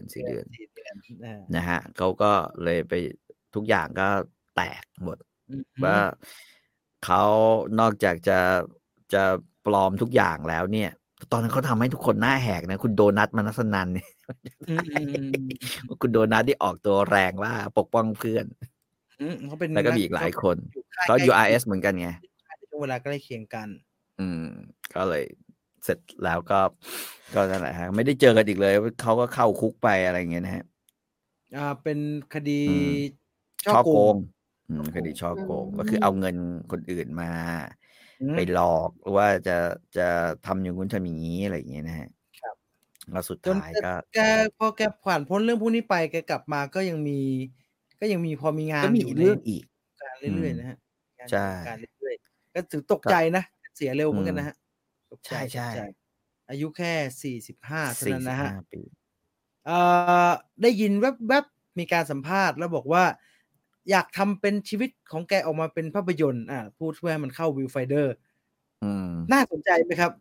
นะฮะเขาก็เลยไปทุกอย่างก็แตกหมดว่าเขานอกจากจะปลอมทุกอย่างแล้วเนี่ยตอนนั้นเขาทำให้ทุกคนหน้าแหกนะคุณโดนัทมนัสนันเนี่ยคุณโดนัทที่ออกตัวแรงว่าปกป้องเพื่อนเขาเป็นแล้วก็มีอีกหลายคนเขา URS เหมือนกันไงเวลาใกล้เคียงกันก็เลยเสร็จแล้วก็นั่นแหละฮะไม่ได้เจอกันอีกเลยเขาก็เข้าคุกไปอะไรอย่างเงี้ยนะฮะเป็นคดีช่อโกงคดีช่อโกงก็คือเอาเงินคนอื่นมาไปหลอกหรือว่าจะทำอย่างนู้นทำอย่างนี้อะไรอย่างเงี้ยนะฮะแล้วสุดท้ายก็พอแกผ่านพ้นเรื่องพวกนี้ไปแกกลับมาก็ยังมีพอมีงานก็มีเรื่องอีกการเรื่อยๆนะฮะใช่การเรื่อยๆก็ถือตกใจนะเสียเร็วเหมือนกันนะฮะใช่อายุแค่45เท่านั้นนะฮะปีได้ยินแวบๆมีการสัมภาษณ์แล้วบอกว่าอยากทำเป็นชีวิตของแกออกมาเป็นภาพยนตร์พูดเพื่อให้มันเข้าวิวไฟเดอร์น่าสนใจไหมครับ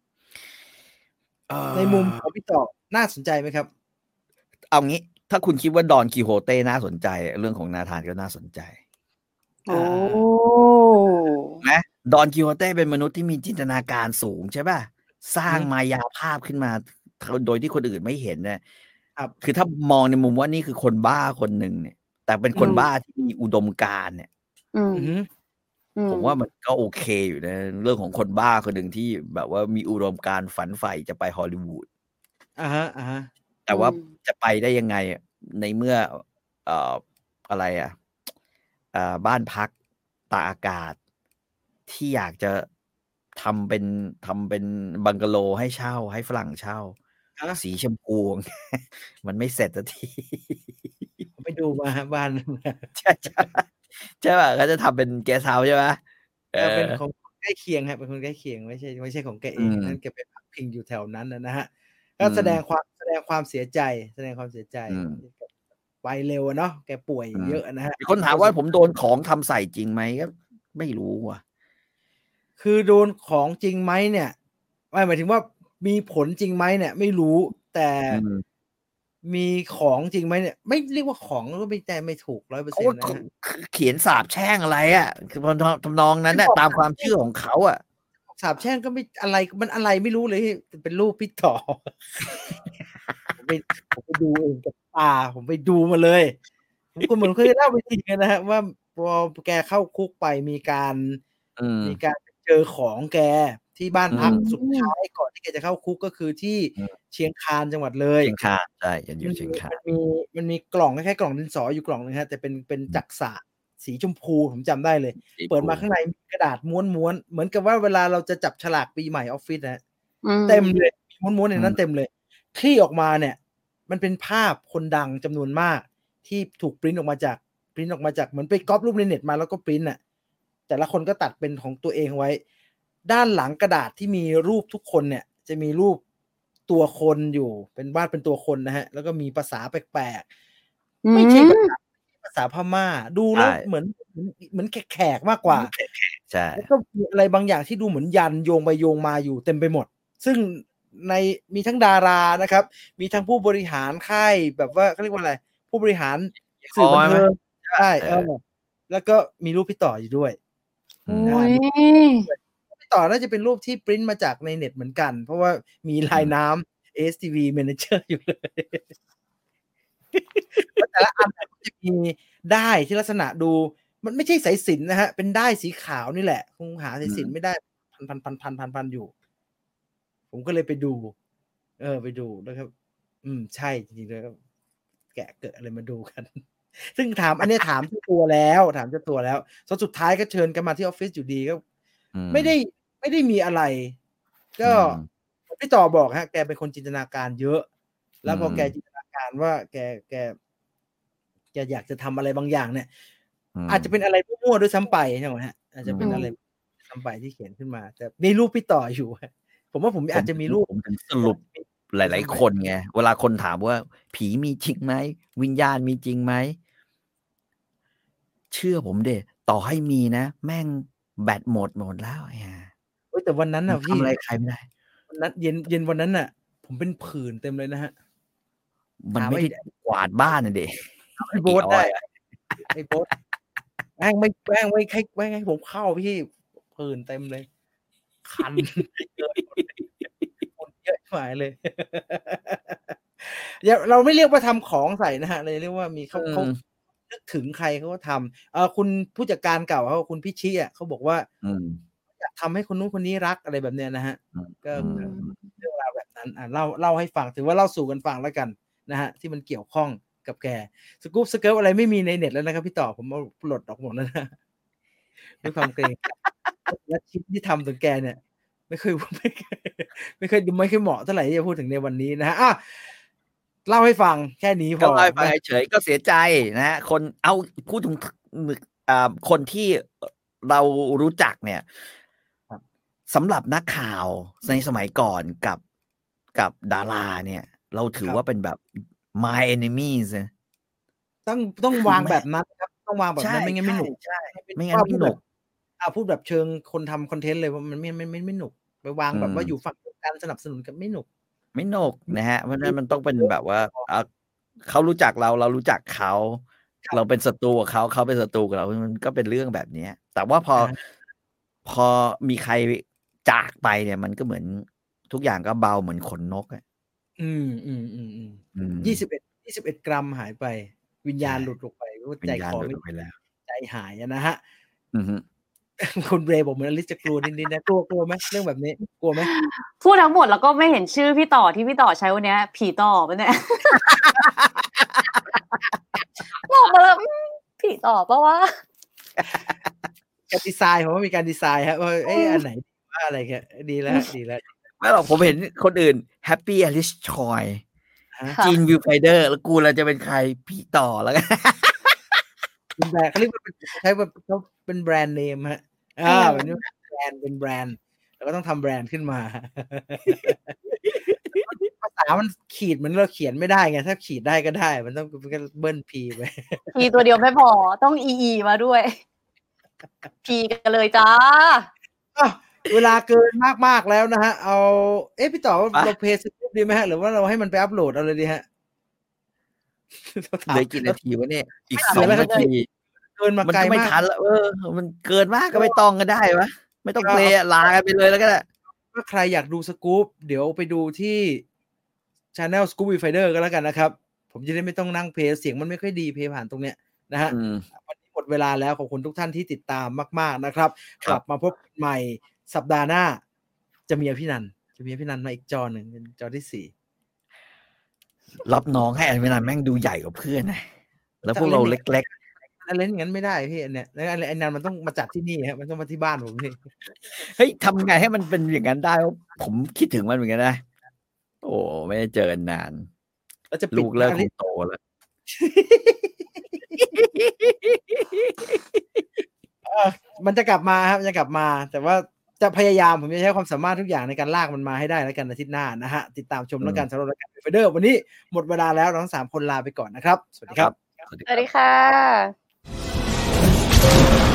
ในมุมของพี่ต่อน่าสนใจไหมครับเอางี้ถ้าคุณคิดว่าดอนคิโฮเต้น่าสนใจเรื่องของนาธานก็น่าสนใจโอ้นะดอนคิโฮเต้เป็นมนุษย์ที่มีจินตนาการสูงใช่ป่ะสร้างมายาภาพขึ้นมาโดยที่คนอื่นไม่เห็นนะครับคือถ้ามองในมุมว่านี่คือคนบ้าคนหนึ่งเนี่ยแต่เป็นคนบ้าที่มีอุดมการณ์เนี่ยผมว่ามันก็โอเคอยู่นะเรื่องของคนบ้าคนหนึ่งที่แบบว่ามีอุดมการณ์ฝันใฝ่จะไปฮอลลีวูดแต่ว่าจะไปได้ยังไงในเมื่ออะไรบ้านพักตากอากาศที่อยากจะทำเป็นบังกะโลให้เช่าให้ฝรั่งเช่าสีชมพูมันไม่เสร็จสักทีไปดูมาบ้านใช่ป่ะเขาจะทำเป็นแกสต์เฮาส์ใช่ป่ะเป็นของใกล้เคียงครับเป็นคนใกล้เคียงไม่ใช่ของแกเองนั่นแกไปพักพิงอยู่แถวนั้นนะฮะก็แสดงความเสียใจไปเร็วเนาะแกป่วยเยอะนะฮะมีคนถามว่าผมโดนของทำใส่จริงไหมก็ไม่รู้ว่ะคือโดนของจริงไหมเนี่ยหมายถึงว่ามีผลจริงไหมเนี่ยไม่รู้แต่มีของจริงไหมเนี่ยไม่เรียกว่าของก็ไม่ถูก 100% นะฮะเขียนสาบแช่งอะไรคือทำนองนั้นน่ะตามความเชื่อของเขาสาบแช่งก็ไม่อะไรมันอะไรไม่รู้เลยเป็นรูปพี่ต่อผมไปดูเองกับตาผมไปดูมาเลยผมก็เหมือนเคยเล่าไปทีกันนะฮะว่าพอแกเข้าคุกไปมีการเจอของแกที่บ้านพักสุดท้ายก่อนที่แกจะเข้าคุกก็คือที่เชียงคานจังหวัดเลยเชียงคานใช่อยู่เชียงคานมันมีกล่องคล้ายๆกล่องดินสออยู่กล่องนึงฮะแต่เป็นจักษะสีชมพูผมจำได้เลยเปิดมาข้างในมีกระดาษม้วนๆเหมือนกับว่าเวลาเราจะจับฉลากปีใหม่ออฟฟิศนะเต็มเลยม้วนๆในนั้นเต็มเลยคลี่ออกมาเนี่ยมันเป็นภาพคนดังจำนวนมากที่ถูกปริ้นออกมาจากเหมือนไปก๊อปรูปในเน็ตมาแล้วก็ปริ้นแต่ละคนก็ตัดเป็นของตัวเองไว้ด้านหลังกระดาษที่มีรูปทุกคนเนี่ยจะมีรูปตัวคนอยู่เป็นวาดเป็นตัวคนนะฮะแล้วก็มีภาษาแปลกๆไม่ใช่ภาษาพม่าดูแล้วเหมือนแขกมากกว่าใช่แล้วก็มีอะไรบางอย่างที่ดูเหมือนยันโยงไปโยงมาอยู่เต็มไปหมดซึ่งมีทั้งดารานะครับมีทั้งผู้บริหารค่ายแบบว่าเขาเรียกว่าอะไรผู้บริหารสื่อบันเทิงใช่แล้วก็มีรูปพี่ต่ออยู่ด้วยพี่ต่อน่าจะเป็นรูปที่ปริ้นมาจากในเน็ตเหมือนกันเพราะว่ามีลายน้ำ ASTV Manager อยู่เลยแต่ละอันจะมีได้ที่ลักษณะดูมันไม่ใช่สายสิญจน์นะฮะเป็นได้สีขาวนี่แหละคงหาสายสิญจน์ไม่ได้พันอยู่ผมก็เลยไปดูไปดูนะครับใช่จริงๆแล้วแกะเกิดอะไรมาดูกันซึ่งอันนี้ถามเจ้าตัวแล้วสุดท้ายก็เชิญกันมาที่ออฟฟิศอยู่ดีก็ไม่ได้มีอะไรก็พี่ต่อบอกฮะแกเป็นคนจินตนาการเยอะแล้วพอแกจินตนาการว่าแกอยากจะทำอะไรบางอย่างเนี่ยอาจจะเป็นอะไรมั่วๆด้วยซ้ำไปใช่ไหมฮะอาจจะเป็นอะไรซ้ำไปที่เขียนขึ้นมาแต่มีรูปพี่ต่ออยู่ผมว่าผมอาจจะมีรูปผมสรุปหลายๆคนไงเวลาคนถามว่าผีมีจริงไหมวิญญาณมีจริงไหมเชื่อผมเด้ต่อให้มีนะแม่งแบตหมดแล้วแต่วันนั้นน่ะพี่ทำอะไรใครไม่ได้วันนั้นเย็นวันนั้นน่ะผมเป็นผื่นเต็มเลยนะฮะมันไม่ได้กวาดบ้านน่ะเด้ไอ้โบ๊ทได้ไอ้โบ๊ทแม่งให้ผมเข้าพี่ผื่นเต็มเลยคันคนเยอะหมายเลยเราไม่เรียกว่าทำของใส่นะฮะเลยเรียกว่ามีเขานึกถึงใครเขาก็ทำคุณผู้จัดการเก่าเขาคุณพิชิเขาบอกว่าอยากทำให้คนนู้นคนนี้รักอะไรแบบเนี้ยนะฮะก็เรื่องราวแบบนั้นเล่าให้ฟังถือว่าเล่าสู่กันฟังแล้วกันนะฮะที่มันเกี่ยวข้องกับแกสกู๊ปสเกิร์ตอะไรไม่มีในเน็ตแล้วนะครับพี่ต่อผมเอาปลดออกหมดแล้วนะด้วยความเกรงและคลิปที่ทำถึงแกเนี่ยไม่เคยเหมาะเท่าไหร่ที่จะพูดถึงในวันนี้นะฮะเล่าให้ฟังแค่นี้พอเล่าให้ฟังเฉยก็เสียใจนะคนเอาพูดถึงคนที่เรารู้จักเนี่ยสำหรับนักข่าวในสมัยก่อนกับดาราเนี่ยเราถือว่าเป็นแบบ my enemies ต้องวางแบบนั้นครับต้องวางแบบนั้นไม่งั้นไม่หนุกไม่งั้นไม่หนุกพูดแบบเชิงคนทำคอนเทนต์เลยว่ามันไม่หนุกไปวางแบบว่าอยู่ฝั่งการสนับสนุนกันไม่หนุกนะฮะเพราะฉะนั้นมันต้องเป็นแบบว่าเขารู้จักเรารู้จักเขาเราเป็นศัตรูกับเขาเป็นศัตรูกับเรามันก็เป็นเรื่องแบบนี้แต่ว่าพอพอมีใครจากไปเนี่ยมันก็เหมือนทุกอย่างก็เบาเหมือนขนนกอ่ะ 21 กรัมหายไปวิญญาณหลุดออกไปใจคอไม่แล้วใจหายนะฮะคุณเบรบอกเหมือนอลิซจะกลัวนิดๆนะกลัวไหมเรื่องแบบนี้กลัวไหมพูดทั้งหมดแล้วก็ไม่เห็นชื่อพี่ต่อที่พี่ต่อใช้วันนี้ผีต่อปะเนี่ยบอกมาแล้วผีต่อปะวะการดีไซน์ผมว่ามีการดีไซน์ครับว่าอันไหนว่าอะไรแค่ดีแล้วไม่หรอกผมเห็นคนอื่น Happy Alice Choi จีนวิวไฟเดอร์แล้วกูเราจะเป็นใครผีต่อแล้วกันเป็นแบรนด์เขาเรียกว่าใช้แบบเขาเป็นแบรนด์เนมฮะแบบนี้เป็นแบรนด์แล้วก็ต้องทำแบรนด์ขึ้นมาภาษามันขีดเหมือนเราเขียนไม่ได้ไงถ้าขีดได้ก็ได้มันต้องเบิ้ลพีไปพีตัวเดียวไม่พอต้องอีมาด้วยพีกันเลยจ้าเวลาเกินมากๆแล้วนะฮะเอาพี่ต่อเราเพย์สกู๊ปดีไหมฮะหรือว่าเราให้มันไปอัพโหลดเอาเลยดีฮะเหลือกี่นาทีวะเนี่ยอีก2 นาทีเกินมาไกลมากมันไม่ทันแล้วมันเกินมากก็ไม่ต้องก็ได้วะไม่ต้องเพลย์ลากันไปเลยแล้วก็ได้ถ้าใครอยากดูสกู๊ปเดี๋ยวไปดูที่ Channel Scoop Fighter ก็แล้วกันนะครับผมจะได้ไม่ต้องนั่งเพย์เสียงมันไม่ค่อยดีเพย์ผ่านตรงเนี้ยนะฮะวันนี้หมดเวลาแล้วขอบคุณทุกท่านที่ติดตามมากๆนะครับกลับมาพบใหม่สัปดาห์หน้าจะมีพี่นันมาอีกจอหนึ่งเป็นจอที่4 รับน้องให้พี่นันแม่งดูใหญ่กว่าเพื่อนนะแล้วพวกเราเล็กๆเล่นงั้นไม่ได้พี่เนี่ยแล้วไอ้นันมันต้องมาจัดที่นี่ฮะมันต้องมาที่บ้านผมนี่เฮ้ยทำไงให้มันเป็นอย่างนั้นได้ผมคิดถึงมันเหมือนกันนะโอ้ไม่ได้เจอกันนานแล้วจะลูกเลิกโตแล้วมันจะกลับมาครับจะกลับมาแต่ว่าจะพยายามผมจะใช้ความสามารถทุกอย่างในการลากมันมาให้ได้แล้วกันอาทิตย์หน้านะฮะติดตามชมแล้วกันสำหรับรายการไฟเดอร์วันนี้หมดเวลาแล้วทั้ง3คนลาไปก่อนนะครับสวัสดีครับสวัสดีค่ะ